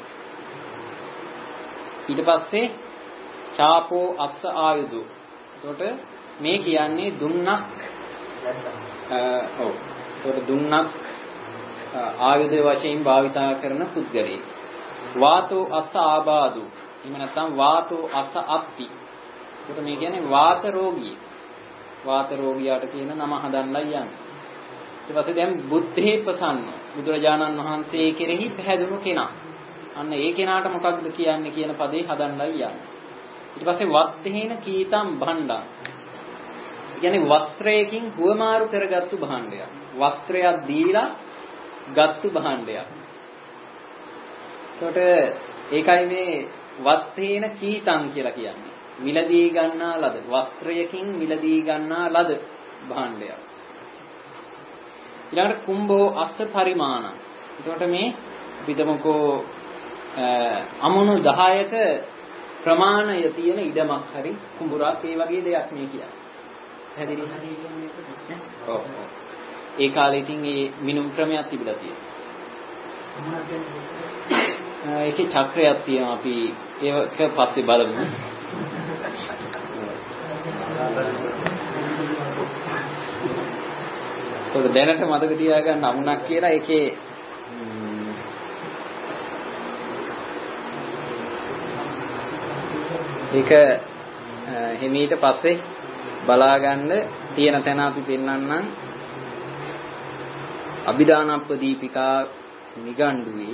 ඊට පස්සේ චාපෝ අස්ස ආයුධ. එතකොට මේ කියන්නේ දුන්නක්. ඔව්. එතකොට දුන්නක් ආයුධ වශයෙන් භාවිතා කරන පුද්ගලයෙක්. වාතෝ අස්ස ආබාදු. එහෙම නැත්නම් වාතෝ අස්ස අප්පි. එතකොට මේ කියන්නේ වාත රෝගී. වාත රෝගියාට කියන නම හදන්නයි යන්නේ. ඊට පස්සේ දැන් බුද්ධේ ප්‍රසන්න. බුදුරජාණන් වහන්සේ කෙරෙහි පැහැදුණු කෙනා. අන්න ඒ කෙනාට මොකක්ද කියන්නේ කියන පදේ හදන්නයි යන්නේ. ඊට පස්සේ වත්තේන කීතම් භණ්ඩා. කියන්නේ වස්ත්‍රයකින් හුවමාරු කරගත්තු භාණ්ඩයක්. වස්ත්‍රයක් දීලා ගත්තු භාණ්ඩයක්. ඒකට ඒකයි මේ වත්තේන කීතම් කියලා කියන්නේ. මිලදී ගන්නා ලද වස්ත්‍රයකින් මිලදී ගන්නා ලද භාණ්ඩයක්. ඊළඟට කුම්භෝ අස්ස පරිමාණ. එතකොට මේ පිටමකෝ අමුණු දහයක ප්‍රමාණය තියෙන ඉඩමක් හරි කුඹුරක් ඒ වගේ දෙයක් මේ කියන්නේ. පැහැදිලිද? ඔව්. ඒ කාලේ ඉතින් මේ මිනුම් ක්‍රමයක් තිබිලා තියෙනවා. ඒකේ චක්‍රයක් තියෙනවා අපි ඒක පස්සේ බලමු. ඒක දැනට මතක තියාගන්න අමුණක් කියලා ඒකේ ඒක හිමීට පස්සේ බලාගන්න තියෙන තැන අපි පෙන්වන්නම්. අභිදානප්පදීපිකා නිගණ්ඩුවේ.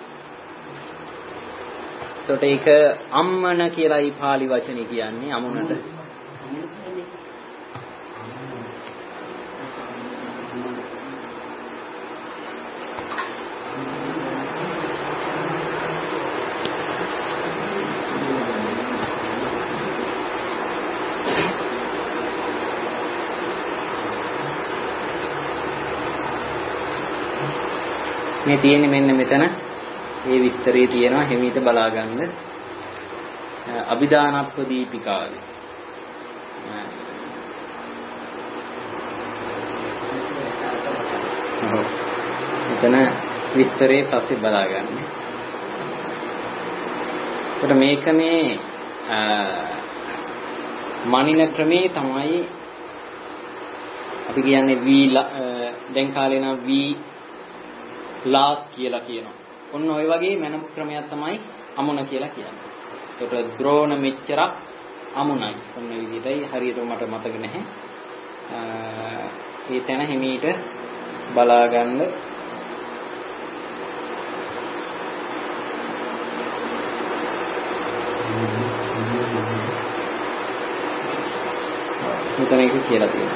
එතකොට ඒක අම්මන කියලායි පාලි වචනේ කියන්නේ අමුණට. මේ තියෙන්නේ මෙන්න මෙතන මේ විස්තරේ තියෙනවා හිමීට බලා ගන්න. අභිදානප්පදීපිකාවේ මෙතන විස්තරේ පස්සේ බලා ගන්න. ඒකට මේක මේ මනින ක්‍රමේ තමයි අපි කියන්නේ වී දැන් කාලේ නම් වී ලාස් කියලා කියනවා. ඔන්න ඔය වගේ මනම ක්‍රමයක් තමයි අමුණ කියලා කියන්නේ. ඒකට ද්‍රෝණ මෙච්චරක් අමුණයි. ඔන්න විදිහටයි හරියට මට මතක නැහැ. ඒ තැන හිමීට බලා ගන්න. මෙතන එක කියලා තියෙනවා.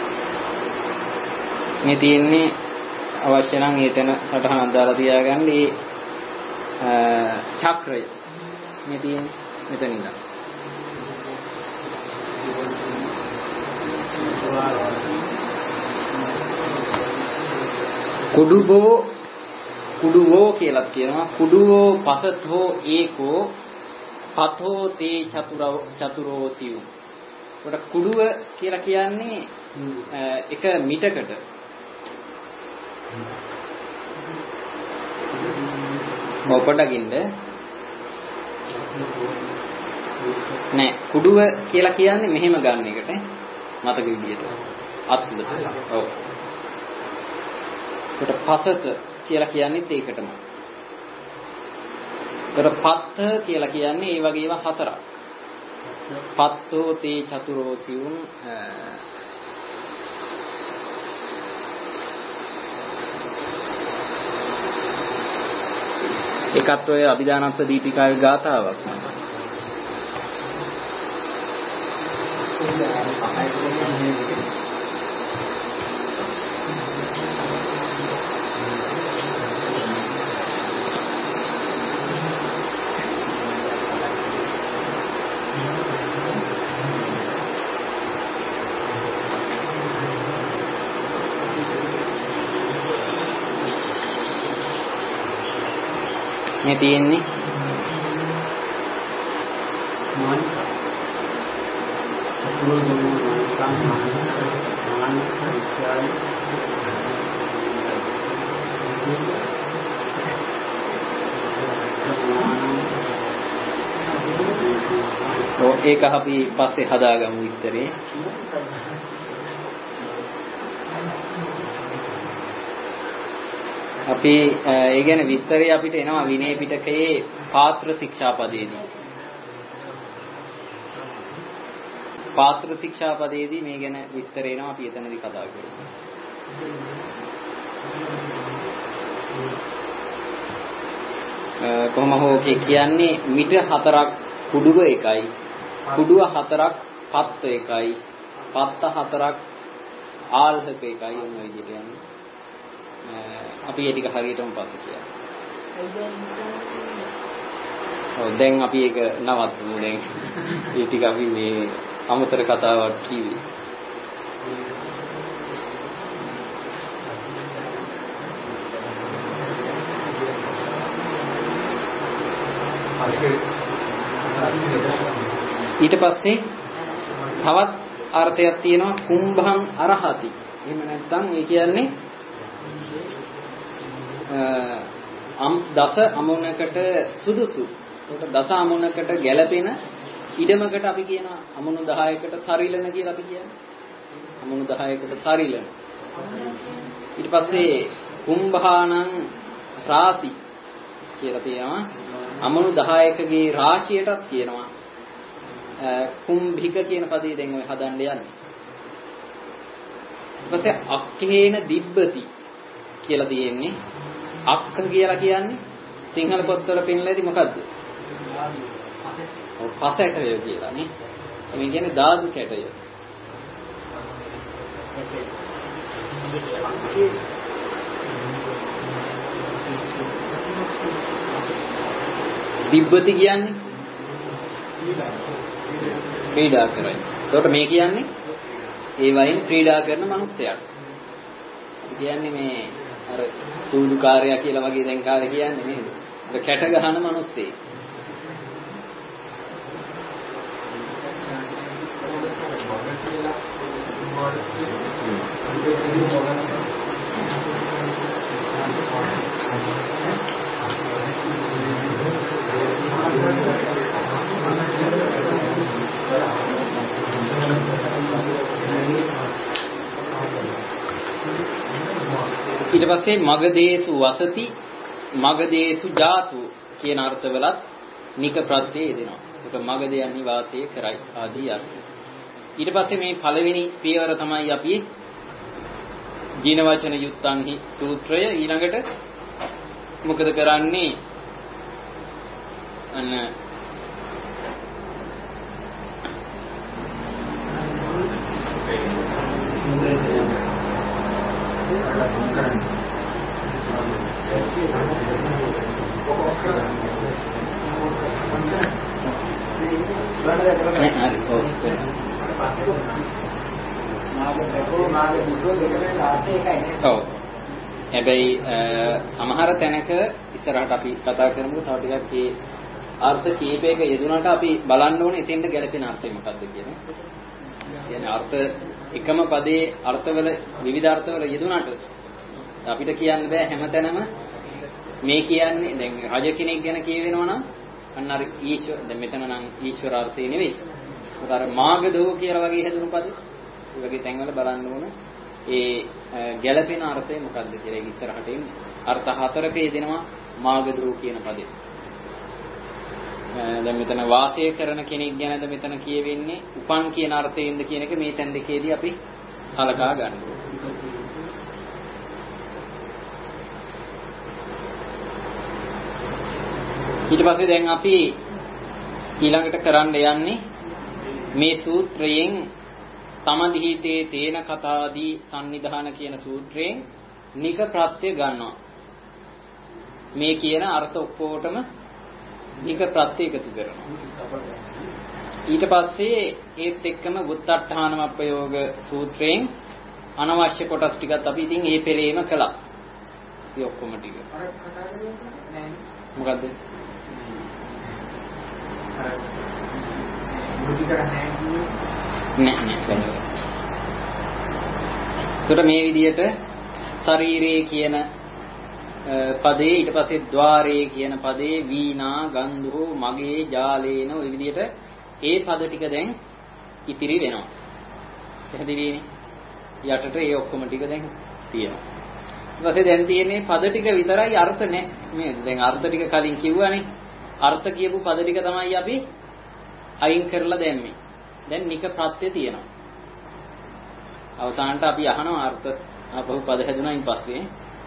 මේ තියෙන්නේ අවශ්‍ය නම් ඒ තැන සටහනක් දාලා තියාගන්න. ඒ චක්‍රය මේ තියෙන්නේ මෙතන ඉඳන්. කුඩුබෝ කුඩුවෝ කියලා කියනවා. කුඩුවෝ පසතෝ ඒකෝ පතෝ තේ චතුරෝ චතුරෝ සිව්. ඒකට කුඩුව කියලා කියන්නේ එක මිටකට මොපඩගින්ද නෑ. කුඩුව කියලා කියන්නේ මෙහෙම ගන්න එකට මතක විදියට අත්ලද. ඔව්. ඒකට පසත කියලා කියන්නේත් ඒකටම. ඒකට පත්ත කියලා කියන්නේ ඒ වගේම හතරක්. පත්තෝ තේ චතුරෝ සිවුන් ඒකත් ඔය අභිදානත්ථ දීපිකාවේ ගාථාවක්. මේ තියෙන්නේ ඔව් ඒක අපි පස්සේ හදාගමු විතරේ. අපි ඒ කියන්නේ විස්තරය අපිට එනවා විනය පිටකයේ පාත්‍ර ශික්ෂාපදයේදී. පාත්‍ර ශික්ෂාපදයේදී මේ ගැන විස්තර එනවා. අපි එතනදී කතා කරමු. කොහොම හෝ කියන්නේ මිට හතරක් කුඩුව එකයි, කුඩුව හතරක් පත්ත එකයි, පත්ත හතරක් ආල්හක එකයි. ඔන්න ඔය විදිහට යන්නේ. අපි ඒ ටික හරියටම පස්සේ කියනවා. ඔව් දැන් අපි ඒක නවත්වමු. දැන් ඒ ටික අපි මේ අමතර කතාවක් කිව්වේ. ඊට පස්සේ තවත් අර්ථයක් තියෙනවා කුම්භං අරහති. එහෙම නැත්නම් ඒ කියන්නේ අම් දස අමුණකට සුදුසු. ඒක දස අමුණකට ගැළපෙන ඉඩමකට අපි කියනවා අමුණු දහයකට සරිලන කියලා අපි කියන්නේ. අමුණු දහයකට සරිලන. ඊට පස්සේ කුම්භානං රාති කියලා තියෙනවා. අමුණු දහයකගේ රාශියටත් කියනවා. කුම්භික කියන පදේ දැන් ඔය හදන්න යන්නේ. ඊට පස්සේ අක්ඛේන දිබ්බති කියලා තියෙන්නේ. අක්ඛ කියලා කියන්නේ සිංහල පොත්වල පෙන්නලාදී මොකද්ද? ඔව් පසැටය කියලා නේ. මේ කියන්නේ ධාතු කැටය. දිබ්බති කියන්නේ ක්‍රීඩා කරයි. එතකොට මේ කියන්නේ ඒ වයින් ක්‍රීඩා කරන මිනිස්සයාට. කියන්නේ මේ අර සූදුකාරයා කියලා වගේ දැන් කාලේ කියන්නේ නේද? අර කැට ගහන මිනිස්සේ. ඊට පස්සේ මගදේසු වසති මගදේසු ජාතු කියන අර්ථවලත් නික ප්‍රත්‍යය යෙදෙනවා. ඒක මගද යන්නේ වාසය කරයි ආදී අර්ථය. ඊට පස්සේ මේ පළවෙනි පියවර තමයි අපි ජීන වචන යුත්තංහි සූත්‍රය. ඊළඟට මොකද කරන්නේ? අන්න හැබැයි සමහර තැනක ඉස්සරහට අපි කතා කරමු තව ටිකක් ඒ අර්ථ කීපයක යෙදුනට අපි බලන්න ඕනේ එතෙන්ට ගැලපෙන අර්ථය මොකක්ද කියන්නේ. කියන්නේ අර්ථ එකම පදේ අර්ථවල විවිධ අර්ථවල යෙදුනට අපිට කියන්න බෑ හැමතැනම මේ කියන්නේ දැන් රජ කෙනෙක් ගැන කියවෙනවා නම් අන්න අර ඊශ්වර දැන් මෙතන නම් ඊශ්වර අර්ථය නෙවෙයි. ඒක අර මාගදෝ කියලා වගේ හැදුණු පදේ. ඒ වගේ තැන්වල බලන්න ඕන ඒ ගැළපෙන අර්ථය මොකක්ද කියලා. ඒක ඉස්සරහට එන්නේ. අර්ථ හතරක යෙදෙනවා මාගදෝ කියන පදේ. දැන් මෙතන වාසය කරන කෙනෙක් ගැනද මෙතන කියවෙන්නේ උපන් කියන අර්ථයෙන්ද කියන එක මේ තැන් දෙකේදී අපි සලකා ගන්න ඕනේ. ඊට පස්සේ දැන් අපි ඊළඟට කරන්න යන්නේ මේ සූත්‍රයෙන් තමදිහිතේ තේන කතාදී සම්නිධාන කියන සූත්‍රයෙන් නික ප්‍රත්‍ය ගන්නවා. මේ කියන අර්ථ ඔක්කොටම නික ප්‍රත්‍ය එකතු කරනවා. ඊට පස්සේ ඒත් එක්කම වුත්තට්ඨානම ප්‍රයෝග සූත්‍රයෙන් අනවශ්‍ය කොටස් ටිකත් අපි ඉතින් ඒ පෙළේම කළා. ඒ ඔක්කොම ටික. මොකද්ද? නෑ නෑ. ඒකට මේ විදිහට ශරීරයේ කියන පදේ ඊට පස්සේ ద్వාරේ කියන පදේ වීණා ගන්ධෝ මගේ ජාලේන ওই විදිහට ඒ පද ටික දැන් ඉතිරි වෙනවා. පැහැදිලිනේ? යටට ඒ ඔක්කොම ටික දැන් තියෙනවා. ඊට පස්සේ දැන් තියෙන්නේ පද ටික විතරයි අර්ථ නෑ. මේ දැන් අර්ථ ටික කලින් කිව්වනේ. අර්ථ කියපු පද ටික තමයි අපි අයින් කරලා දැම්මේ. දැන් නික ප්‍රත්‍ය තියෙනවා. අවසානට අපි අහනවා අර්ථ අපහු පද හැදුනායින් පස්සේ.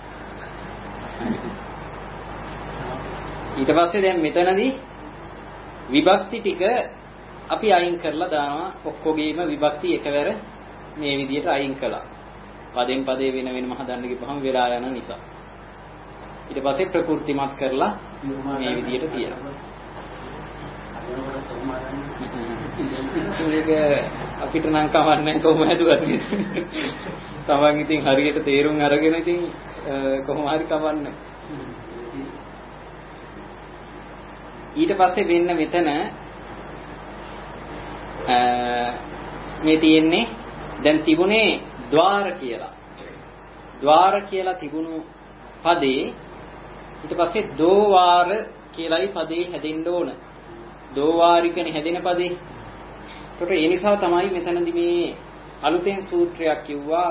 ඊට පස්සේ දැන් මෙතනදී විභක්ති ටික අපි අයින් කරලා දානවා. ඔක්කොගේම විභක්ති එකවර මේ විදිහට අයින් කළා. පදෙන් පදේ වෙන වෙනම හදන්න ගිහම වෙලා යන නිසා. ඊට පස්සේ ප්‍රකෘතිමත් කරලා මේ විදිහට තියෙනවා. ඒක අපිට නම් කවන්නේ කොහොම හැදුවත් තමන් ඉතින් හරියට තේරුම් අරගෙන ඉතින් කොහොම හරි කවන්නේ. ඊට පස්සේ වෙන්න මෙතන මේ තියෙන්නේ දැන් තිබුණේ ద్వාර කියලා. ద్వාර කියලා තිබුණු පදේ ඊට පස්සේ දෝවාර කියලායි පදේ හැදෙන්න ඕන. දෝවාරිකනේ හැදෙන පදේ. ඒකට ඒ නිසා තමයි මෙතනදී මේ අලුතෙන් සූත්‍රයක් කිව්වා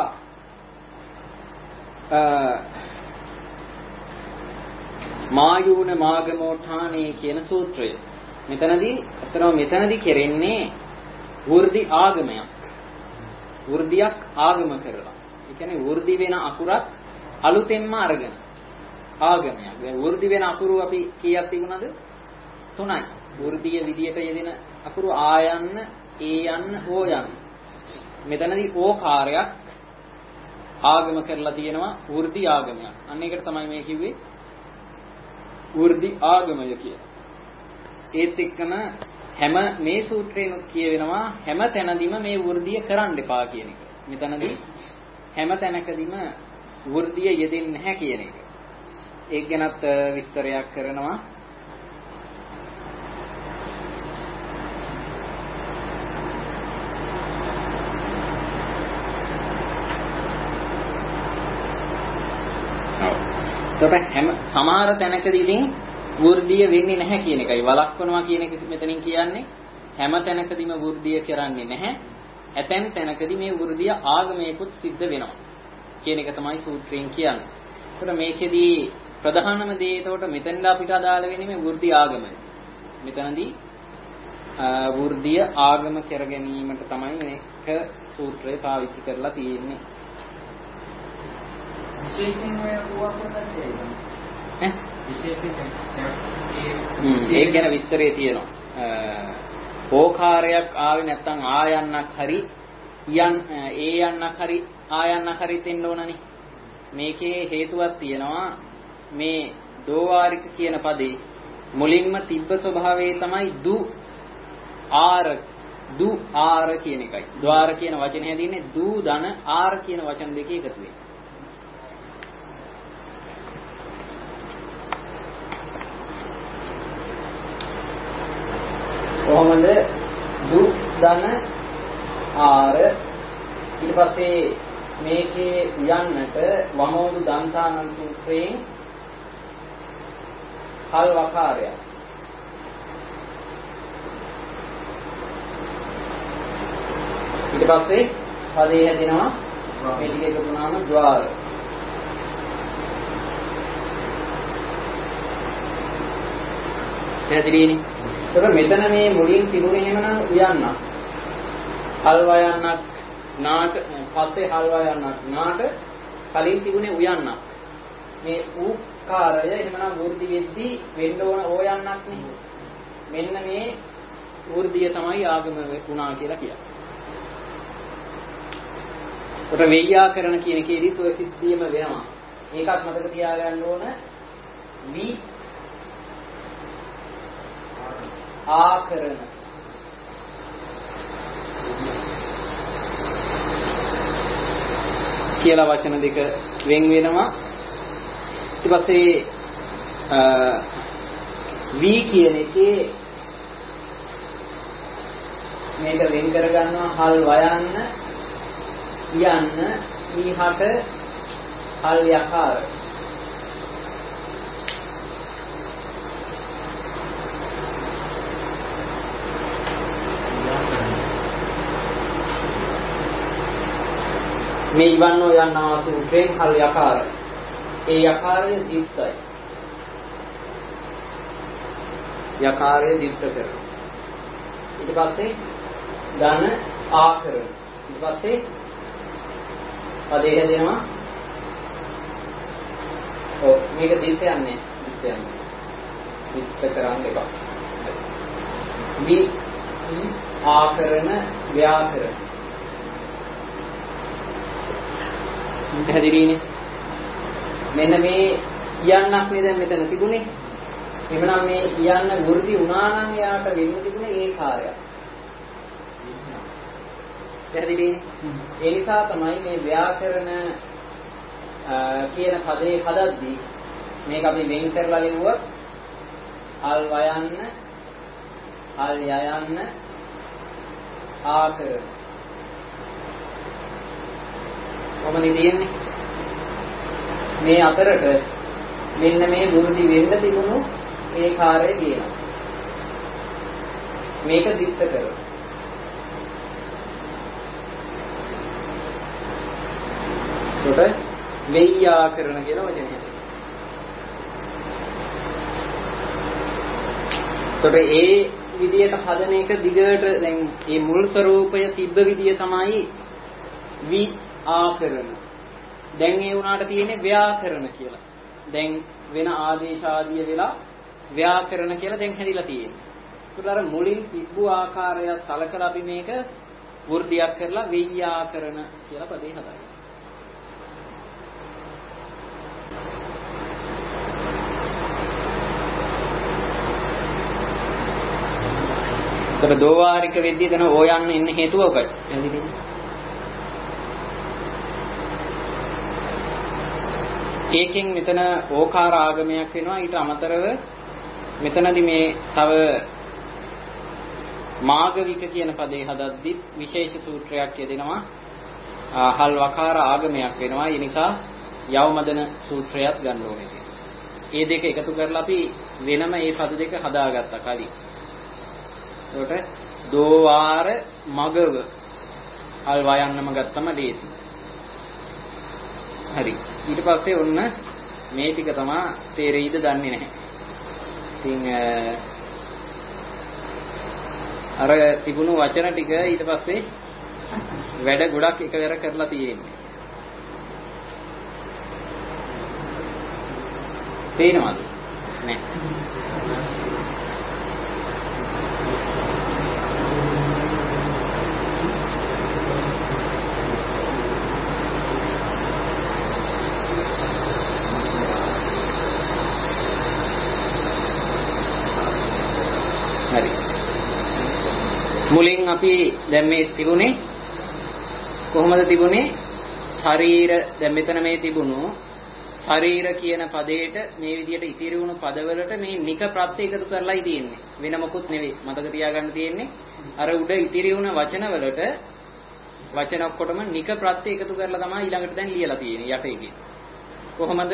මායූන මාගමෝඨානේ කියන සූත්‍රය. මෙතනදී අතරම මෙතනදී කෙරෙන්නේ වෘද්ධි ආගමයක්. වෘද්ධියක් ආගම කරලා. ඒ කියන්නේ වෘද්ධි වෙන අකුරක් අලුතෙන්ම අරගෙන ආගමයක්. දැන් වෘද්ධි වෙන අකුරු අපි කීයක් තිබුණාද? තුනයි. වෘද්ධිය විදියට යෙදෙන අකුරු ආ යන්න, ඒ යන්න, ඕ යන්න. මෙතනදී ඕකාරයක් ආගම කරලා තියෙනවා වෘද්ධි ආගමයක්. අන්න ඒකට තමයි මේ කිව්වේ වෘද්ධි ආගමය කියලා. ඒත් එක්කම හැම මේ සූත්‍රේනොත් කියවෙනවා හැම තැනදීම මේ වෘද්ධිය කරන්න එපා කියන එක. මෙතනදී හැම තැනකදීම වෘද්ධිය යෙදෙන්නේ නැහැ කියන එක. ඒක ගැනත් විස්තරයක් කරනවා. හැම සමහර තැනකදී ඉතින් වෘද්ධිය වෙන්නේ නැහැ කියන එකයි වළක්වනවා කියන එක මෙතනින් කියන්නේ හැම තැනකදීම වෘද්ධිය කරන්නේ නැහැ. ඇතැම් තැනකදී මේ වෘද්ධිය ආගමයකුත් සිද්ධ වෙනවා කියන එක තමයි සූත්‍රයෙන් කියන්නේ. ඒකට මේකෙදී ප්‍රධානම දේ ඒකට මෙතෙන්ද අපිට අදාළ වෙන්නේ මේ වෘද්ධි ආගමයි. මෙතනදී වෘද්ධිය ආගම කර ගැනීමට තමයි මේක සූත්‍රය පාවිච්චි කරලා තියෙන්නේ. විශේෂයෙන් ඔය වුවක්වලදී ඈ විශේෂයෙන් ඒක ගැන විස්තරේ තියෙනවා. ඕකාරයක් ආවේ නැත්නම් ආයන්නක් හරි යන් ඒ යන්නක් හරි ආයන්නක් හරි දෙන්න ඕනනේ. මේකේ හේතුවක් තියෙනවා. මේ දෝවාරික කියන පදේ මුලින්ම තිබ්බ ස්වභාවයේ තමයි දු ආර දු ආර කියන එකයි. ద్వාර කියන වචනේ හැදින්නේ දු ධන ආර කියන වචන දෙකේ එකතු වෙයි. කොහොමද දු ධන ආර ඊට පස්සේ මේකේ යන්නට වමෝදු දන්තානන් සූත්‍රයෙන් හල් වකාරය ඊට පස්සේ පදේ හැදෙනවා මේ ටික එකතු වුණාම ద్వාර පැහැදිලිනේ. ඒක මෙතන මේ මුලින් තිබුණේ එහෙමනම් උයන්නක් හල් වයන්නක් නාට පස්සේ හල් වයන්නක් නාට කලින් තිබුණේ උයන්නක් මේ ඌකාරය එහෙමනම් වෘද්ධි වෙද්දී වෙන්න ඕන ඕයන්නක් නේ. මෙන්න මේ වෘද්ධිය තමයි ආගම වුණා කියලා කියන්නේ. උට වෙය්‍යාකරණ කියන එකේදීත් ඔය සිද්ධියම වෙනවා. ඒකත් මතක තියාගන්න ඕන. වි ආකරණ කියලා වචන දෙක වෙන් වෙනවා. ඊට පස්සේ වි කියන එකේ මේක වෙන් කර ගන්නවා හල් වයන්න යන්න ඊහට හල් යකාර මේ ඉවන්නෝ යනවා සූත්‍රයෙන් හල් යකාර ඒ යකාරය දිත්තයි යකාරය දිත්ත කරනවා. ඊට පස්සේ ධන ආකරණ ඊට පස්සේ පදේ හැදෙනවා. ඔව් මේක දිත්ත යන්නේ දිත්ත යන්නේ දිත්ත කරන්නේ එපා. වි ඊ ආකරණ ව්‍යාකරණ පැහැදිලිනේ. මෙන්න මේ යන්නක් නේ දැන් මෙතන තිබුණේ. එhmenan මේ යන්න වෘද්ධි වුණා නම් යාට වෙන්න තිබුණේ ඒ කාර්යය. පැහැදිලිනේ. ඒ නිසා තමයි මේ ව්‍යාකරණ කියන පදේ හදද්දී මේක අපි වෙන් කරලා ලියුවොත් අල් වයන්න අල් යයන්න ආකරණ කොහොමද තියෙන්නේ? මේ අතරට මෙන්න මේ වෘද්ධි වෙන්න තිබුණු ඒ කාර්යය කියනවා. මේක දිත්ත කරනවා. ඒකට වෙය්‍යාකරණ කියලා වචනය. ඒකට ඒ විදියට හදන එක දිගට දැන් මේ මුල් ස්වરૂපය තිබ්බ විදිය තමයි වි ආකරණ. දැන් ඒ උනාට තියෙන්නේ ව්‍යාකරණ කියලා. දැන් වෙන ආදේශ ආදිය වෙලා ව්‍යාකරණ කියලා දැන් හැදිලා තියෙන්නේ. ඒකට අර මුලින් තිබ්බු ආකාරය සලකලා අපි මේක වෘද්ධියක් කරලා වෙය්‍යාකරණ කියලා පදේ හදාගන්නවා. ඒකට දෝවාරික වෙද්දී එතන ඕයන්න ඉන්න හේතුව ඔකයි. එහෙනම් ඒකෙන් මෙතන ඕකාර ආගමයක් වෙනවා. ඊට අමතරව මෙතනදී මේ තව මාගවික කියන පදේ හදද්දි විශේෂ සූත්‍රයක් යෙදෙනවා. හල් වකාර ආගමයක් වෙනවා. ඒ නිසා යවමදන සූත්‍රයත් ගන්න ඕනේ කියලා. මේ දෙක එකතු කරලා අපි වෙනම මේ පද දෙක හදාගත්තා කලින්. ඒකට දෝවාර මගව හල් වයන්නම ගත්තම ලේසි. හරි. ඊට පස්සේ ඔන්න මේ ටික තමයි තේරෙයිද දන්නේ නැහැ. ඉතින් අර තිබුණු වචන ටික ඊට පස්සේ වැඩ ගොඩක් එකවර කරලා තියෙන්නේ. තේනවද? නෑ. හරි. මුලින් අපි දැන් මේ තිබුණේ කොහොමද තිබුණේ? ශරීර දැන් මෙතන මේ තිබුණු ශරීර කියන පදයට මේ විදිහට ඉතිරි වුණු පදවලට මේ නික ප්‍රත්‍ය එකතු කරලායි තියෙන්නේ. වෙන මොකුත් නෙවෙයි. මතක තියාගන්න තියෙන්නේ අර උඩ ඉතිරි වුණ වචන වලට වචන ඔක්කොටම නික ප්‍රත්‍ය එකතු කරලා තමයි ඊළඟට දැන් ලියලා තියෙන්නේ යට එකේ. කොහොමද?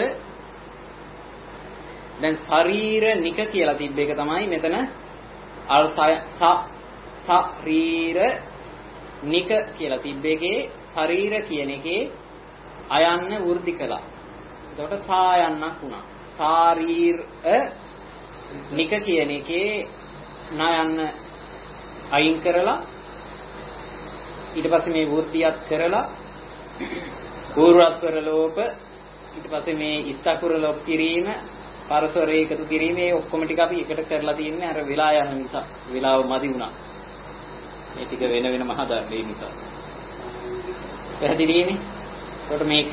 දැන් ශරීර නික කියලා තිබ්බ එක තමයි මෙතන අල් ස ශරීර නික කියලා තිබ්බ එකේ ශරීර කියන එකේ අයන්න වෘද්ධි කළා. එතකොට සායන්නක් වුණා. ශාරීර නික කියන එකේ නයන්න අයින් කරලා ඊට පස්සේ මේ වෘද්ධියත් කරලා පූර්වස්වර ලෝප ඊට පස්සේ මේ ඉස්තකුර ලෝප කිරීම පරස්වර එකතු කිරීම මේ ඔක්කොම ටික අපි එකට කරලා තින්නේ අර විලා යන නිසා. විලාව මදි වුණා. මේ ටික වෙන වෙනම හදා මේ නිසා. පැහැදිලිනේ? එතකොට මේක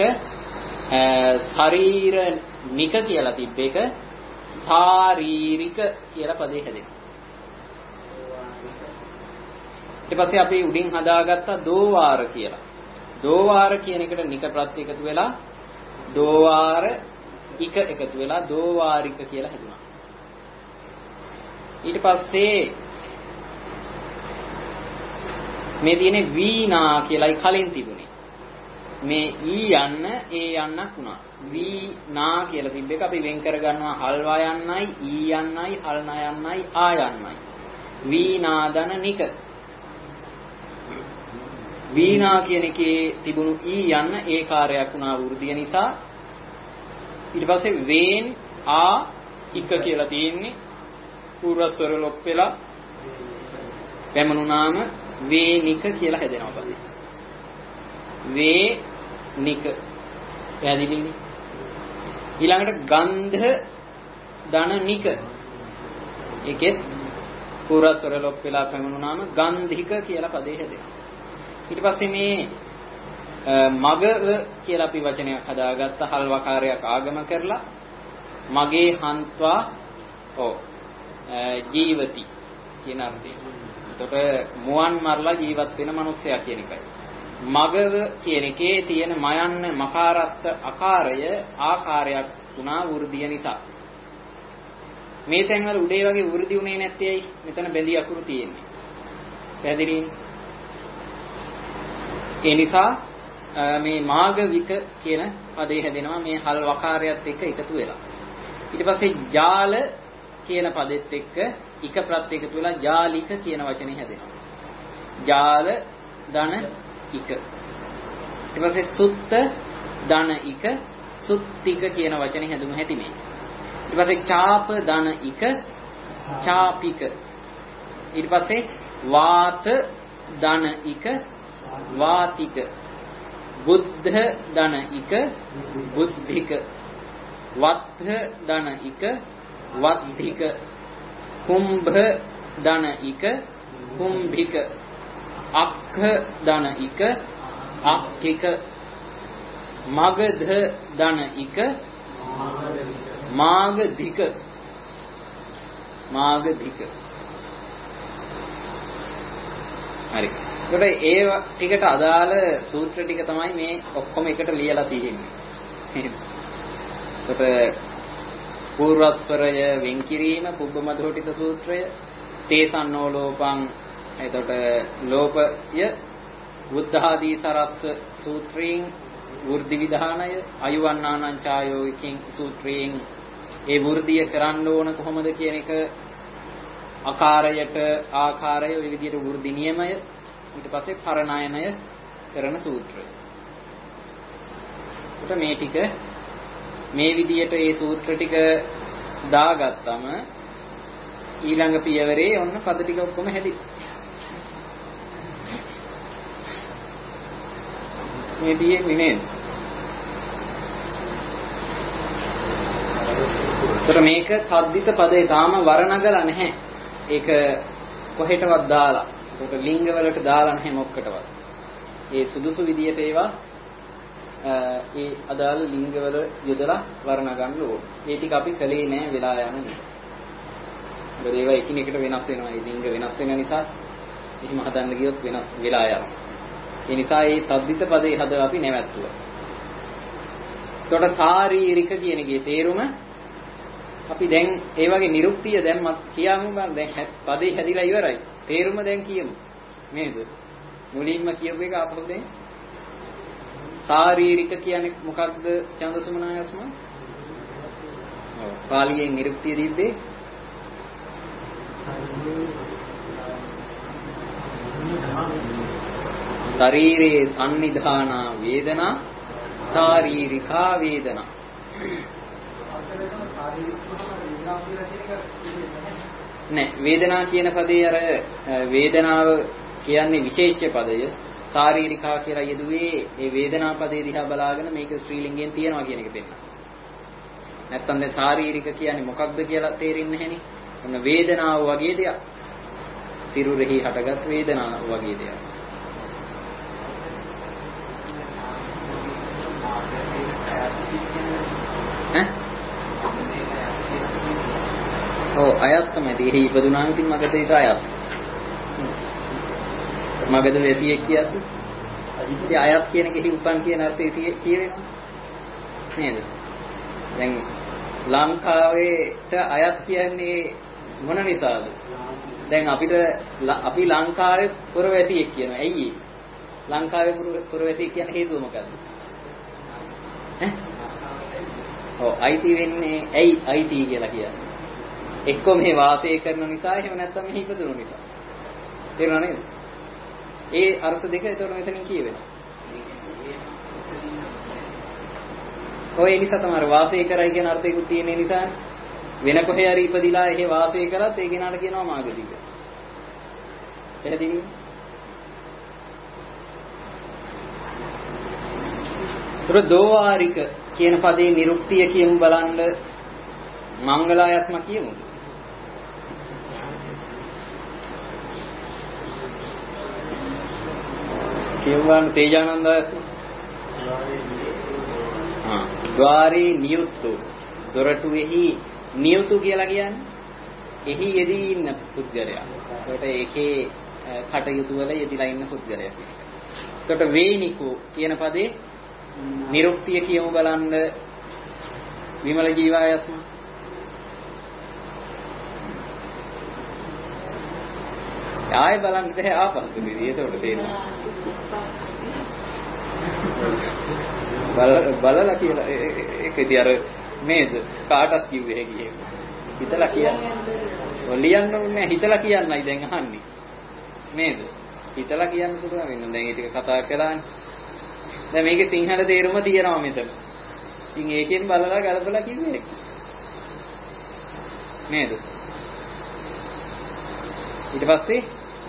ශරීර නික කියලා තිබ්බ එක ශාරීරික කියලා පදේ හැදෙනවා. ඊට පස්සේ අපි උඩින් හදාගත්ත දෝවාර කියලා. දෝවාර කියන එකට නික ප්‍රත්‍ය එකතු වෙලා දෝවාර ඉක එකතු වෙලා දෝවාරික කියලා හැදුනා. ඊට පස්සේ මේ තියෙන්නේ වීණා කියලායි කලින් තිබුණේ. මේ ඊ යන්න ඒ යන්නක් වුණා. වීණා කියලා තිබ්බ එක අපි වෙන් කර ගන්නවා හල්වා යන්නයි ඊ යන්නයි හල්නා යන්නයි ආ යන්නයි. වීණාදන නික. වීණා කියන එකේ තිබුණු ඊ යන්න ඒ කාර්යයක් වුණා වෘද්ධිය නිසා. ඊට පස්සේ වේන් ආ ඉක කියලා තියෙන්නේ පූර්වස්වර ලොප් වෙලා පැමුණුනාම වේනික කියලා හැදෙනවා පස්සේ. වේනික පැහැදිලිනේ. ඊළඟට ගන්ධ දනනික. ඒකෙත් පූර්වස්වර ලොප් වෙලා පැමුණුනාම ගන්ධික කියලා පදේ හැදෙනවා. ඊට පස්සේ මේ මගව කියලා අපි වචනයක් හදාගත්ත හල්වකාරයක් ආගම කරලා මගේ හන්ත්වා ඔව් ජීවති කියන අර්ථය. එතකොට මුවන් මරලා ජීවත් වෙන මිනිසයා කියන එකයි. මගව කියන එකේ තියෙන මයන්න මකාරත්ත ආකාරය ආකාරයක් වුණා වෘද්ධිය නිසා. මේ තැන්වල උඩේ වගේ වෘද්ධි උනේ නැත්තේ ඇයි? මෙතන බැඳී අකුරු තියෙන්නේ. පැහැදිලිනේ? ඒ නිසා මේ මාගවික කියන පදේ හැදෙනවා මේ හල් වකාරයත් එක්ක එකතු වෙලා. ඊට පස්සේ ජාල කියන පදෙත් එක්ක ඉක ප්‍රත්‍ය එකතු වෙලා ජාලික කියන වචනේ හැදෙනවා. ජාල ධන ඉක. ඊට පස්සේ සුත්ත ධන ඉක සුත්තික කියන වචනේ හැදුණු හැටි මේ. ඊට පස්සේ චාප ධන ඉක චාපික. ඊට පස්සේ වාත ධන ඉක වාතික. බුද්ධ ධන ඉක බුද්ධික. වත්ථ ධන ඉක වත්ථික. කුම්භ ධන ඉක කුම්භික. අක්ඛ ධන ඉක අක්ඛික. මගධ ධන ඉක මාගධික. මාගධික. හරි. ඒකට ඒ ටිකට අදාළ සූත්‍ර ටික තමයි මේ ඔක්කොම එකට ලියලා තියෙන්නේ. ඒකට පූර්වස්වරය වෙන් කිරීම පුබ්බමදෝටිත සූත්‍රය, තේසන්නෝ ලෝපං එතකොට ලෝපය බුද්ධාදී සරත් සූත්‍රයෙන් වෘද්ධි විධානය, අයුවන්නානං ඡායෝකින් සූත්‍රයෙන් ඒ වෘද්ධිය කරන්න ඕන කොහොමද කියන එක ආකාරයට ආකාරය ඔය විදිහට වෘද්ධි නියමය ඊට පස්සේ පරණායනය කරන සූත්‍රය. කොට මේ ටික මේ විදිහට ඒ සූත්‍ර ටික දාගත්තම ඊළඟ පියවරේ ඔන්න පද ටික ඔක්කොම හැදි මේ තියෙන්නේ නේද? ඒතර මේක තද්දිත පදේ තාම වර්ණගලා නැහැ. ඒක කොහෙටවත් දාලා. ඒක ලිංග වලට දාලා නැහැ මොකකටවත්. ඒ සුදුසු විදියට ඒවා ඒ අදාළ ලිංග වල යොදලා වර්ණ ගන්න ඕන. ඒ ටික අපි කලේ නැහැ වෙලා යන නිසා. මොකද ඒවා එකිනෙකට වෙනස් වෙනවා. ඒ ලිංග වෙනස් වෙන නිසා එහෙම හදන්න ගියොත් වෙනස් වෙලා යනවා. ඒ නිසා මේ තද්දිත පදේ හදලා අපි නැවැත්තුවා. එතකොට ශාරීරික කියන එකේ තේරුම අපි දැන් ඒ වගේ නිරුක්තිය දැන් කියමු බං දැන් පදේ හැදිලා ඉවරයි. තේරුම දැන් කියමු. නේද? මුලින්ම කියපු එක අපහු දැන් ශාරීරික කියන්නේ මොකක්ද චන්දසමනායස්ම? ඔව් පාලියෙන් නිරුක්තිය දීද්දී ශරීරේ සන්නිධානා වේදනා ශාරීරිකා වේදනා. නෑ වේදනා කියන පදේ අර වේදනාව කියන්නේ විශේෂ පදය. ශාරීරිකා කියලා යෙදුවේ ඒ වේදනා පදේ දිහා බලාගෙන මේක ශ්‍රී ලිංගයෙන් තියනවා කියන එක පෙන්නනවා. නැත්තම් දැන් ශාරීරික කියන්නේ මොකක්ද කියලා තේරෙන්නේ නැහෙනි. ඔන්න වේදනාව වගේ දෙයක්. සිරුරෙහි හටගත් වේදනාව වගේ දෙයක්. ඈ? ඔව් අයත් තමයි. දෙහි ඉපදුනාම ඉතින් මගදේට අයත්. මගද වැසියෙක් කියද්දි ඉතින් අයත් කියන කෙහි උපන් කියන අර්ථය කියවෙන්නේ නේද? දැන් ලංකාවේට අයත් කියන්නේ මොන නිසාද? දැන් අපිට අපි ලංකාවේ පුරවැසියෙක් කියනවා. ඇයි ඒ? ලංකාවේ පුරවැසියෙක් කියන හේතුව මොකද්ද? ඈ? ඔව් අයිති වෙන්නේ ඇයි අයිති කියලා කියන්නේ? එක්ක මේ වාසය කරන නිසා එහෙම නැත්නම් මෙහි ඉපදුණු නිසා. තේරුණා නේද? ඒ අර්ථ දෙක ඒතර මෙතනින් කියවෙනවා. ඔය නිසා තමයි වාසය කරයි කියන අර්ථයකුත් තියෙන නිසා වෙන කොහේ හරි ඉපදිලා එහෙ වාසය කරත් ඒ කෙනාට කියනවා මාගදී. එහෙදීනේ. දෝවාරික කියන පදේ නිරුක්තිය කියමු බලන්න මංගලායත්ම කියමුද? කියවන තේජානන්දයත් ආ ద్వාරේ නියුත්තු දොරටුෙහි නියුතු කියලා කියන්නේ එහි යෙදී ඉන්න පුද්ගලයා. ඒකට ඒකේ කටයුතු වල යෙදিলা ඉන්න පුද්ගලයා කියන එක. ඒකට වේනිකෝ කියන පදේ නිරුක්තිය කියමු බලන්න විමල ජීවායස්ම. ආයෙ බලන්න බෑ ආපස්සට ඉතින් ඒකට තේරෙනවා. බල බලලා කියලා ඒක ඉතින් අර නේද කාටත් කිව්වේ හැකි ඒක. හිතලා කියන්නේ. ඔය ලියන්න ඕනේ හිතලා කියන්නයි දැන් අහන්නේ. නේද? හිතලා කියන්න පුළුවන් වෙනවා. දැන් ඒ ටික කතා කළානේ. දැන් මේකේ සිංහල තේරුම තියෙනවා මෙතන. ඉතින් ඒකෙන් බලලා ගලපලා කිව්වේ. නේද? ඊට පස්සේ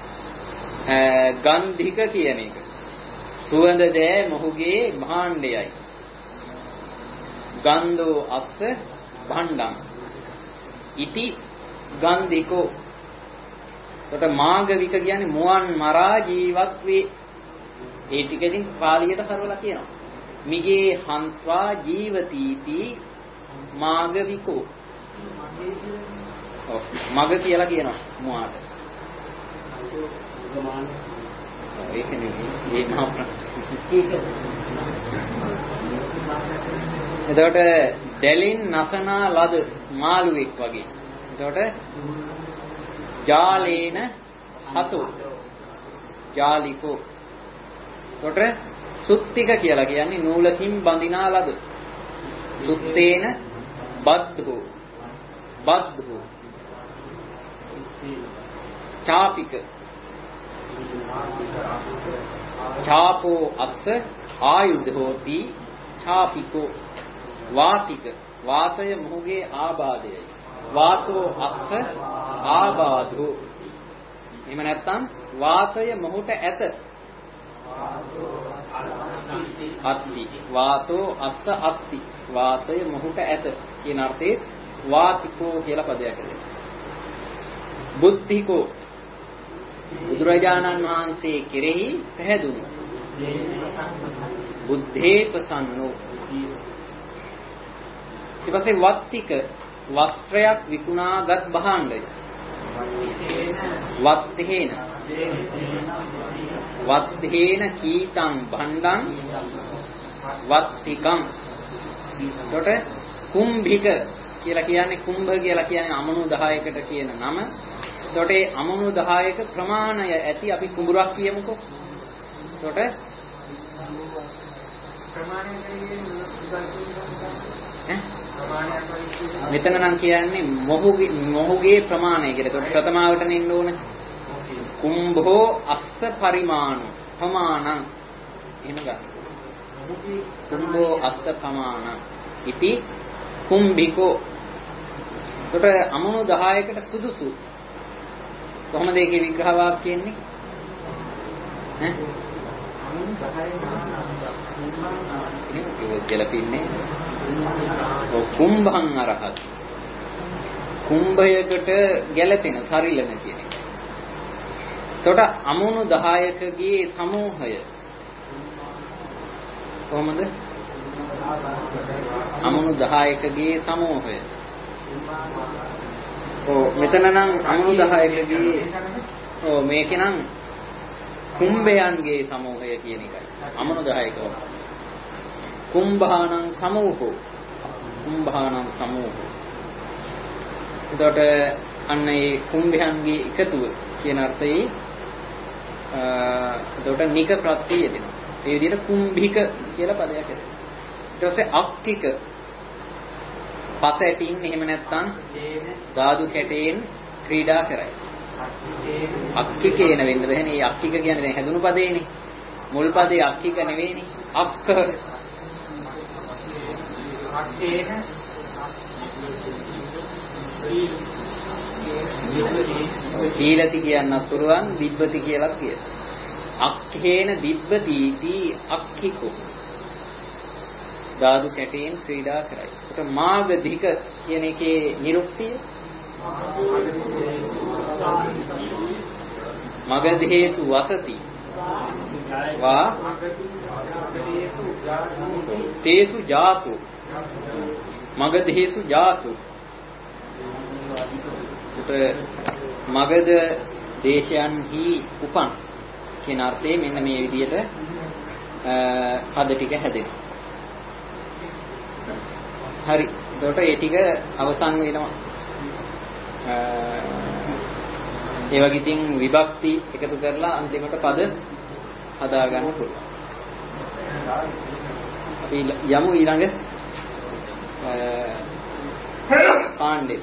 ගන්ධික කියන එක. සුවඳ දෑ මොහුගේ භාණ්ඩයයි. ගන්ධෝ අස්ස භණ්ඩං. ඉති ගන්ධිකෝ. කොට මාගවික කියන්නේ මුවන් මරා ජීවත් වේ. ඒ ටික ඉතින් පාලියට කරවලා කියනවා. මිගේ හන්ත්වා ජීවතිති මාගවිකෝ. ඔව් මග කියලා කියනවා මුවාට. ඒක නෙවෙයි මේ මහා එතකොට දෙලින් නසනා ලද මාළුවෙක් වගේ. එතකොට ජාලේන හතු ජාලිකෝ. එතකොට සුත්තික කියලා කියන්නේ නූලකින් බඳිනා ලද. සුත්තේන බද්ධෝ බද්ධෝ. චාපික චාපෝ අස්ස ආයුධෝති චාපිකෝ. වාතික වාතය මොහුගේ ආබාධයයි. වාතෝ අස්ස ආබාධෝ. එහෙම නැත්නම් වාතය මොහුට ඇත. අත්ති වාතෝ අත්ත අත්ති වාතය මොහුට ඇත කියන අර්ථයේ වාතිකෝ කියලා පදයක් ඇදෙනවා. බුද්ධිකෝ බුදුරජාණන් වහන්සේ කෙරෙහි පැහැදුණු බුද්ධේ ප්‍රසන්නෝ. ඊපස්සේ වත්තික වස්ත්‍රයක් විකුණාගත් භාණ්ඩය. වත්තේන වත්තේන කීතං භණ්ඩං වත්තිකං. එතකොට කුම්භික කියලා කියන්නේ කුම්භ කියලා කියන්නේ අමනු දහයකට කියන නම. එතකොට ඒ අමනු දහයක ප්‍රමාණය ඇති අපි කුඹුරක් කියමුකෝ. එතකොට ප්‍රමාණය කියන්නේ මෙතන නම් කියන්නේ මොහුගේ මොහුගේ ප්‍රමාණය කියලා. එතකොට ප්‍රථමාවටනේ එන්න ඕන. කුම්භෝ අස්ස පරිමාණෝ ප්‍රමාණං. එහෙම ගන්න. කුම්භෝ අස්ස ප්‍රමාණං ඉති කුම්භිකෝ. එතකොට අමනු දහයකට සුදුසු. කොහොමද ඒකේ විග්‍රහ වාක්‍ය එන්නේ? ඈ? අමනු දහය ඒක කියලා තින්නේ. ඔව් කුම්භං අරහත්. කුම්භයකට ගැළපෙන සරිලන කියන එක. එතකොට අමනු දහයකගේ සමූහය කොහොමද? අමනු දහයකගේ සමූහය. ඔව් මෙතන නම් අමනු දහයකගේ ඔව් මේකේ නම් කුම්භයන්ගේ සමූහය කියන එකයි. අමනු දහයක. කුම්භානං සමූහෝ. කුම්භානං සමූහෝ. එතකොට අන්න ඒ කුම්භයන්ගේ එකතුව කියන අර්ථයේ එතකොට නික ප්‍රත්‍යය දෙනවා. ඒ විදිහට කුම්භික කියලා පදයක් ඇති. ඊට පස්සේ අක්කික පස ඇටින් එහෙම නැත්නම් ධාතු කැටයෙන් ක්‍රීඩා කරයි. අක්කිකේන වෙන්න බෑනේ. මේ අක්කික කියන්නේ දැන් හැදුණු පදේනේ. මුල් පදේ අක්කික නෙවෙයිනේ. අක්ක අක්කේන සීලති කියන්නත් පුළුවන් දිබ්බති කියලා කියනවා. අක්ඛේන දිබ්බතිති අක්ඛිකෝ. ධාතු කැටයෙන් ක්‍රීඩා කරයි. ඒක මාගධික කියන එකේ නිරුක්තිය මගධේසු වසති වා තේසු ජාතු මගධේසු ජාතු. මගධ දේශයන්හි උපන් කියන අර්ථයේ මෙන්න මේ විදිහට පද ටික හැදෙනවා. හරි. එතකොට ඒ ටික අවසන් වෙනවා. ඒ වගේ ඉතින් විභක්ති එකතු කරලා අන්තිමට පද හදා ගන්න පුළුවන්. අපි යමු ඊළඟ පාණ්ඩේ.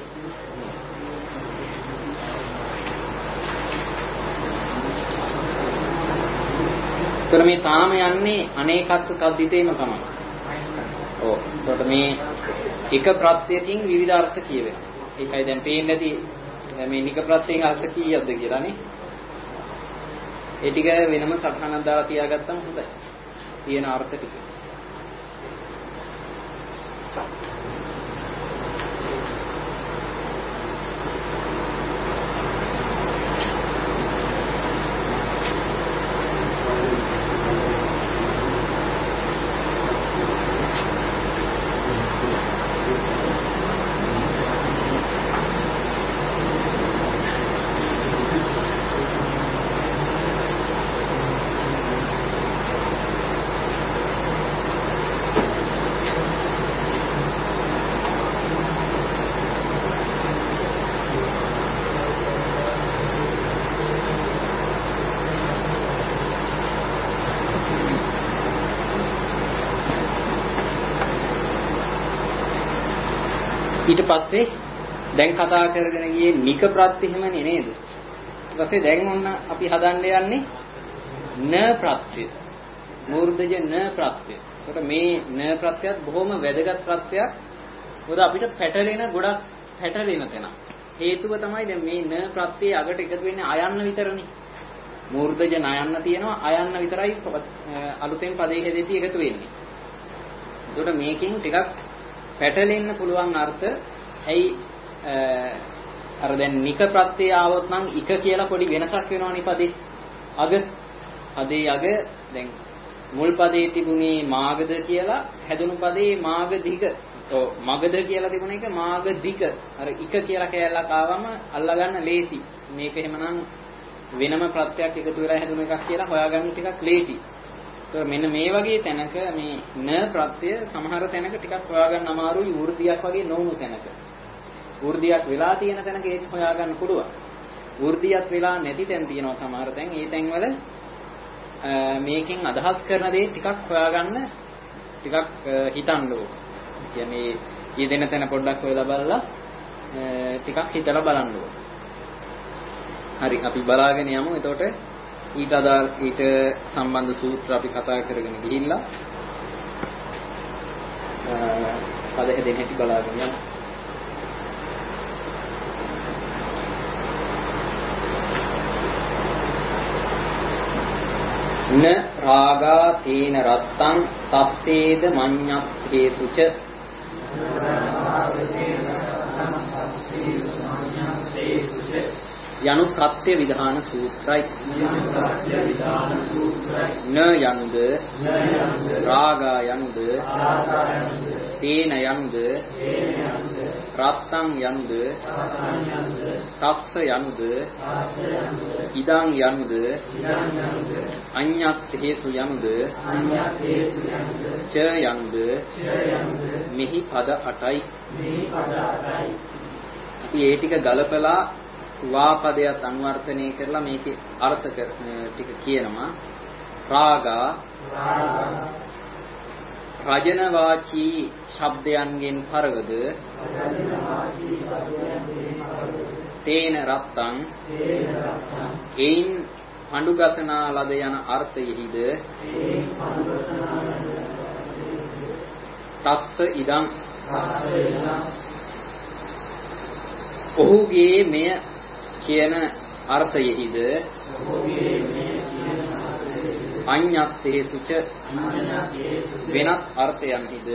ඒතර මේ තාම යන්නේ අනේකත්ව තද්දිතේම තමයි. ඔව්. ඒකට මේ එක ප්‍රත්‍යයෙන් විවිධ අර්ථ කියවෙනවා. ඒකයි දැන් පේන්නේ නැති මේ නික ප්‍රත්‍යයෙන් අර්ථ කීයක්ද කියලානේ. ඒ ටික වෙනම සටහනක් දාලා තියාගත්තම හොඳයි. තියෙන අර්ථ ටික. ඊට පස්සේ දැන් කතා කරගෙන ගියේ නික ප්‍රත්‍ය හිමනේ නේද? ඊට පස්සේ දැන් ඔන්න අපි හදන්න යන්නේ න ප්‍රත්‍ය. මූර්ධජ න ප්‍රත්‍ය. ඒකට මේ න ප්‍රත්‍යත් බොහොම වැදගත් ප්‍රත්‍යක්. මොකද අපිට පැටලෙන ගොඩක් පැටලෙන තැන. හේතුව තමයි දැන් මේ න ප්‍රත්‍යයේ අගට එකතු වෙන්නේ අයන්න විතරනේ. මූර්ධජ නයන්න තියෙනවා අයන්න විතරයි අලුතෙන් පදේ හැදෙද්දී එකතු වෙන්නේ. එතකොට මේකෙන් ටිකක් පැටලෙන්න පුළුවන් අර්ථ ඇයි අර දැන් නික ප්‍රත්‍යය ආවොත් නම් ඉක කියලා පොඩි වෙනසක් වෙනවනේ පදේ. අග පදේ අග දැන් මුල් පදේ තිබුණේ මාගද කියලා හැදුණු පදේ මාගදිග. ඔව් මගද කියලා තිබුණ එක මාගදිග. අර ඉක කියලා කැලලක් ආවම අල්ලගන්න ලේසි. මේක එහෙමනම් වෙනම ප්‍රත්‍යක් එකතු වෙලා හැදුණු එකක් කියලා හොයාගන්න ටිකක් ලේසි. ඒතකොට මෙන්න මේ වගේ තැනක මේ න ප්‍රත්‍යය සමහර තැනක ටිකක් හොයාගන්න අමාරුයි වෘද්ධියක් වගේ නොවුණු තැනක. වෘද්ධියක් වෙලා තියෙන තැනක ඒක හොයාගන්න පුළුවන්. වෘද්ධියක් වෙලා නැති තැන් තියෙනවා සමහර තැන්. ඒ තැන්වල මේකෙන් අදහස් කරන දේ ටිකක් හොයාගන්න ටිකක් හිතන්න ඕන. කියන්නේ යෙදෙන තැන පොඩ්ඩක් හොයලා බලලා ටිකක් හිතලා බලන්න ඕන. හරි අපි බලාගෙන යමු. එතකොට ඊට අදාළ ඊට සම්බන්ධ සූත්‍ර අපි කතා කරගෙන ගිහිල්ලා පද හැදෙන හැටි බලාගෙන යමු. න රාගා තේන රත්තං තස්සේද මඤ්ඤත්තේසුච යනු සත්‍ය විධාන සූත්‍රයි. න යනුද රාගා යනුද තේන යනුද රත්තං යනුද තස්ස යනුද ඉදං යනුද අඤ්ඤත් හේතු යනුද ච යනුද මෙහි පද අටයි. අපි ඒ ටික ගලපලා වා පදයට අනුවර්තනය කරලා මේකේ අර්ථ ටික කියනවා. රාගා රජන වාචී ශබ්දයන්ගෙන් පරවද තේන රත්තං එයින් පඬු ගසනා ලද යන අර්ථයෙහිද තස්ස ඉදං ඔහුගේ මෙය කියන අර්ථයෙහිද අඤ්ඤත්තේසුච වෙනත් අර්ථයන්හිද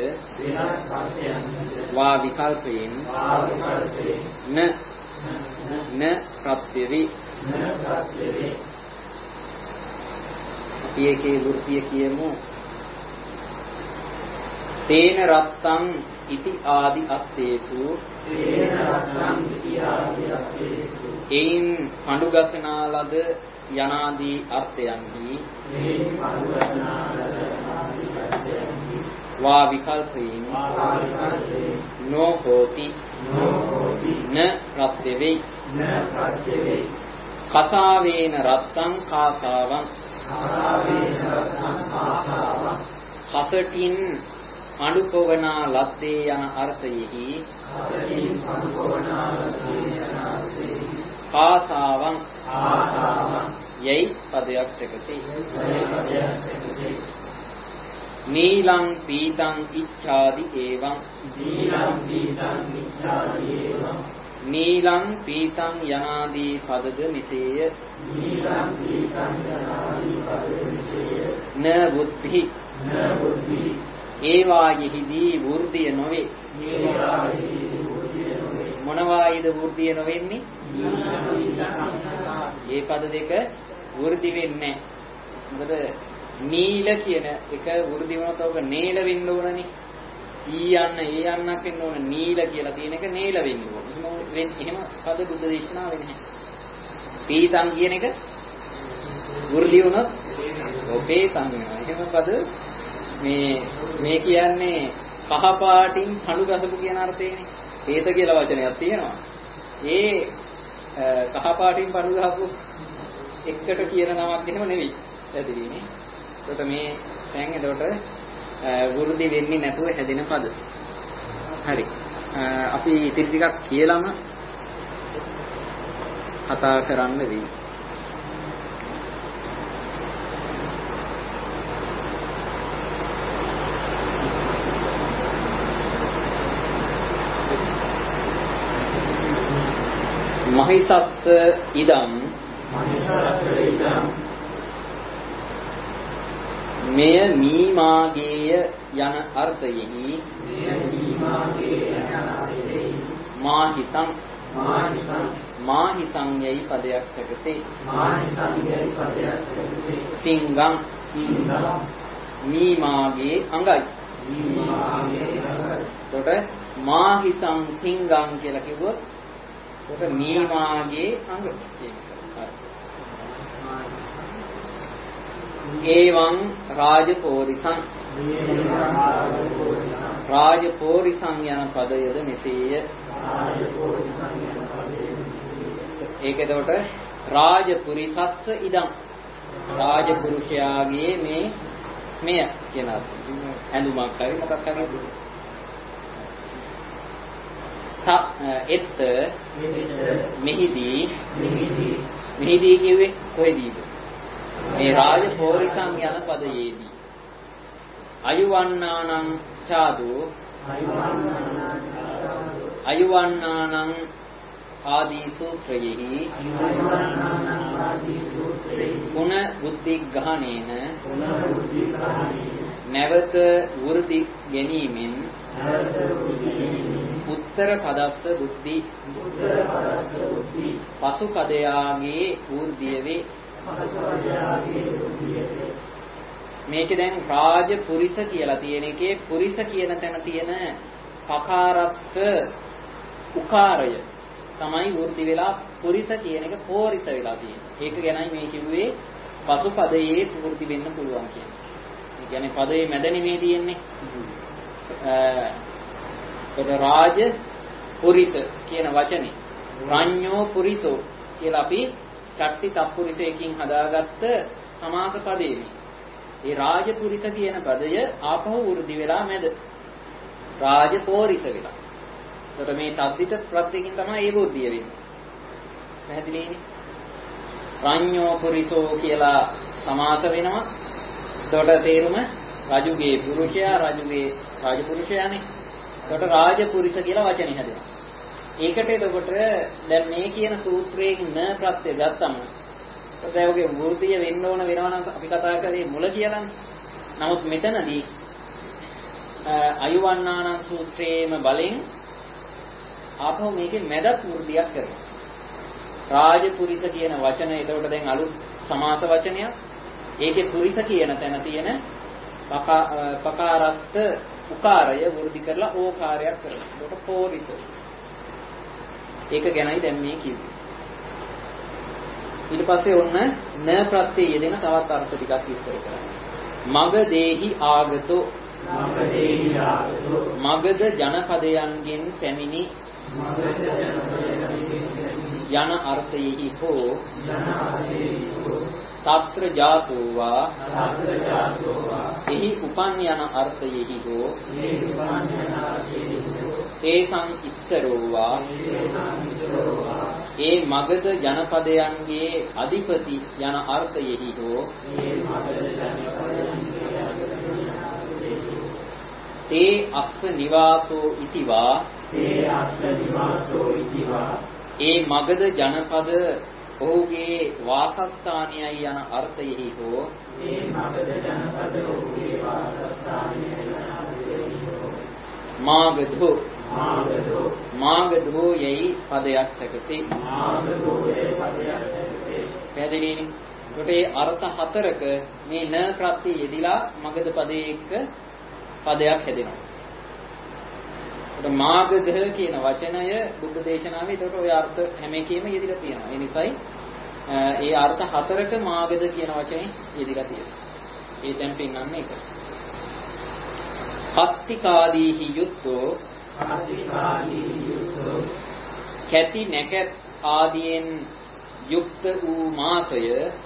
වා විකල්පයෙන් න න ප්‍රත්‍යවි අපි ඒකේ වෘත්තිය කියමු. තේන රත්තං ඉති ආදි අත්තේසු එයින් පඬු ගසනා ලද යනාදී අර්ථයන්හි වා විකල්පයෙන් නෝ හෝති න ප්‍රත්‍යවේ කසාවේන රත්තං කාසාවං කසටින් පඬු පොවනා ලද්දේ යන අර්ථයෙහි කාසාවං යයි පදයක් එකති. නීලං පීතං ඉච්ඡාදි එවං නීලං පීතං යනාදී පදද මෙසේය. න බුද්ධි ඒවායෙහිදී වෘද්ධිය නොවේ. මොනවායිද වෘද්ධිය නොවෙන්නේ? ඒ පද දෙක වෘද්ධි වෙන්නේ. මොකද නීල කියන එක වෘද්ධි වුණොත් ඔක නේල වෙන්න ඕනනේ. ඊ යන්න ඒ යන්නක් වෙන්න ඕන. නීල කියලා තියෙන එක නේල වෙන්න ඕන. එහෙම එහෙම පද බුද්ධ දේශනාවෙ නැහැ. පීතං කියන එක වෘද්ධි වුණොත් ඔපේතං වෙනවා. එහෙම පද මේ මේ කියන්නේ කහ පාටින් කණු ගසපු කියන අර්ථයනේ. හේත කියලා වචනයක් තියෙනවා. ඒ කහ පාටින් කණු ගහපු එකට කියන නමක් එහෙම නෙවෙයි. පැහැදිලිනේ. ඒකට මේ දැන් එතකොට වෘද්ධි වෙන්නේ නැතුව හැදෙන පද. හරි. අපි ඉතිරි ටිකක් කියලාම කතා කරන්න වෙයි. මහිසස්ස ඉදම් මෙය මීමාගේය යන අර්ථයෙහි මාහිතං මාහිතං යයි පදයක් සැකසේ. තිංගං මීමාගේ අඟයි. එතකොට මාහිතං තිංගං කියලා කිව්වොත් එතකොට මීමාගේ අඟ කියන එක. ඒවං රාජපෝරිසං රාජපෝරිසං යන පදයද මෙසේය. ඒක එතකොට රාජපුරිසස්ස ඉදං රාජපුරුෂයාගේ මේ මෙය කියන ඇඳුමක් හරි මොකක් හරි එත් මෙහිදී මෙහිදී කියුවේ කොහෙදීද? මේ රාජපෝරිසං යන පදයේදී අයුවන්නානං චාදෝ අයුවන්නානං ආදී සූත්‍රයෙහි පුන බුද්ධි ගහණේන නැවත වෘද්ධි ගැනීමෙන් උත්තර පදස්ස බුද්ධි පසු පදයාගේ වෘද්ධිය වේ. මේකේ දැන් රාජ පුරිස කියලා තියෙන එකේ පුරිස කියන තැන තියෙන පකාරත්ත උකාරය තමයි වෘද්ධි වෙලා පුරිස කියන එක පෝරිස වෙලා තියෙන්නේ. ඒක ගැනයි මේ කිව්වේ පසු පදයේ වෘද්ධි වෙන්න පුළුවන් කියන්නේ. ඒ කියන්නේ පදයේ මැද නෙමෙයි තියෙන්නේ. ඒතර රාජ පුරිස කියන වචනේ රඤ්ඤෝ පුරිසෝ කියලා අපි චට්ටි තප්පුරිසයකින් හදාගත්ත සමාස පදේ. ඒ රාජපුරිස කියන පදය ආපහු වෘද්ධි වෙලා මැද රාජපෝරිස වෙලා. එතකොට මේ තද්දිත ප්‍රත්‍යයෙන් තමයි ඒ වෘද්ධිය වෙන්නේ. පැහැදිලිනේ? රඤ්ඤෝ පුරිසෝ කියලා සමාස වෙනවා. එතකොට තේරුම රජුගේ පුරුෂයා රජුගේ රාජපුරුෂයානේ. එතකොට රාජපුරිස කියලා වචනේ හැදෙනවා. ඒකට එතකොට දැන් මේ කියන සූත්‍රයෙන් න ප්‍රත්‍ය ගත්තම දැන් ඔගේ වෘද්ධිය වෙන්න ඕන වෙනවා නම් අපි කතා කරේ මුල කියලානේ. නමුත් මෙතනදී අයුවන්නානං සූත්‍රයේම බලෙන් ආපහු මේකේ මැදත් වෘද්ධියක් කරනවා. රාජපුරිස කියන වචන එතකොට දැන් අලුත් සමාස වචනයක්. ඒකේ පුරිස කියන තැන තියෙන පකාරත්ත උකාරය වෘද්ධි කරලා ඕකාරයක් කරනවා. ඒකට පෝරිස. ඒක ගැනයි දැන් මේ කිව්වේ. ඊට පස්සේ ඔන්න න ප්‍රත්‍ය යෙදෙන තවත් අර්ථ ටිකක් විස්තර කරනවා. මග දේහි ආගතෝ මගද ජනපදයන්ගෙන් පැමිණි යන අර්ථයෙහි හෝ తත්‍ර ජාතෝවා එහි උපන් යන අර්ථයෙහි හෝ තේසං ඉස්තරෝවා ඒ මගද ජනපදයන්ගේ අධිපති යන අර්ථයෙහි හෝ තේ අස්ස නිවාසෝ ඉතිවා ඒ මගද ජනපද ඔහුගේ වාසස්ථානයයි යන අර්ථයෙහි හෝ මාගධෝ මාගධෝ යයි පදයක් සැකසේ. පැහැදිලිනේ? ඒකට ඒ අර්ථ හතරක මේ න ප්‍රත්‍ය යෙදිලා මගධ පදයේ එක්ක පදයක් හැදෙනවා. ඒකට මාගධ කියන වචනය බුද්ධ දේශනාවේ ඒකට ඔය අර්ථ හැම එකෙම යෙදිලා තියෙනවා. ඒ නිසායි ඒ අර්ථ හතරක මාගධ කියන වචනේ යෙදිලා තියෙනවා. ඒ දැන් පින්නන්නේ ඒක. පත්තිකාදීහි යුත්තෝ කැති නැකත් ආදීන් යුක්ත වූ මාසය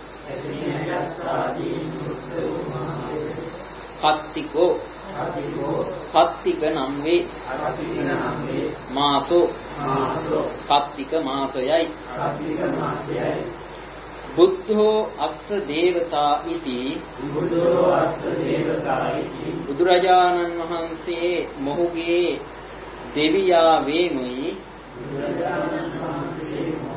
පත්තිකෝ පත්තික නම් වේ. මාසෝ පත්තික මාසයයි. බුද්ධෝ අස්ස දේවතා ඉති බුදුරජාණන් වහන්සේ මොහුගේ දෙවියා වේමුයි.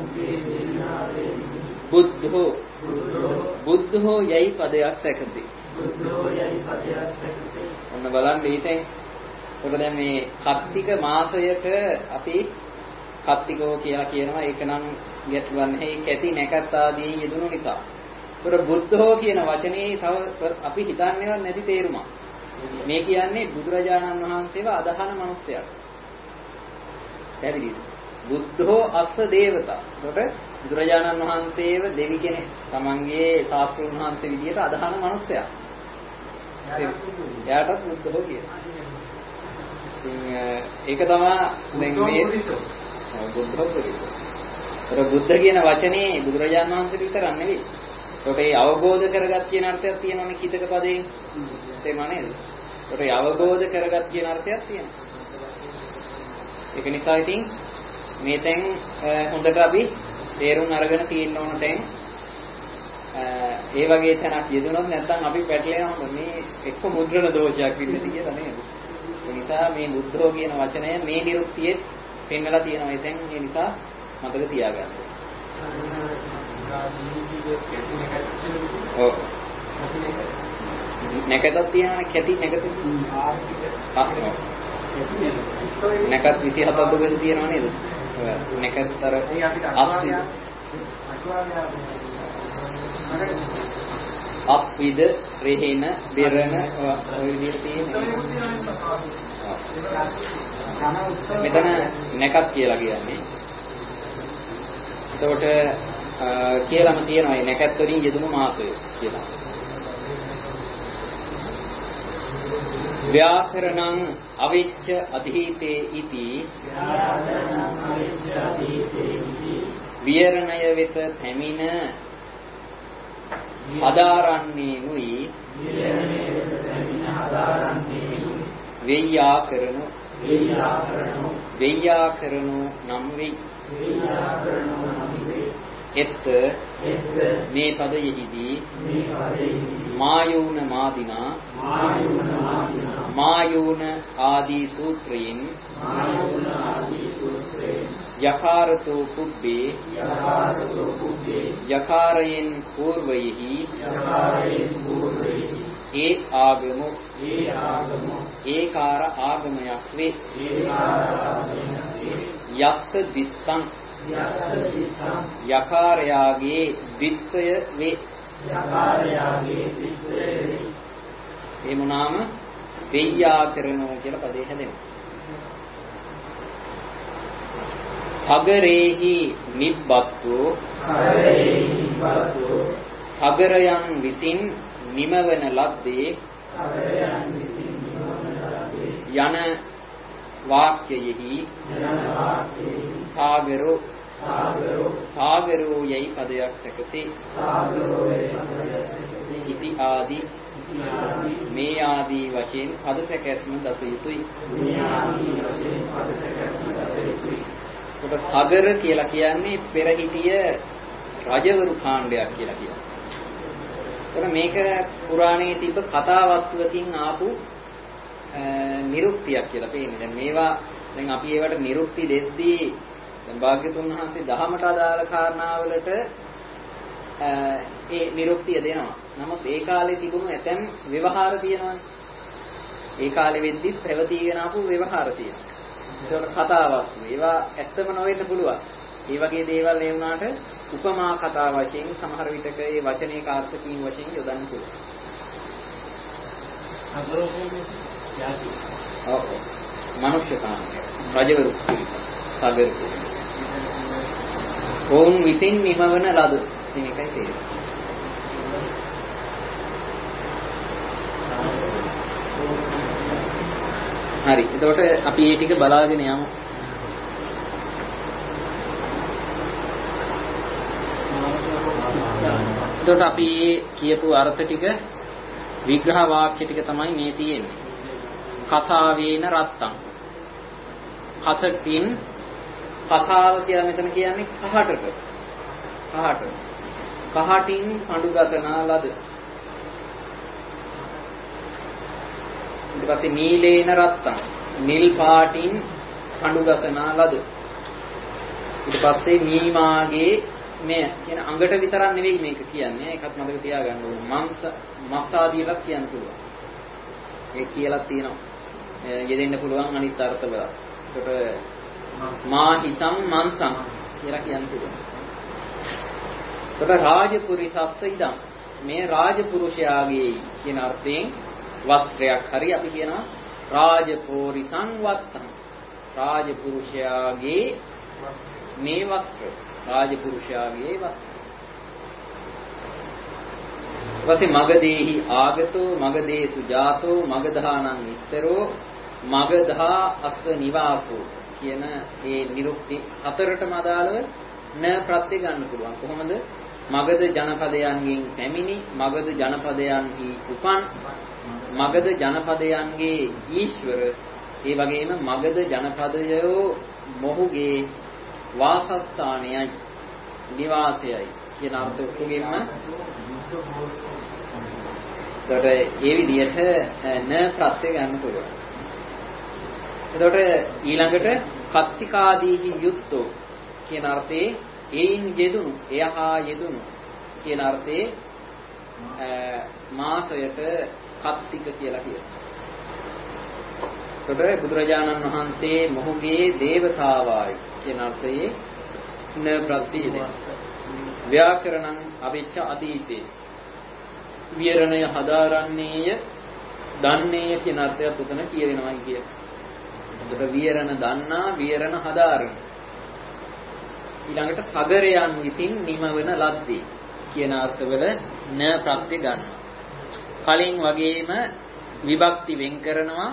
බුද්ධෝ බුද්ධෝ යයි පදයක් සැකසේ. ඔන්න බලන්න ඊටෙන් ඔක දැන් මේ කත්තික මාසයට අපි කත්තිකෝ කියලා කියනවා. ඒක නම් ගැටලුවක් නැහැ. ඒ කැටි නැකත් ආදී යෙදුණු නිසා. ඒතර බුද්ධෝ කියන වචනේ තව අපි හිතන්නේවත් නැති තේරුමක්. මේ කියන්නේ බුදුරජාණන් වහන්සේව අදහන මිනිසයාට. පැහැදිලිද? බුද්ධෝ අස්ස දේවතා. ඒකට බුදුරජාණන් වහන්සේව දෙවි කෙනෙක්. තමන්ගේ ශාස්ත්‍රඥ වහන්සේ විදියට අදහන මිනිසයා. එයාටත් බුද්ධෝ කියනවා. ඉතින් ඒක තමයි දැන් මේ බුද්ධෝ කියනවා. ඒතර බුද්ධ කියන වචනේ බුදුරජාණන් වහන්සේට විතරක් නෙවෙයි. ඒකට ඒ අවබෝධ කරගත් කියන අර්ථයක් තියෙනවනේ කිතක පදයෙන්. තේරුණා නේද? ඒකට ඒ අවබෝධ කරගත් කියන අර්ථයක් තියෙනවා. ඒක නිසා ඉතින් මේ තැන් හොඳට අපි තේරුම් අරගෙන තියෙන්න ඕන තැන් ඒ වගේ තැනක් යෙදුනොත් නැත්නම් අපි පැටලෙනවා මේ එක්ක මුද්‍රණ දෝෂයක් විදිහට කියලා නේද? ඒ නිසා මේ බුද්ධෝ කියන වචනය මේ නිරුක්තියේ පෙන්නලා තියෙනවා. ඒ තැන් ඒ නිසා මතක තියාගන්න. ඔව්. නැකතක් තියෙනවනේ කැටි නැකත. නැකත් විසිහතක් දුකද තියෙනව නේද? නැකතර අස්විද අප්විද රෙහෙන බෙරණ ඔය විදිහට තියෙනවා. මෙතන නැකත් කියලා කියන්නේ. එතකොට කියලාම තියෙනවා මේ නැකත් වලින් යෙදුණු මාසය කියලා. ව්‍යාකරණං අවිච්ඡ අධීතේ ඉති විහරණය වෙත පැමිණ අදාරන්නේ වූයි වෙය්‍යාකරණු වෙය්‍යාකරණු නම් වෙයි. එත් මේ පදයෙහිදී මායූන මාදිනා මායූන ආදී සූත්‍රයෙන් යකාරතෝ කුබ්බේ යකාරයෙන් పూర్වයෙහි ඒ ආගම ඒකාර ආගමයක් වේ. යක්ක දිත්තං යකාරයාගේ දිත්තය වේ. ඒ මොනාම වෙය්‍යාකරණෝ කියලා පදේ හැදෙනවා. සගරේහි නිබ්බත්තු සගරයන් විසින් නිමවන ලද්දේ යන වාක්‍යයෙහි සාගරෝ සාගරෝ යයි පදයක් සැකසේ. ඉති ආදී මේ ආදී වශයෙන් පද සැකැස්ම දත යුතුයි. කොට සාගර කියලා කියන්නේ පෙරහිටිය රජවරු කාණ්ඩයක් කියලා කියනවා. කොට මේක පුරාණයේ තිබ්බ කතාවස්තුවකින් ආපු නිරුක්තියක් කියලා පේන්නේ. දැන් මේවා දැන් අපි ඒවට නිරුක්ති දෙද්දී දැන් භාග්‍යතුන් වහන්සේ දහමට අදාළ කාරණාවලට ඒ නිරුක්තිය දෙනවා. නමුත් ඒ කාලේ තිබුණු ඇතැම් ව්‍යවහාර තියෙනවානේ. ඒ කාලේ වෙද්දි පැවතීගෙන ආපු ව්‍යවහාර තියෙනවා. ඒකට කතාවස්තු. ඒවා ඇත්තම නොවෙන්න පුළුවන්. ඒ වගේ දේවල් ඒ වුණාට උපමා කතා වශයෙන් සමහර විටක ඒ වචනේ කාර්ථ කීම් වශයෙන් යොදන්න පුළුවන්. ඔව්. මනුෂ්‍ය කාණ්ඩය. රජවරු සාගර ඕන් විසින් නිමවන ලද. ඉතින් ඒකයි තේරෙන්නේ. හරි. එතකොට අපි මේ ටික බලාගෙන යමු. එතකොට අපි කියපු අර්ථ ටික විග්‍රහ වාක්‍ය ටික තමයි මේ තියෙන්නේ. කතාවේන රත්තං. කතටින් කතාව කියලා මෙතන කියන්නේ කහටට. කහට. කහටින් පඬුගතනා ලද. ඊට පස්සේ නීලේන රත්තං. නිල් පාටින් පඬුගතනා ලද. ඊට පස්සේ මීමාගේ මේ කියන අඟට විතරක් නෙවෙයි මේක කියන්නේ. ඒකත් මතක තියාගන්න ඕනේ. මංස මස් ආදීලක් කියන්න පුළුවන්. ඒක කියලා තියෙනවා. යෙදෙන්න පුළුවන් අනිත් අර්ථවල. ඒකට මා හිතම් මන්සම් කියලා කියන්න පුළුවන්. ඒකට රාජපුරිසස්ස ඉදම් මේ රාජපුරුෂයාගේ කියන අර්ථයෙන් වස්ත්‍රයක් හරි අපි කියනවා රාජපෝරිසං වත්තං. රාජපුරුෂයාගේ මේ වස්ත්‍ර රාජපුරුෂයාගේ වස්ත්‍ර. ඊපස්සේ මගදේහි ආගතෝ මගදේසු ජාතෝ මගධානං ඉත්තරෝ මගධා අස්ස නිවාසෝ කියන ඒ නිරුක්ති හතරටම අදාළව න ප්‍රත්‍ය ගන්න පුළුවන්. කොහොමද? මගධ ජනපදයන්ගෙන් පැමිණි මගධ ජනපදයන්හි උපන් මගධ ජනපදයන්ගේ ඊශ්වර ඒ වගේම මගධ ජනපදයෝ මොහුගේ වාසස්ථානයයි නිවාසයයි කියන අර්ථ ඔක්කොගෙම ඒකට ඒ විදිහට න ප්‍රත්‍ය ගන්න පුළුවන්. එතකොට ඊළඟට කත්තිකාදීහි යුක්තෝ කියන අර්ථයේ ඒයින් යෙදුණු එයහා යෙදුණු කියන අර්ථයේ මාසයට කත්තික කියලා කියනවා. එතකොට බුදුරජාණන් වහන්සේ මොහුගේ දේවතාවායි කියන අර්ථයේ න ප්‍රත්‍ය දෙනවා. ව්‍යාකරණං අවිච්ඡ අදීතේ විරණය හදාරන්නේය දන්නේය කියන අර්ථයත් උතන කියවෙනවා කිය. එතකොට විරණ දන්නා විරණ හදාරන. ඊළඟට සගරයන් විසින් නිමවන ලද්දේ කියන අර්ථවල න ප්‍රත්‍ය ගන්නවා. කලින් වගේම විභක්ති වෙන් කරනවා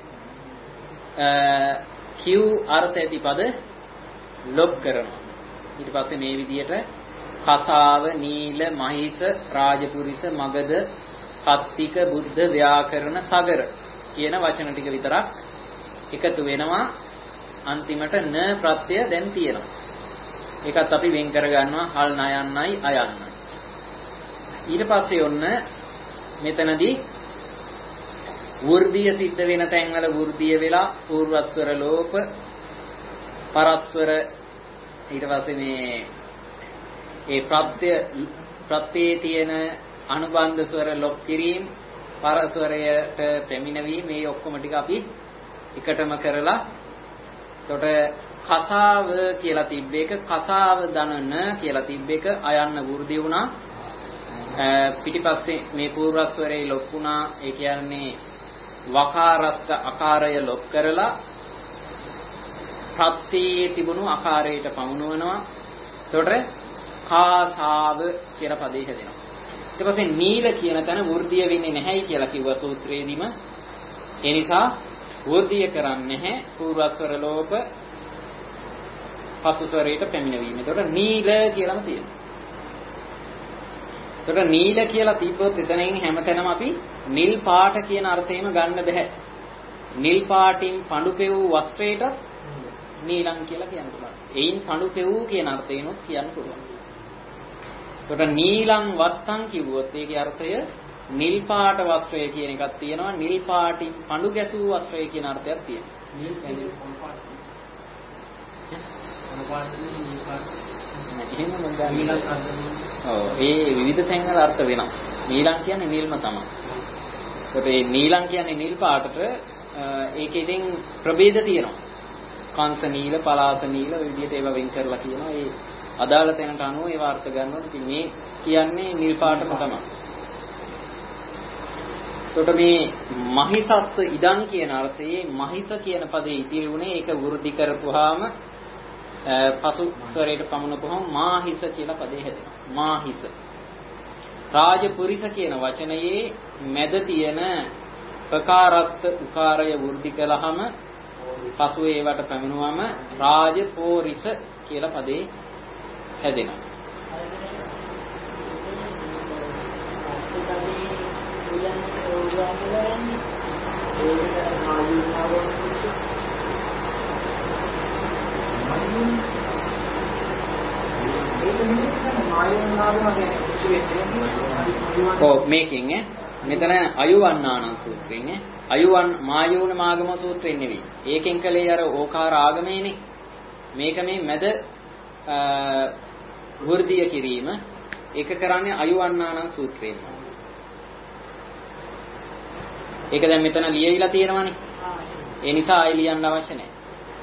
කිව් අර්ථ ඇති පද ලොප් කරනවා. ඊට පස්සේ මේ විදිහට කතාව නීල මහිස රාජපුරිස මගධ කත්තික බුද්ධ ව්‍යාකරණ සගර කියන වචන ටික විතරක් එකතු වෙනවා. අන්තිමට න ප්‍රත්‍ය දැන් තියෙනවා. ඒකත් අපි වෙන් කර ගන්නවා හල් නයන්නයි අයන්නයි. ඊට පස්සේ ඔන්න මෙතනදී වෘද්ධිය සිද්ධ වෙන තැන්වල වෘද්ධිය වෙලා පූර්වස්වර ලෝප පරස්වර ඊට පස්සේ මේ ඒ ප්‍රත්‍ය ප්‍රත්‍යේ තියෙන අනුබන්ධ ස්වර ලොප් කිරීම පරස්වරයට පැමිණවීම මේ ඔක්කොම ටික අපි එකටම කරලා එතකොට කතාව කියලා තිබ්බ එක කතාව දනන කියලා තිබ්බ එක අයන්න වෘද්ධි වුණා. පිටිපස්සේ මේ පූර්වස්වරේ ලොප් වුණා. ඒ කියන්නේ වකාරස්ත ආකාරය ලොප් කරලා ප්‍රත්‍යේ තිබුණු ආකාරයට පමුණවනවා. එතකොට කාසාව කියලා පදේ හැදෙනවා. ඊට පස්සේ නීල කියන තැන වෘද්ධිය වෙන්නේ නැහැයි කියලා කිව්වා සූත්‍රයේදීම. ඒ නිසා වෘද්ධිය කරන්නේ නැහැ පූර්වස්වර ලෝප පසුස්වරයට පැමිණවීම. එතකොට නීල කියලාම තියෙනවා. එතකොට නීල කියලා තිබ්බොත් එතනින් හැමතැනම අපි නිල් පාට කියන අර්ථයෙන්ම ගන්න බෑ. නිල් පාටින් පඳු පෙවූ වස්ත්‍රයට නීලම් කියලා කියන්න පුළුවන්. එයින් පඳු පෙවූ කියන අර්ථයෙන්ොත් කියන්න පුළුවන්. එතකොට නීලම් වත්තම් කිව්වොත් ඒකේ අර්ථය නිල් පාට වස්ත්‍රය කියන එකක් තියෙනවා. නිල් පාටින් පඳු ගැසූ වස්ත්‍රය කියන අර්ථයක් තියෙනවා. නිල් කියන්නේ කොළ පාට. කොළ පාට නිල් පාට. එහෙම මම දන්නේ. ඔව් ඒ විවිධ තැන්වල අර්ථ වෙනවා. නීලම් කියන්නේ නිල්ම තමයි. ඒකට මේ නීලම් කියන්නේ නිල් පාටට ඒකේ ඉතින් ප්‍රභේද තියෙනවා. කාන්ත නීල, පලාත නීල ඔය විදිහට ඒවා වෙන් කරලා කියනවා. ඒ අදාළ තැනට අනුව ඒවා අර්ථ ගන්නවා. ඉතින් මේ කියන්නේ නිල් පාටම තමයි. එතකොට මේ මහිසස්ස ඉදන් කියන අර්ථයේ මහිස කියන පදේ ඉතිරි වුණේ ඒක වෘද්ධි කරපුවාම පසු ස්වරයට පමුණුපුවම මාහිස කියලා පදේ හැදෙනවා. මාහිස. රාජපුරිස කියන වචනයේ මැද තියෙන ප්‍රකාරත්ත උකාරය වෘද්ධි කළාම පසු ඒවට පැමිණුවම රාජපෝරිස කියලා පදේ හැදෙනවා. ඔව් මේකෙන් ඈ මෙතන අයුවන්නානං සූත්‍රයෙන් ඈ අයුවන් මායෝන මාගම සූත්‍රයෙන් නෙවෙයි. ඒකෙන් කලේ අර ඕකාර ආගමේනේ. මේක මේ මැද වෘද්ධිය කිරීම ඒක කරන්නේ අයුවන්නානම් සූත්‍රයෙන්. ඒක දැන් මෙතන ලියවිලා තියෙනවානේ. ඒ නිසා ආයෙ ලියන්න අවශ්‍ය නැහැ.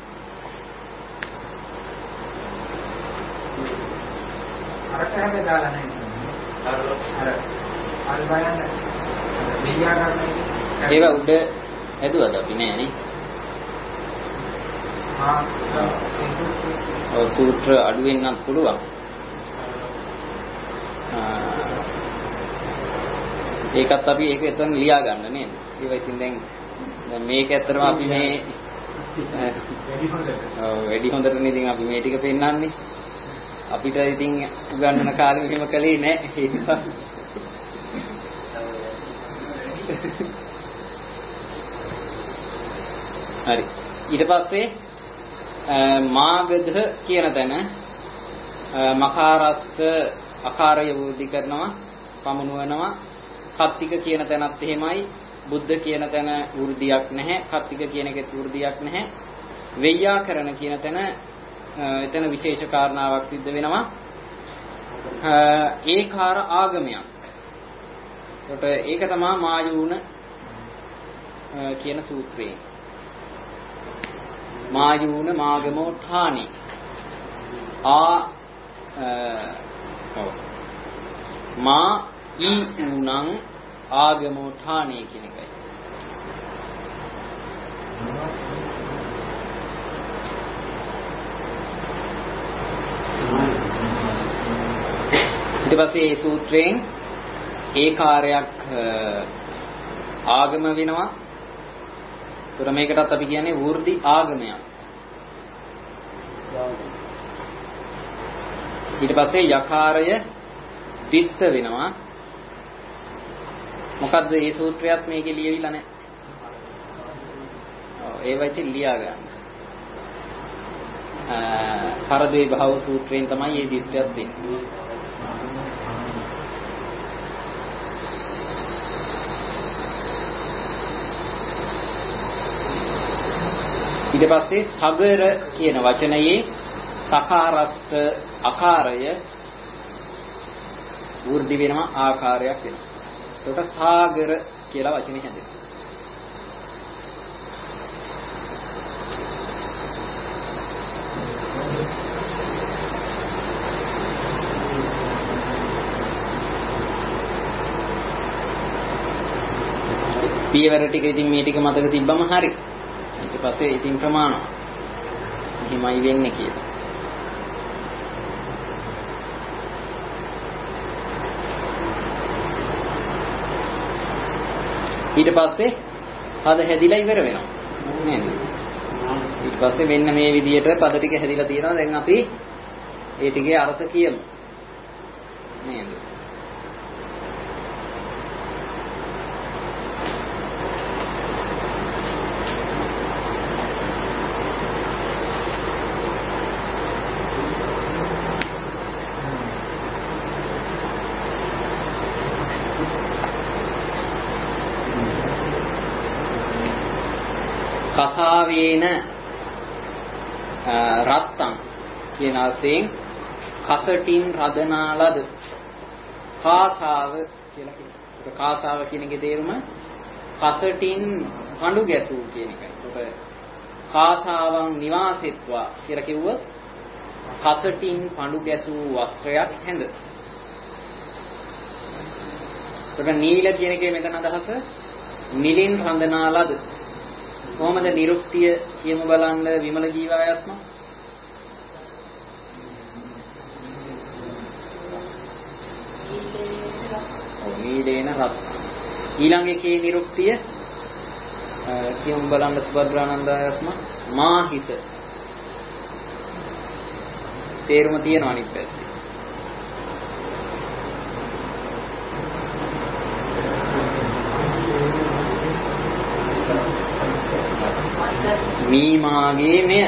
අර කරේ දාලා නැහැ. අර අර බලන්න මෙයා කරන්නේ ඒව උඩ ඇදුවද අපි නෑනේ. ආ ඔව් සූත්‍ර අඩු වෙන්නත් පුළුවන්. ඒකත් අපි ඒක එතන ලියා ගන්න නේද? ඒවා ඉතින් දැන් දැන් මේක ඇත්තටම අපි මේ වැඩි හොඳට ඔව් වැඩි හොඳටනේ ඉතින් අපි මේ ටික පෙන්නන්නේ. අපිට ඉතින් උගන්වන කාලෙ මෙහෙම කළේ නෑ. ඒ නිසා හරි. ඊට පස්සේ මාගධ කියන තැන මකාරස්ස අකාරය වෘද්ධි කරනවා පමුණුවනවා. කත්තික කියන තැනත් එහෙමයි. බුද්ධ කියන තැන වෘද්ධියක් නැහැ. කත්තික කියන එකෙත් වෘද්ධියක් නැහැ. වෙය්‍යාකරණ කියන තැන එතන විශේෂ කාරණාවක් සිද්ධ වෙනවා. ඒකාර ආගමයක්. ඒකට ඒක තමයි මායූණ කියන සූත්‍රයේ. මායූණ මාගමෝ ඨානි ආ ඔව් මා ඊ උණං ආගමෝ ඨානි කියන එකයි. ඊට පස්සේ මේ සූත්‍රයෙන් ඒ කාර්යයක් ආගම වෙනවා. ඒතර මේකටත් අපි කියන්නේ වෘද්ධි ආගමයක්. ඊට පස්සේ යකාරය දිත්ත වෙනවා. මොකද්ද මේ සූත්‍රයත් මේකේ ලියවිලා නැහැ. ඔව් ඒවා ඉතින් ලියා ගන්න. පරදේ භව සූත්‍රයෙන් තමයි මේ දිත්තයක් දෙන්නේ. ඊට පස්සේ සගර කියන වචනයේ සකාරස්ස අකාරය වෘද්ධි වෙනවා ආකාරයක් වෙනවා. ඒක සාගර කියලා වචනේ හැදෙනවා. පියවර ටික ඉතින් මේ ටික මතක තිබ්බම හරි. ඊට පස්සේ ඉතින් ප්‍රමාණවත්. එහෙමයි වෙන්නේ කියලා. ඊට පස්සේ පද හැදිලා ඉවර වෙනවා. නේද? ඊට පස්සේ මෙන්න මේ විදිහට පද ටික හැදිලා තියෙනවා. දැන් අපි ඒ ටිකේ අර්ථ කියමු. නේද? කසාවේන රත්තං කියන අර්ථයෙන් කසටින් රදනා ලද කාසාව කියලා කියනවා. ඒක කාසාව කියන එකේ තේරුම කසටින් පඳු ගැසූ කියන එකයි. ඒක කාසාවන් නිවාසෙත්වා කියලා කිව්වොත් කසටින් පඳු ගැසූ වස්ත්‍රයක් හැඳ. ඒක නීල කියන එකේ මෙතන අදහස නිලින් රඳනා ලද. කොහොමද නිරුක්තිය කියමු බලන්න විමල ජීවායත්ම. ඔව් නීලේන රත්. ඊළඟ එකේ නිරුක්තිය කියමු බලන්න සුභද්‍රානන්දායත්ම මාහිත. තේරුම තියෙනවා අනිත් පැත්තේ. මීමාගේ මෙය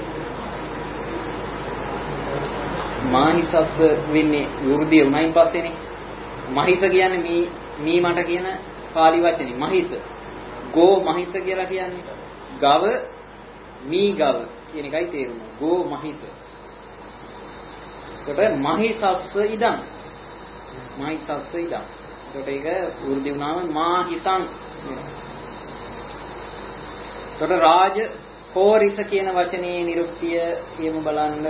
මාහිතත් වෙන්නේ වෘද්ධිය උනායින් පස්සේනේ. මහිත කියන්නේ මී මීමට කියන පාලි වචනේ මහිත. ගෝ මහිත කියලා කියන්නේ ගව මී ගව කියන එකයි තේරුම. ගෝ මහිත. එතකොට මහිසස්ස ඉදං. මහිසස්ස ඉදං. එතකොට ඒක වෘද්ධි වුණාම මාහිතං. එතකොට රාජ කෝරිස කියන වචනේ නිරුක්තිය කියමු බලන්න.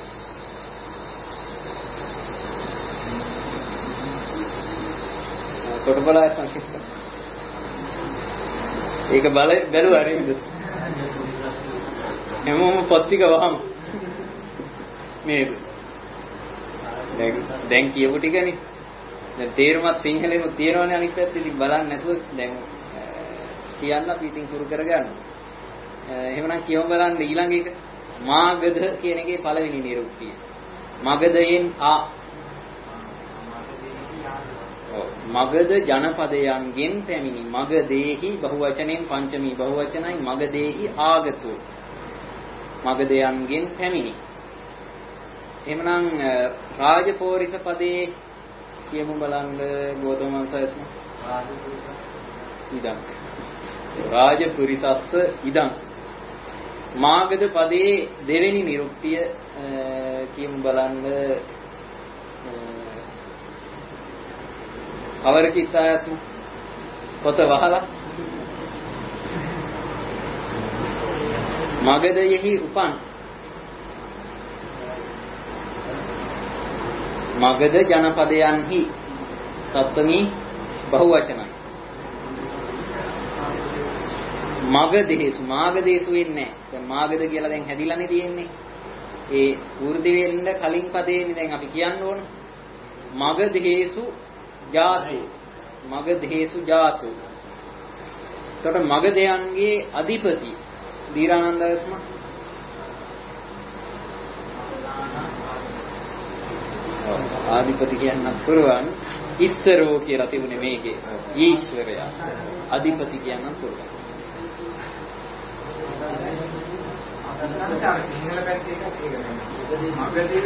එතකොට බලය සංකීර්ණ. ඒක බල බැලුවා නේද? හැමෝම පත්තික වහම නේද? දැන් දැන් කියපු ටිකනේ. දැන් තේරුමත් සිංහලෙම තියෙනවනේ අනිත් පැත්තේ. ඉතින් බලන්න නැතුව දැන් කියන්න අපි ඉතින් කුරු කරගන්න. එහෙමනම් කියමු බලන්න ඊළඟ එක මාගද කියන එකේ පළවෙනි නිරුක්තිය. මගදයෙන් ආ. ඔව් මගද ජනපදයන්ගෙන් පැමිණි. මගදේහි බහුවචනෙන් පංචමී බහුවචනයි මගදේහි ආගතෝ. මගදයන්ගෙන් පැමිණි. එහෙමනම් රාජපෝරිස පදේ කියමු බලන්න ගෝතමංශයස්ම. ඉදං. රාජපුරිසස්ස ඉදං. මාගද පදේ දෙවෙනි නිරුක්තිය කියමු බලන්න. අවර චිත්තායස්ම පොත වහලා මගදයෙහි උපන්. මගද ජනපදයන්හි සප්තමී බහුවචනයි. මගදේසු මාගදේසු වෙන්නේ නැහැ. දැන් මාගද කියලා දැන් හැදිලානේ තියෙන්නේ. ඒ වෘද්ධි වෙන්න කලින් පදේනේ දැන් අපි කියන්න ඕන. මගදේසු ජාතු. මගදේසු ජාතු. එතකොට මගදයන්ගේ අධිපති දීරානන්දස්ම ආධිපති කියන්නත් පුළුවන්. ඉස්තරෝ කියලා තිබුණේ මේකේ. ඊශ්වරයා. අධිපති කියන්නත් පුළුවන්. සංසාර සිංහල පැත්තේ එකක් ඒක නෙමෙයි. මගදී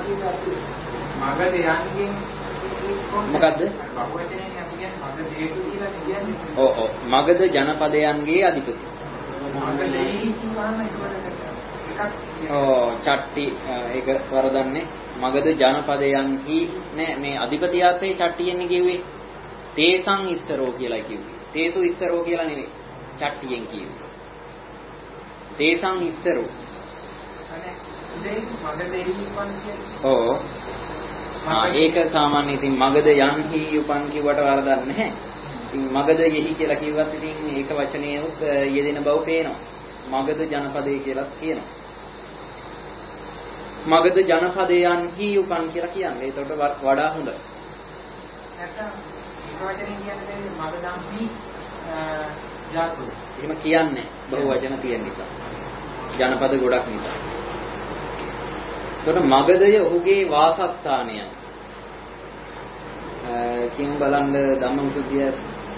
මගදී යන්නේ මොකද්ද? බහුවචනේ අපි කියන්නේ මගදේතු කියලා කියන්නේ. ඔව් ඔව් මගද ජනපදයන්ගේ අධිපති. මගදී කියවම එකක්. ඔව් චට්ටි ඒක වරදන්නේ. මගද ජනපදයන්හි නෑ මේ අධිපතියාත්ේ චට්ටියෙන්නේ කිව්වේ. තේසං ඉස්තරෝ කියලා කිව්වේ. තේසු ඉස්තරෝ කියලා නෙවෙයි. චට්ටියෙන් කිව්වේ. තේසං ඉස්තරෝ. අනේ ඉතින් මගදේහි උපන් කියන්නේ. ඔව්. ආ ඒක සාමාන්‍ය ඉතින් මගද යන්හි උපන් කිව්වට වරදක් නැහැ. ඉතින් මගද යෙහි කියලා කිව්වත් ඉතින් ඒක වචනයේත් යෙදෙන බව පේනවා. මගද ජනපදේ කියලා කියනවා. මගද ජනපදයන්හි උපන් කියලා කියන්නේ. ඒකට වඩා හොඳයි. නැත්නම් ඒක වචනේ කියන්නේ මගදම්හි ජාතු. එහෙම කියන්නේ බහුවචන තියෙන නිසා. ජනපද ගොඩක් නිසා. ඒකට මගදය ඔහුගේ වාසස්ථානයයි. කිම් බලන්න ධම්මවිසුද්ධිය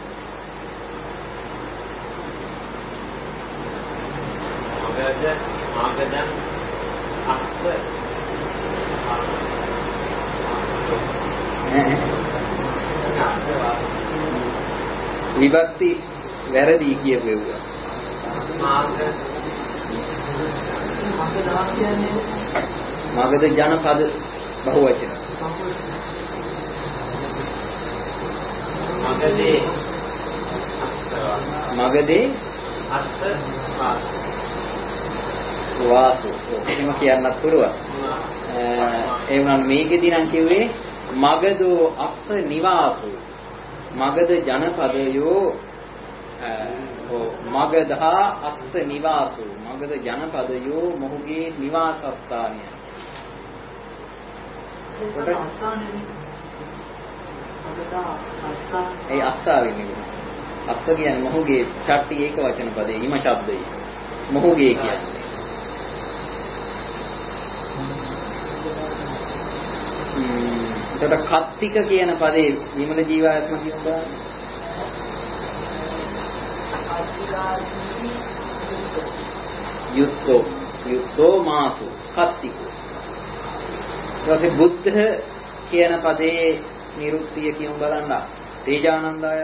මගද මගදන් අක්ෂ විභක්ති වැරදි කියපෙව්වා. මගද ජනපද බහුවචන. මගදේ මගදේ අස්ස වාසු. එහෙම කියන්නත් පුළුවන්. ඒ වුණාම මේකෙදි නම් කිව්වේ මගදෝ අස්ස නිවාසෝ. මගද ජනපදයෝ මගදා අස්ස නිවාසෝ. මගද ජනපදයෝ මොහුගේ නිවාසස්ථානය. ඒ අස්ථාවෙන් නෙවෙයි. අස්ස කියන්නේ මොහුගේ චට්ටි ඒක වචන පදේ හිම ශබ්දය. මොහුගේ කියන්නේ. ම්ම් එතකොට කත්තික කියන පදේ විමල ජීවාත්ම කියනවා. යුත්තෝ යුත්තෝ මාසු කත්තිකෝ. ඊට බුද්ධ කියන පදේ නිරුක්තිය කියමු බලන්න. තේජානන්දය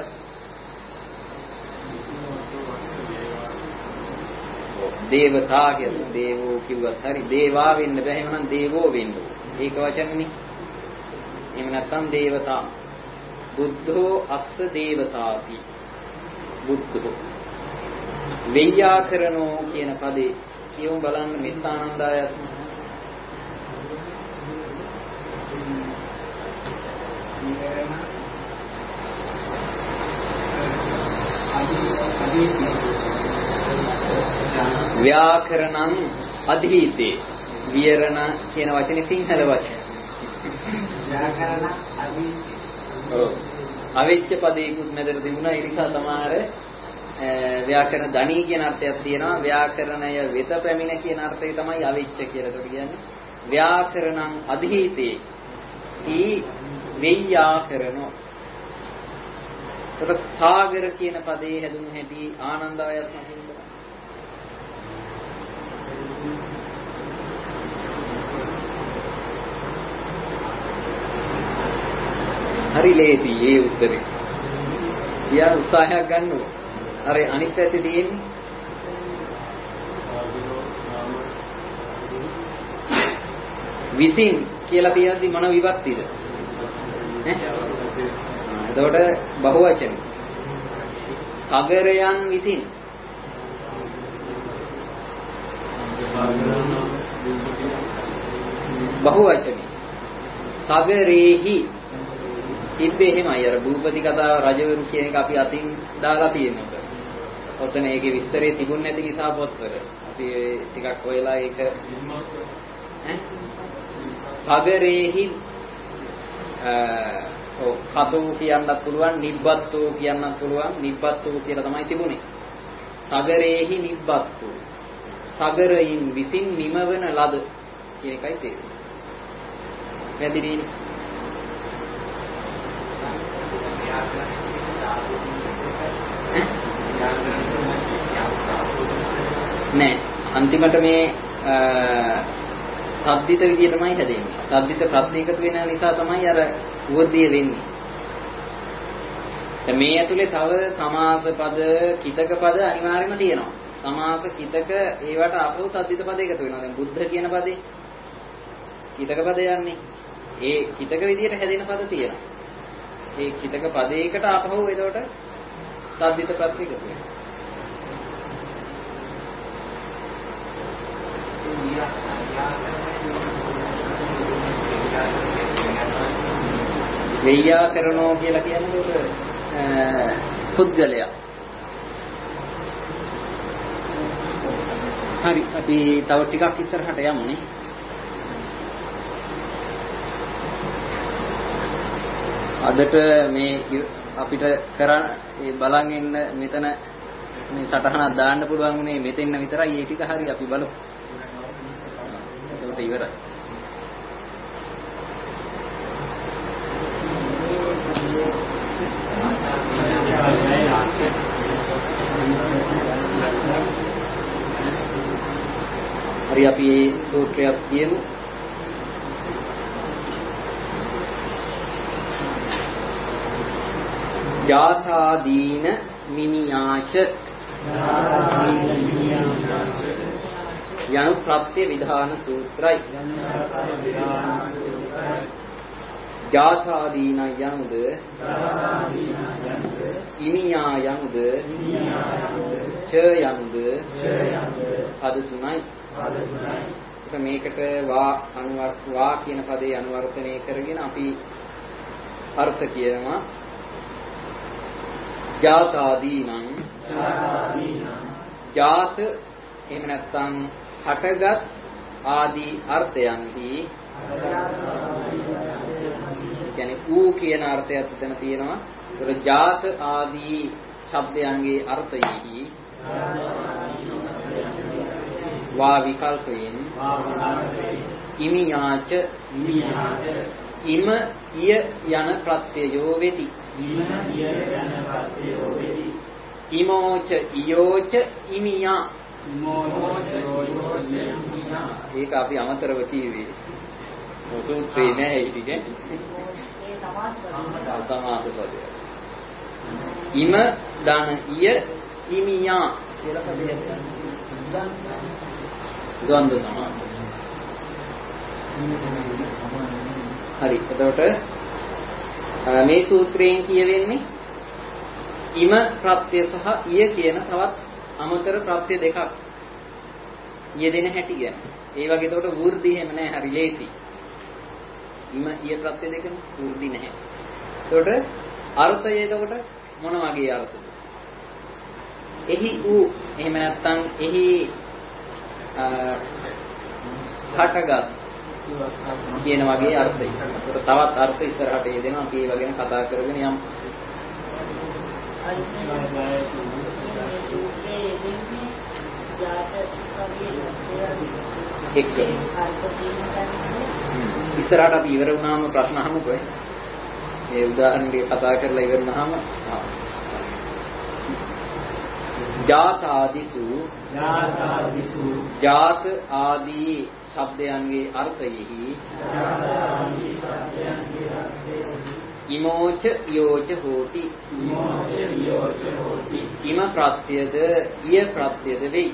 දේවතා කියන දේවෝ කිව්වත් හරි දේවා වෙන්න බෑ. එහෙනම් දේවෝ වෙන්න ඕන. ඒක වචනනේ. එහෙම නැත්නම් දේවතා. බුද්ධෝ අස්ස දේවතාති. බුද්ධෝ. වෙය්‍යාකරණෝ කියන පදේ කියමු බලන්න මෙත්තානන්දායස්ම. ව්‍යාකරණං අධීතේ. විහරණ කියන වචනේ සිංහල වචන. ව්‍යාකරණ අධීතේ. ඔව්. අවිච්ඡ පදේකුත් මැදට තිබුණා. ඒ නිසා සමහර ව්‍යාකරණ ධනී කියන අර්ථයක් තියෙනවා. ව්‍යාකරණය වෙත පැමිණ කියන අර්ථය තමයි අවිච්ඡ කියලා ඒකට කියන්නේ. ව්‍යාකරණං අධීතේ. ඊ වෙය්‍යාකරණෝ. ඒකට සාගර කියන පදේ හැදුණු හැටි ආනන්දවයස්ම හින්දා. හරි ලේසි ඒ උත්තරේ. කියා උත්සාහයක් ගන්න ඕන. අර අනිත් පැත්තේ තියෙන්නේ විසින් කියලා තියෙද්දි මොන විභක්තියද? ඈ? එතකොට බහුවචන. සගරයන් විසින්. බහුවචන. සගරේහි තිබ්බේ එහෙමයි. අර භූපති කතාව රජවරු කියන එක අපි අතින් දාලා තියෙනවා. ඔතන ඒකේ විස්තරේ තිබුණ නැති නිසා පොත්වල අපි ටිකක් හොයලා ඒක ඈ සගරේහි ඔව් කතෝ කියන්නත් පුළුවන් නිබ්බත්තෝ කියන්නත් පුළුවන් නිබ්බත්තෝ කියලා තමයි තිබුණේ. සගරේහි නිබ්බත්තෝ සගරයින් විසින් නිමවන ලද කියන එකයි තේරෙන්නේ. පැහැදිලිනේ? නෑ අන්තිමට මේ සද්දිත විදිය තමයි හැදෙන්නේ. සද්දිත ප්‍රත්‍ය එකතු වෙන නිසා තමයි අර වර්ධිය වෙන්නේ. දැන් මේ ඇතුලේ තව සමාස පද, කිතක පද අනිවාර්යයෙන්ම තියෙනවා. සමාස කිතක ඒවට අපෝ සද්දිත පද එකතු වෙනවා. දැන් බුද්ධ කියන පදේ කිතක පද යන්නේ. ඒ කිතක විදියට හැදෙන පද තියෙනවා. ඒ කිතක පදයකට ආපහු එතකොට සද්දිත ප්‍රත්‍ය එකතු වෙනවා. වෙය්‍යාකරණෝ කියලා කියන්නේ පුද්ගලයා. හරි අපි තව ටිකක් ඉස්සරහට යමුනේ. අදට මේ අපිට කරන් ඒ බලන් ඉන්න මෙතන මේ සටහනක් දාන්න පුළුවන් උනේ මෙතෙන්න විතරයි. ඒ ටික හරි අපි බලමු. ඒක ඉවරයි. හරි අපි මේ සූත්‍රයක් කියමු. ජාථාදීන මිනියාච යනු ප්‍රත්‍ය විධාන සූත්‍රයි. ජාථාදීන යනුද ඉමියා යනුද ච යනුද පද තුනයි. මේකට වා අනුවර් වා කියන පදේ අනුවර්තනය කරගෙන අපි අර්ථ කියනවා. ජාතාදීනං ජාත එහෙම නැත්නම් හටගත් ආදී අර්ථයන්හි කියන්නේ ඌ කියන අර්ථයත් එතන තියෙනවා. ඒතර ජාත ආදී ශබ්දයන්ගේ අර්ථයෙහි වා විකල්පයෙන් ඉමියාච ඉම ඉය යන ප්‍රත්‍යයෝ වෙති. ඉමෝච ඉයෝච ඉමියා ඒක අපි අමතරව කියවේ. සූත්‍රේ නෑ ඒ ටික. සමාස පදය. ඉම දාන ඉය ඉමියා කියලා පදයක් ගන්නවා. ද්වන්ද සමාස. හරි. එතකොට මේ සූත්‍රයෙන් කියවෙන්නේ ඉම ප්‍රත්‍ය සහ ඊය කියන තවත් අමතර ප්‍රත්‍ය දෙකක් යෙදෙන හැටි ගැන. ඒ වගේ එතකොට වෘද්ධි එහෙම නැහැ. හරි ලේසි. ඉම ඊය ප්‍රත්‍ය දෙකම වෘද්ධි නැහැ. එතකොට අර්ථය එතකොට මොන වගේ අර්ථද? එහි ඌ එහෙම නැත්නම් එහි හටගත් කියන වගේ අර්ථය. ඒක තවත් අර්ථ ඉස්සරහට යෙදෙනවා. අපි ඒව ගැන කතා කරගෙන යමු. එක්ක ඉස්සරහට අපි ඉවර වුණාම ප්‍රශ්න අහමුකෝ. ඒ උදාහරණ ටික කතා කරලා ඉවර වුණාම ජාතාදිසු ජාතාදිසු ජාත ආදී ශබ්දයන්ගේ අර්ථයෙහි ඉමෝච යෝච හෝති ඉමෝච යෝච හෝති ඉම ප්‍රත්‍යද ඊය ප්‍රත්‍යද වෙයි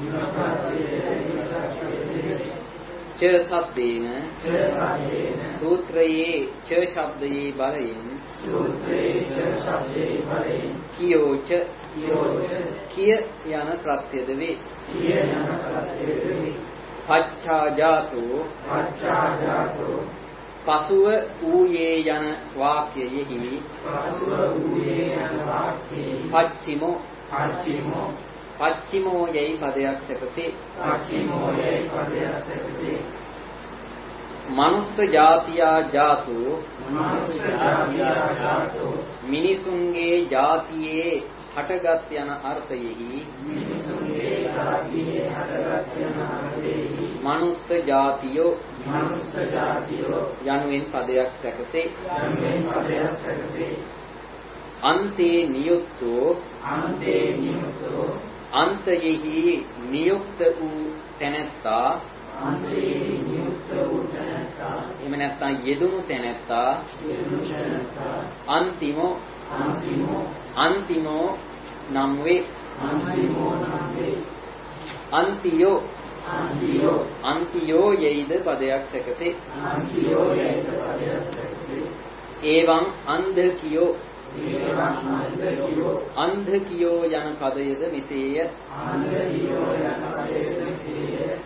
ච සබ්දේන ච සබ්දේන සූත්‍රයේ ච ශබ්දයේ බලයෙන් සූත්‍රයේ ච ශබ්දයේ බලයෙන් කියෝච කියෝච කිය යන ප්‍රත්‍යද වේ කිය යන ප්‍රත්‍යද වේ පච්ඡා ජාතෝ පච්ඡා ජාතෝ පසුව ඌයේ යන වාක්‍යයෙහි පසුව ඌයේ යන වාක්‍යයෙහි පච්චිමෝ පච්චිමෝ පච්චිමෝ යයි පදයක් සැකසේ පච්චිමෝ යයි පදයක් සැකසේ මනුස්ස ජාතියා ජාතෝ මනුස්ස ජාතියා ජාතෝ මිනිසුන්ගේ ජාතියේ හටගත් යන අර්ථයෙහි මිනිසුන්ගේ ජාතියේ හටගත් යන අර්ථයෙහි මනුස්ස ජාතියෝ මනුස්ස ජාතියෝ යනුවෙන් පදයක් සැකසේ යනුවෙන් පදයක් සැකසේ අන්තේ නියුක්තෝ අන්තේ නියුක්තෝ අන්තයෙහි නියුක්ත වූ තැනැත්තා අන්තයෙහි නියුක්ත වූ තැනැත්තා එහෙම නැත්නම් යෙදුණු තැනැත්තා යෙදුණු තැනැත්තා අන්තිමෝ අන්තිමෝ අන්තිමෝ නම් වේ අන්තිමෝ නම් වේ අන්තියෝ අන්තියෝ අන්තියෝ යයිද පදයක් සැකසේ අන්තියෝ යයිද පදයක් සැකසේ එවං අන්ධකියෝ එවං අන්ධකියෝ අන්ධකියෝ යන පදයද මෙසේය අන්ධකියෝ යන පදයද මෙසේය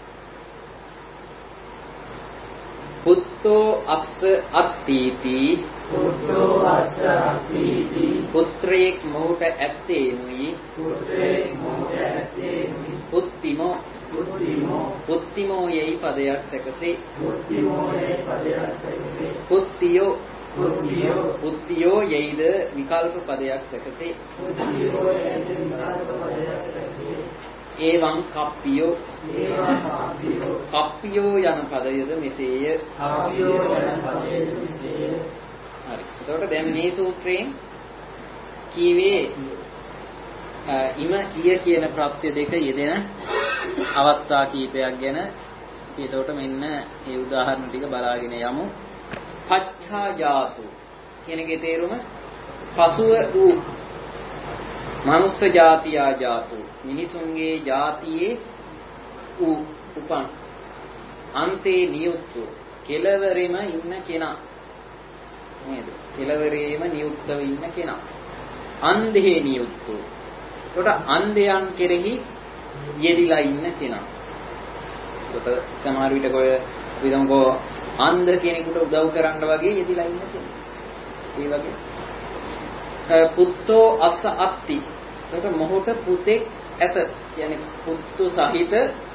පුත්තෝ අස්ස අත්ථීති පුත්තෝ අස්ස අත්ථීති පුත්‍රයෙක් මොහුට ඇත්තේනුයි පුත්‍රයෙක් මොහුට ඇත්තේනුයි පුත්තිමෝ පුත්තිමෝ පුත්තිමෝ යයි පදයක් සැකසේ පුත්තිමෝ යයි පදයක් සැකසේ පුත්තියෝ පුත්තියෝ පුත්තියෝ යයිද විකල්ප පදයක් සැකසේ පුත්තියෝ යයිද විකල්ප පදයක් සැකසේ එවං කප්පියෝ එවං කප්පියෝ කප්පියෝ යන පදයද මෙසේය කප්පියෝ යන පදයද මෙසේය හරි එතකොට දැන් මේ සූත්‍රයෙන් කීවේ ඉම ඊය කියන ප්‍රත්‍ය දෙක යෙදෙන අවස්ථා කීපයක් ගැන අපි එතකොට මෙන්න මේ උදාහරණ ටික බලාගෙන යමු පච්ඡා ජාතු කියන එකේ තේරුම පසුව වූ මනුස්ස ජාතියා ජාතු මිනිසුන්ගේ ජාතියේ වූ උපන් අන්තේ නියුක්තු කෙලවරෙම ඉන්න කෙනා නේද කෙලවරේම නියුක්තව ඉන්න කෙනා අන්ධේ නියුක්තු ඒකට අන්ධයන් කෙරෙහි යෙදිලා ඉන්න කෙනා ඒකට සමහර විට කොය විදම්කෝ අන්ධ කෙනෙකුට උදව් කරන්න වගේ යෙදිලා ඉන්න කෙනා ඒ වගේ පුත්තෝ අස්ස අත්ති ඒකට මොහොත පුතෙක් ඇත කියන්නේ පුත්තු සහිත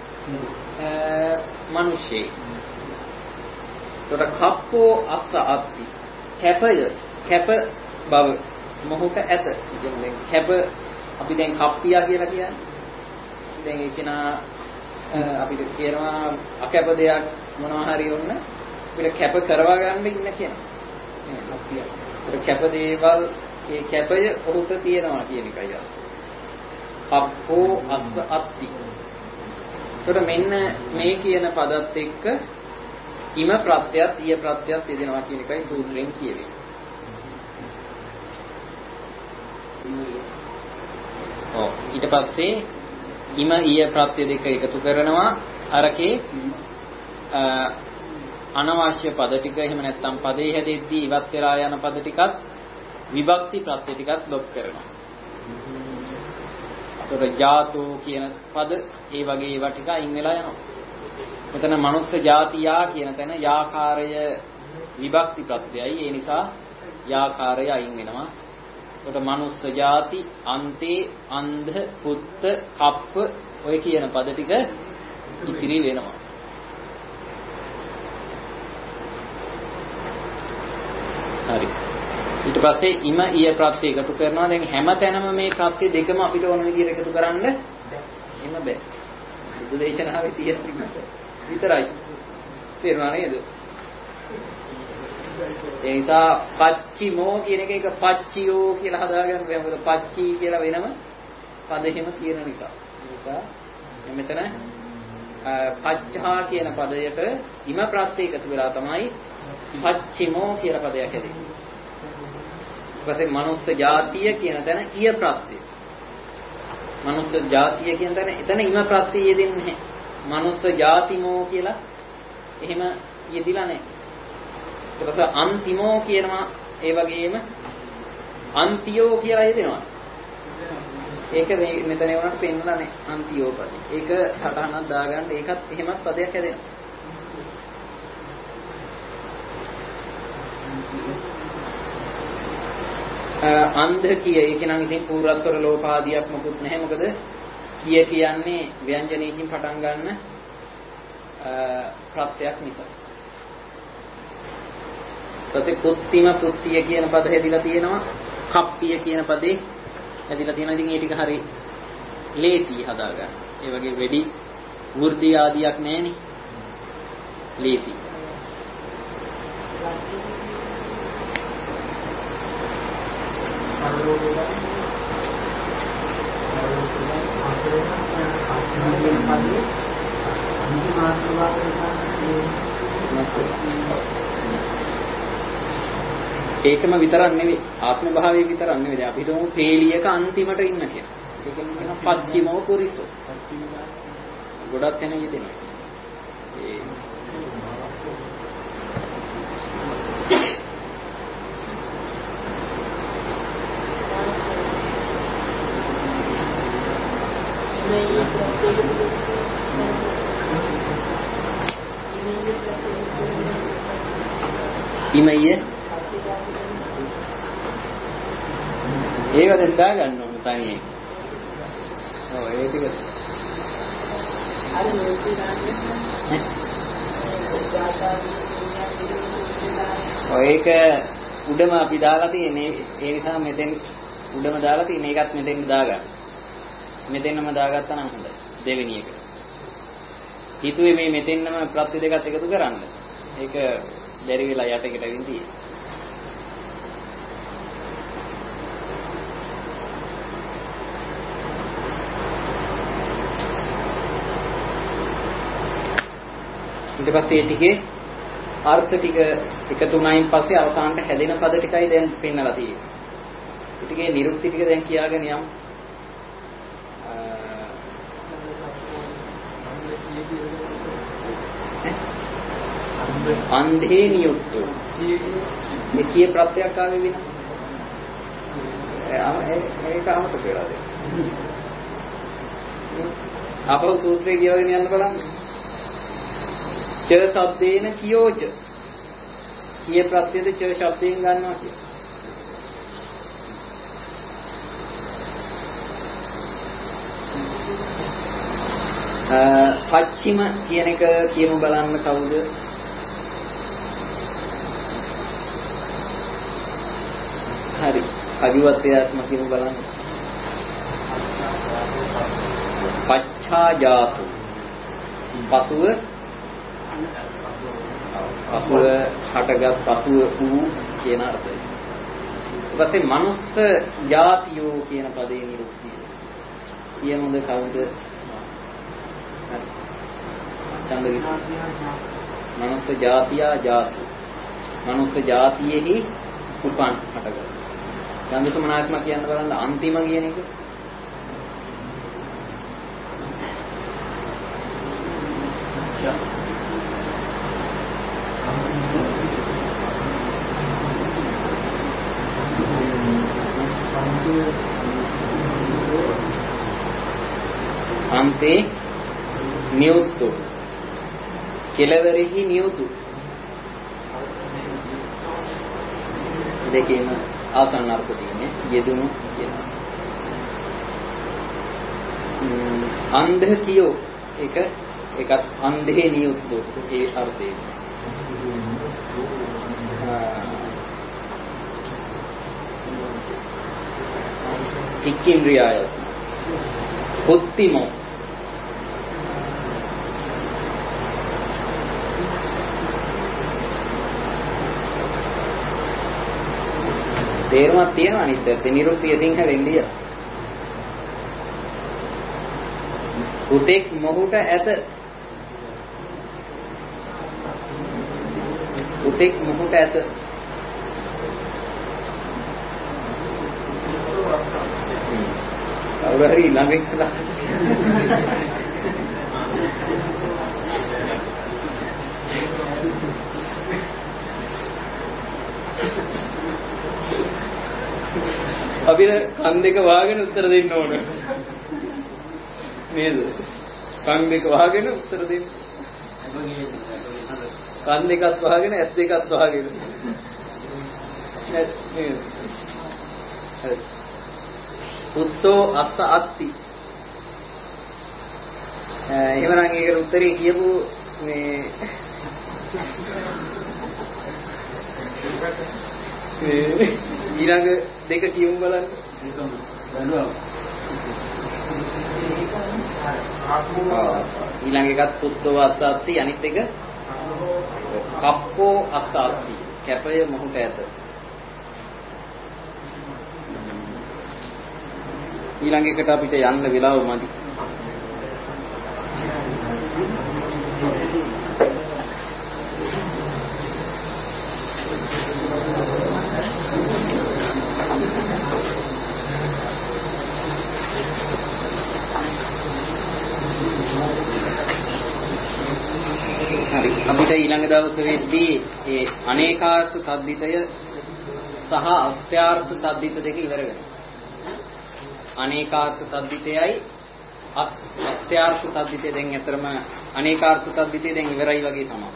මිනිසෙක්. ඒකට කප්පෝ අස්ස අත්ති කැපය කැප බව මොහොත ඇත. කියන්නේ කැප අපි දැන් කප්පියා කියලා කියන්නේ. දැන් ඒ කෙනා අපිට කියනවා අකැප දෙයක් මොනවා හරි වුණ අපිට කැප කරවා ගන්න ඉන්න කෙනා. නේ කප්පියා. ඒක කැප දේවල් ඒ කැපය ඔහුට තියෙනවා කියන එකයි අර්ථය. කප්පෝ අස්ස අත්ති. ඒතර මෙන්න මේ කියන පදත් එක්ක ඉම ප්‍රත්‍යයත් ඊය ප්‍රත්‍යයත් යෙදෙනවා කියන එකයි සූත්‍රයෙන් කියවෙන්නේ. ඔව් ඊට පස්සේ ඉම ඊය ප්‍රත්‍ය දෙක එකතු කරනවා අරකේ අනවශ්‍ය පද ටික එහෙම නැත්නම් පදේ හැදෙද්දී ඉවත් වෙලා යන පද ටිකත් විභක්ති ප්‍රත්‍ය ටිකත් ලොක් කරනවා. ඒතකොට ජාතෝ කියන පද ඒ වගේ ඒවා ටික අයින් වෙලා යනවා. මෙතන මනුස්ස ජාතියා කියන තැන යාකාරය විභක්ති ප්‍රත්‍යයයි. ඒ නිසා යාකාරය අයින් වෙනවා. එතකොට මනුස්ස ජාති, අන්තේ, අන්ධ, පුත්ත, කප්ප ඔය කියන පද ටික ඉතිරි වෙනවා. හරි. ඊට පස්සේ ඉම ඊය ප්‍රත්‍ය එකතු කරනවා. දැන් හැම තැනම මේ ප්‍රත්‍ය දෙකම අපිට ඕන විදිහට එකතු කරන්න එම බෑ. බුදු දේශනාවේ තියෙන විතරයි. තේරුණා නේද? ඒ නිසා පච්චිමෝ කියන එක එක පච්චියෝ කියලා හදාගන්න බෑ. මොකද පච්චි කියලා වෙනම පද එහෙම තියෙන නිසා. ඒ නිසා මෙතන පච්චා කියන පදයට ඉම ප්‍රත්‍ය එකතු වෙලා තමයි පච්චිමෝ කියලා පදයක් හැදෙන්නේ. ඊපස්සේ මනුස්ස ජාතිය කියන තැන ඊය ප්‍රත්‍ය. මනුස්ස ජාතිය කියන තැන එතන ඉම ප්‍රත්‍ය යෙදෙන්නේ නැහැ. මනුස්ස ජාතිමෝ කියලා එහෙම යෙදිලා නැහැ. ඊට පස්සේ අන්තිමෝ කියනවා ඒ වගේම අන්තියෝ කියලා යෙදෙනවා. ඒක මෙතන වුණාට පෙන්නලා නැහැ අන්තියෝ පද. ඒක සටහනක් දාගන්න ඒකත් එහෙමත් පදයක් හැදෙනවා. අන්ධ කිය ඒක නම් ඉතින් පූර්වස්වර ලෝපාදියක් මොකුත් නැහැ. මොකද කිය කියන්නේ ව්‍යංජනයකින් පටන් ගන්න ප්‍රත්‍යක් නිසා. ඊපස්සේ පුත්තිම පුත්තිය කියන පද හැදිලා තියෙනවා. කප්පිය කියන පදේ හැදිලා තියෙනවා. ඉතින් ඒ ටික හරි ලේසි හදාගන්න. ඒ වගේ වෙඩි වෘද්ධි ආදියක් නැහෙනේ. ලේසි. ඒකම විතරක් නෙවෙයි ආත්ම භාවයේ විතරක් නෙවෙයි. අපි හිතමු පේලියක අන්තිමට ඉන්න කියලා. ඒකෙන් කියනවා පස්චිමෝ කුරිසෝ. ගොඩක් තැන යෙදෙනවා. ඒ ඉමය ඒක දැන් දාගන්න ඕන තනියෙන්. ඔව් ඒ ටික. අර මේ ඒක උඩම අපි දාලා තියෙන්නේ. ඒ නිසා මෙතෙන් උඩම දාලා තියෙන්නේ. ඒකත් මෙතෙන් දාගන්න. මෙතෙන්ම දාගත්තා නම් හොඳයි. දෙවෙනි එක. හිතුවේ මේ මෙතෙන්ම ප්‍රත්‍ය දෙකත් එකතු කරන්න. ඒක බැරි වෙලා යටකට ඇවිත් තියෙන්නේ. ඊට පස්සේ ටිකේ අර්ථ ටික එකතු වුණායින් පස්සේ අවසානට හැදෙන පද ටිකයි දැන් පෙන්නලා තියෙන්නේ. ඊටගේ නිරුක්ති ටික දැන් කියාගෙන යමු. අන්ධේ නියුක්තෝ මේ කී ප්‍රත්‍යක් ආවේ විනා ඒක අමතක වෙලා දැන් අපෝ සූත්‍රයේ කියවගෙන යන්න බලන්න. ච શબ્දේන කියෝච කී ප්‍රත්‍යද ච શબ્දයෙන් ගන්නවා කිය. පච්චිම කියන එක කියමු බලන්න කවුද? හරි. අදිවත්යාත්ම කියමු බලන්න. පච්චා ජාතු. පසුව පසුව හටගත් පසුව වූ කියන අර්ථය. ඊට පස්සේ මනුස්ස ජාතියෝ කියන පදේ නිරුක්තිය. කියමුද කවුද? චන්දවි මනුස්ස ජාතියා ජාතු. මනුස්ස ජාතියෙහි උපන් හටගත්. චන්දසමනාත්ම කියන්න බලන්න අන්තිම කියන එක. අන්තේ නියුතු කෙලවරෙහි නියුතු දෙකේම ආසන්න අර්ථ තියෙන්නේ යෙදුණු කියනවා. අන්ධ කියෝ එක එකත් අන්ධේ නියුතු ඒ අර්ථය. ඉක්කින්ද්‍රියය උත්තිමෝ තේරුමක් තියෙනවා අනිත් පැත්තේ නිරුක්තිය සිංහලෙන් ලියලා. උතෙක් මොහුට ඇත උතෙක් මොහුට ඇත කවුරු හරි ළඟින් කළා අපිට කන් දෙක වහගෙන උත්තර දෙන්න ඕන නේද? කන් දෙක වහගෙන උත්තර දෙන්න. කන් දෙකත් වහගෙන ඇස් දෙකත් වහගෙන. නේද? හරි. උත්තෝ අත්ත අත්ති. එහෙමනම් ඒකට උත්තරේ කියපු මේ ඊළඟ දෙක කියමු බලන්න. ඊළඟ එකත් පුත්තෝ අස්සාත්ති අනිත් එක කප්පෝ අස්සාත්ති කැපය මොහුට ඇත. ඊළඟ එකට අපිට යන්න වෙලාව මදි. අපිට ඊළඟ දවසේදී ඒ අනේකාර්ථ සද්දිතය සහ අත්‍යාර්ථ සද්දිත දෙක ඉවර වෙනවා. අනේකාර්ථ සද්දිතයයි අත්‍යාර්ථ සද්දිතය දැන් අතරම අනේකාර්ථ සද්දිතය දැන් ඉවරයි වගේ තමයි.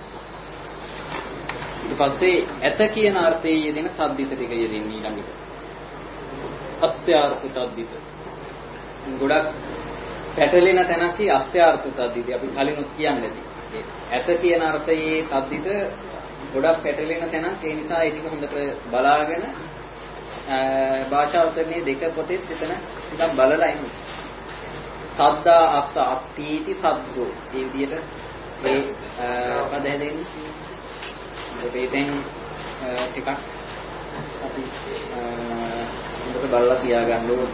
ඊට පස්සේ ඇත කියන අර්ථයේ යෙදෙන සද්දිත ටික යෙදෙන්නේ ඊළඟට. අත්‍යාර්ථ සද්දිත. ගොඩක් පැටලෙන තැනක් කී අත්‍යාර්ථ සද්දිතය අපි කලිනුත් කියන්නේ නැති. ඇත කියන අර්ථයේ තද්දිත ගොඩක් පැටලෙන තැනක් ඒ නිසා ඒ ටික හොඳට බලාගෙන භාෂා උත්තරනේ දෙක පොතේ එතන ටිකක් බලලා ඉන්න. සද්දා අස්ස අට්ඨීති සද්දෝ මේ විදිහට ඒ පද හැදෙන්නේ. ඒකෙන් ටිකක් අපි හොඳට බලලා තියාගන්න ඕනේ.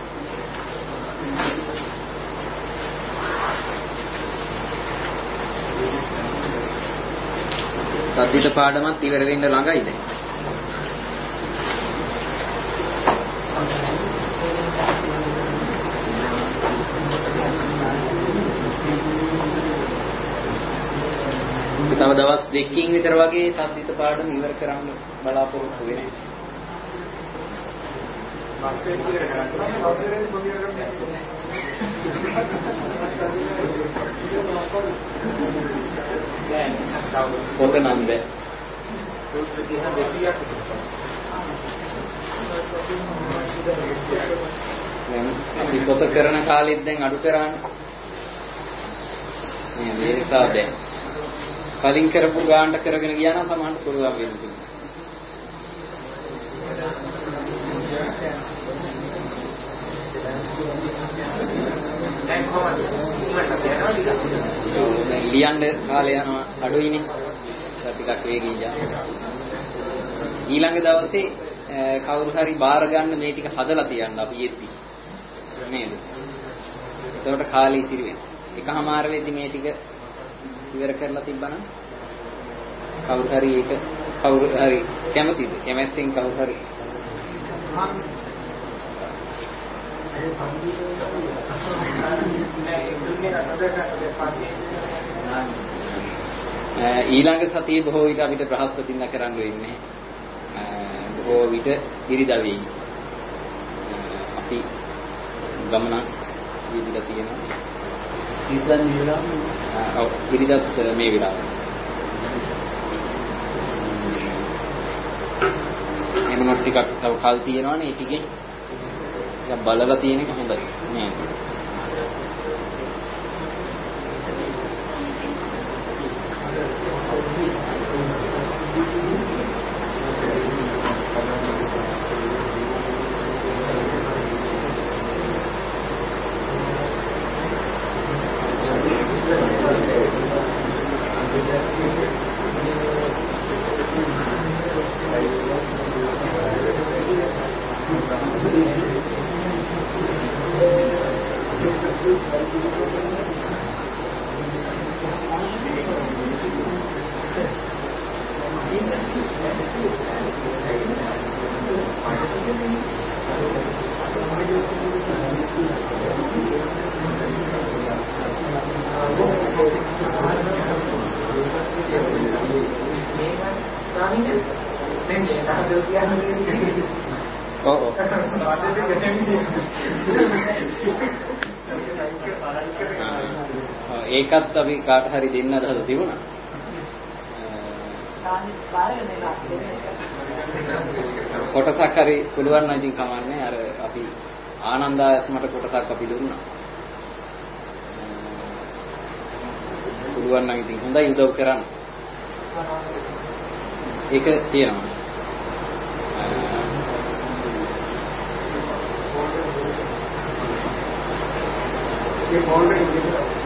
සද්දිත පාඩමත් ඉවර වෙන්න ළඟයි දැන්. තව දවස් දෙකකින් විතර වගේ සද්දිත පාඩම ඉවර කරන්න බලාපොරොත්තු වෙන්නේ. පොත නන්ද අපි පොත කරන කාලෙත් දැන් අඩු කරන්නේ මේ නිසා දැන් කලින් කරපු ගානට කරගෙන ගියා නම් සමහරට පුළුවන් වෙන්නේ. දැන් කොහොමද ලියන්න කාලය යනවා අඩුයිනේ. ටිකක් වේගී යනවා. ඊළඟ දවසේ කවුරු හරි බාර ගන්න මේ ටික හදලා තියන්න අපි යෙද්දි. නේද? ඒකට කාලය ඉතිරි වෙනවා. එකමාර වෙද්දි මේ ටික ඉවර කරලා තිබ්බනම් කවුරු හරි ඒක කවුරු හරි කැමතිද? කැමැත්තෙන් කවුරු හරි ඊළඟ සතියේ බොහෝ විට අපිට බ්‍රහස්පතින්දා කරන්න වෙන්නේ. බොහෝ විට ඉරිදා වෙයි. අපි ගමන දීලා තියෙනවා. ඉතින් නිවිලා ඔව් ඉරිදත් මේ විලාව. එනමත් ටිකක් තව කල් තියෙනවනේ ඒ ටිකේ. ටිකක් බලලා තියෙන එක හොඳයි නේද? ඒකත් අපි කාට හරි දෙන්න අදහස තිබුණා. කොටසක් හරි පුළුවන් නම් ඉතින් කමන්නේ. අර අපි ආනන්දායස්මට කොටසක් අපි දුන්නා. පුළුවන් නම් ඉතින් හොඳයි උදව් කරන්න. ඒක තියෙනවා. ඒ ෆෝල්ඩර් එකේ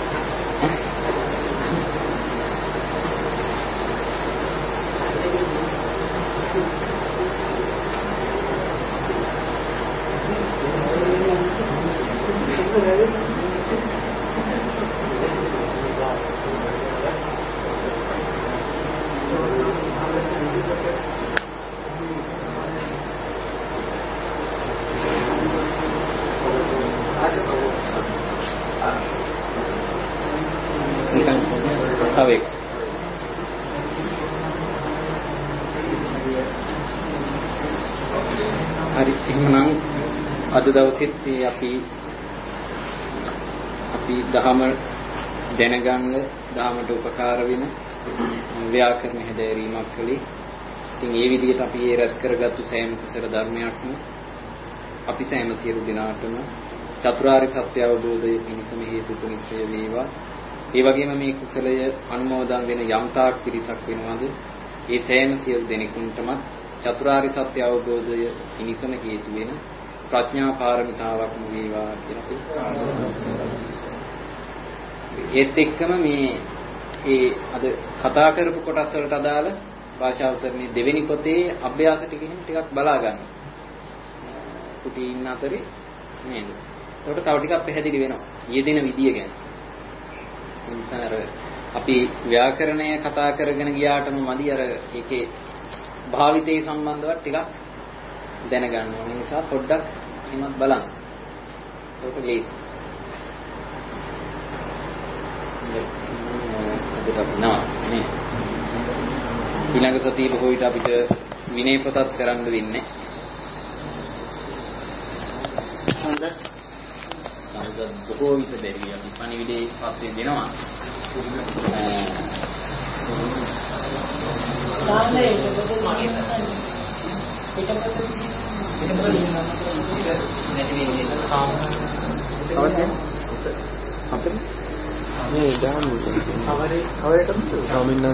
දවසෙත් අපි අපි දහම දැනගන්න දහමට උපකාර වෙන ව්‍යාකරණ හැදෑරීමක් කළේ. ඉතින් ඒ විදිහට අපි ඒ රැස් කරගත්තු සෑම කුසල ධර්මයක්ම අපි සෑම සියලු දිනාටම චතුරාර්ය සත්‍ය අවබෝධය පිණිසම හේතු නිශ්චය වේවා. ඒ වගේම මේ කුසලය අනුමෝදන් වෙන යම්තාක් පිරිසක් වෙනවාද ඒ සෑම සියලු දෙනෙකුටම චතුරාර්ය සත්‍ය අවබෝධය පිණිසම හේතු වෙන ප්‍රඥා පාරමිතාවක්ම වේවා කියලා ඒත් එක්කම මේ ඒ අද කතා කරපු කොටස් වලට අදාළ භාෂාවතරණයේ දෙවෙනි පොතේ අභ්‍යාස ටිකකින් ටිකක් බලා ගන්න. කුටි ඉන්න අතරේ නේද? ඒකට තව ටිකක් පැහැදිලි වෙනවා. යෙදෙන විදිය ගැන. ඒ නිසා අර අපි ව්‍යාකරණය කතා කරගෙන ගියාටම මදි අර ඒකේ භාවිතයේ සම්බන්ධව ටිකක් දැනගන්න ඕන නිසා පොඩ්ඩක් එහෙමත් බලන්න. ඒක ලේසි. අපිට නෑ නේ. ඊළඟ සතියේ බොහෝ විට අපිට විනය පොතක් කරන්න වෙන්නේ. හොඳයි. නමුත් බොහෝ විට බැරි අපි පණිවිඩේ පස්සේ දෙනවා. තාන්නේ ඒක පොතේ මගේ අපේ මේ දාන්න ඕනේ. අවරේ අවරේටම ස්වාමීන්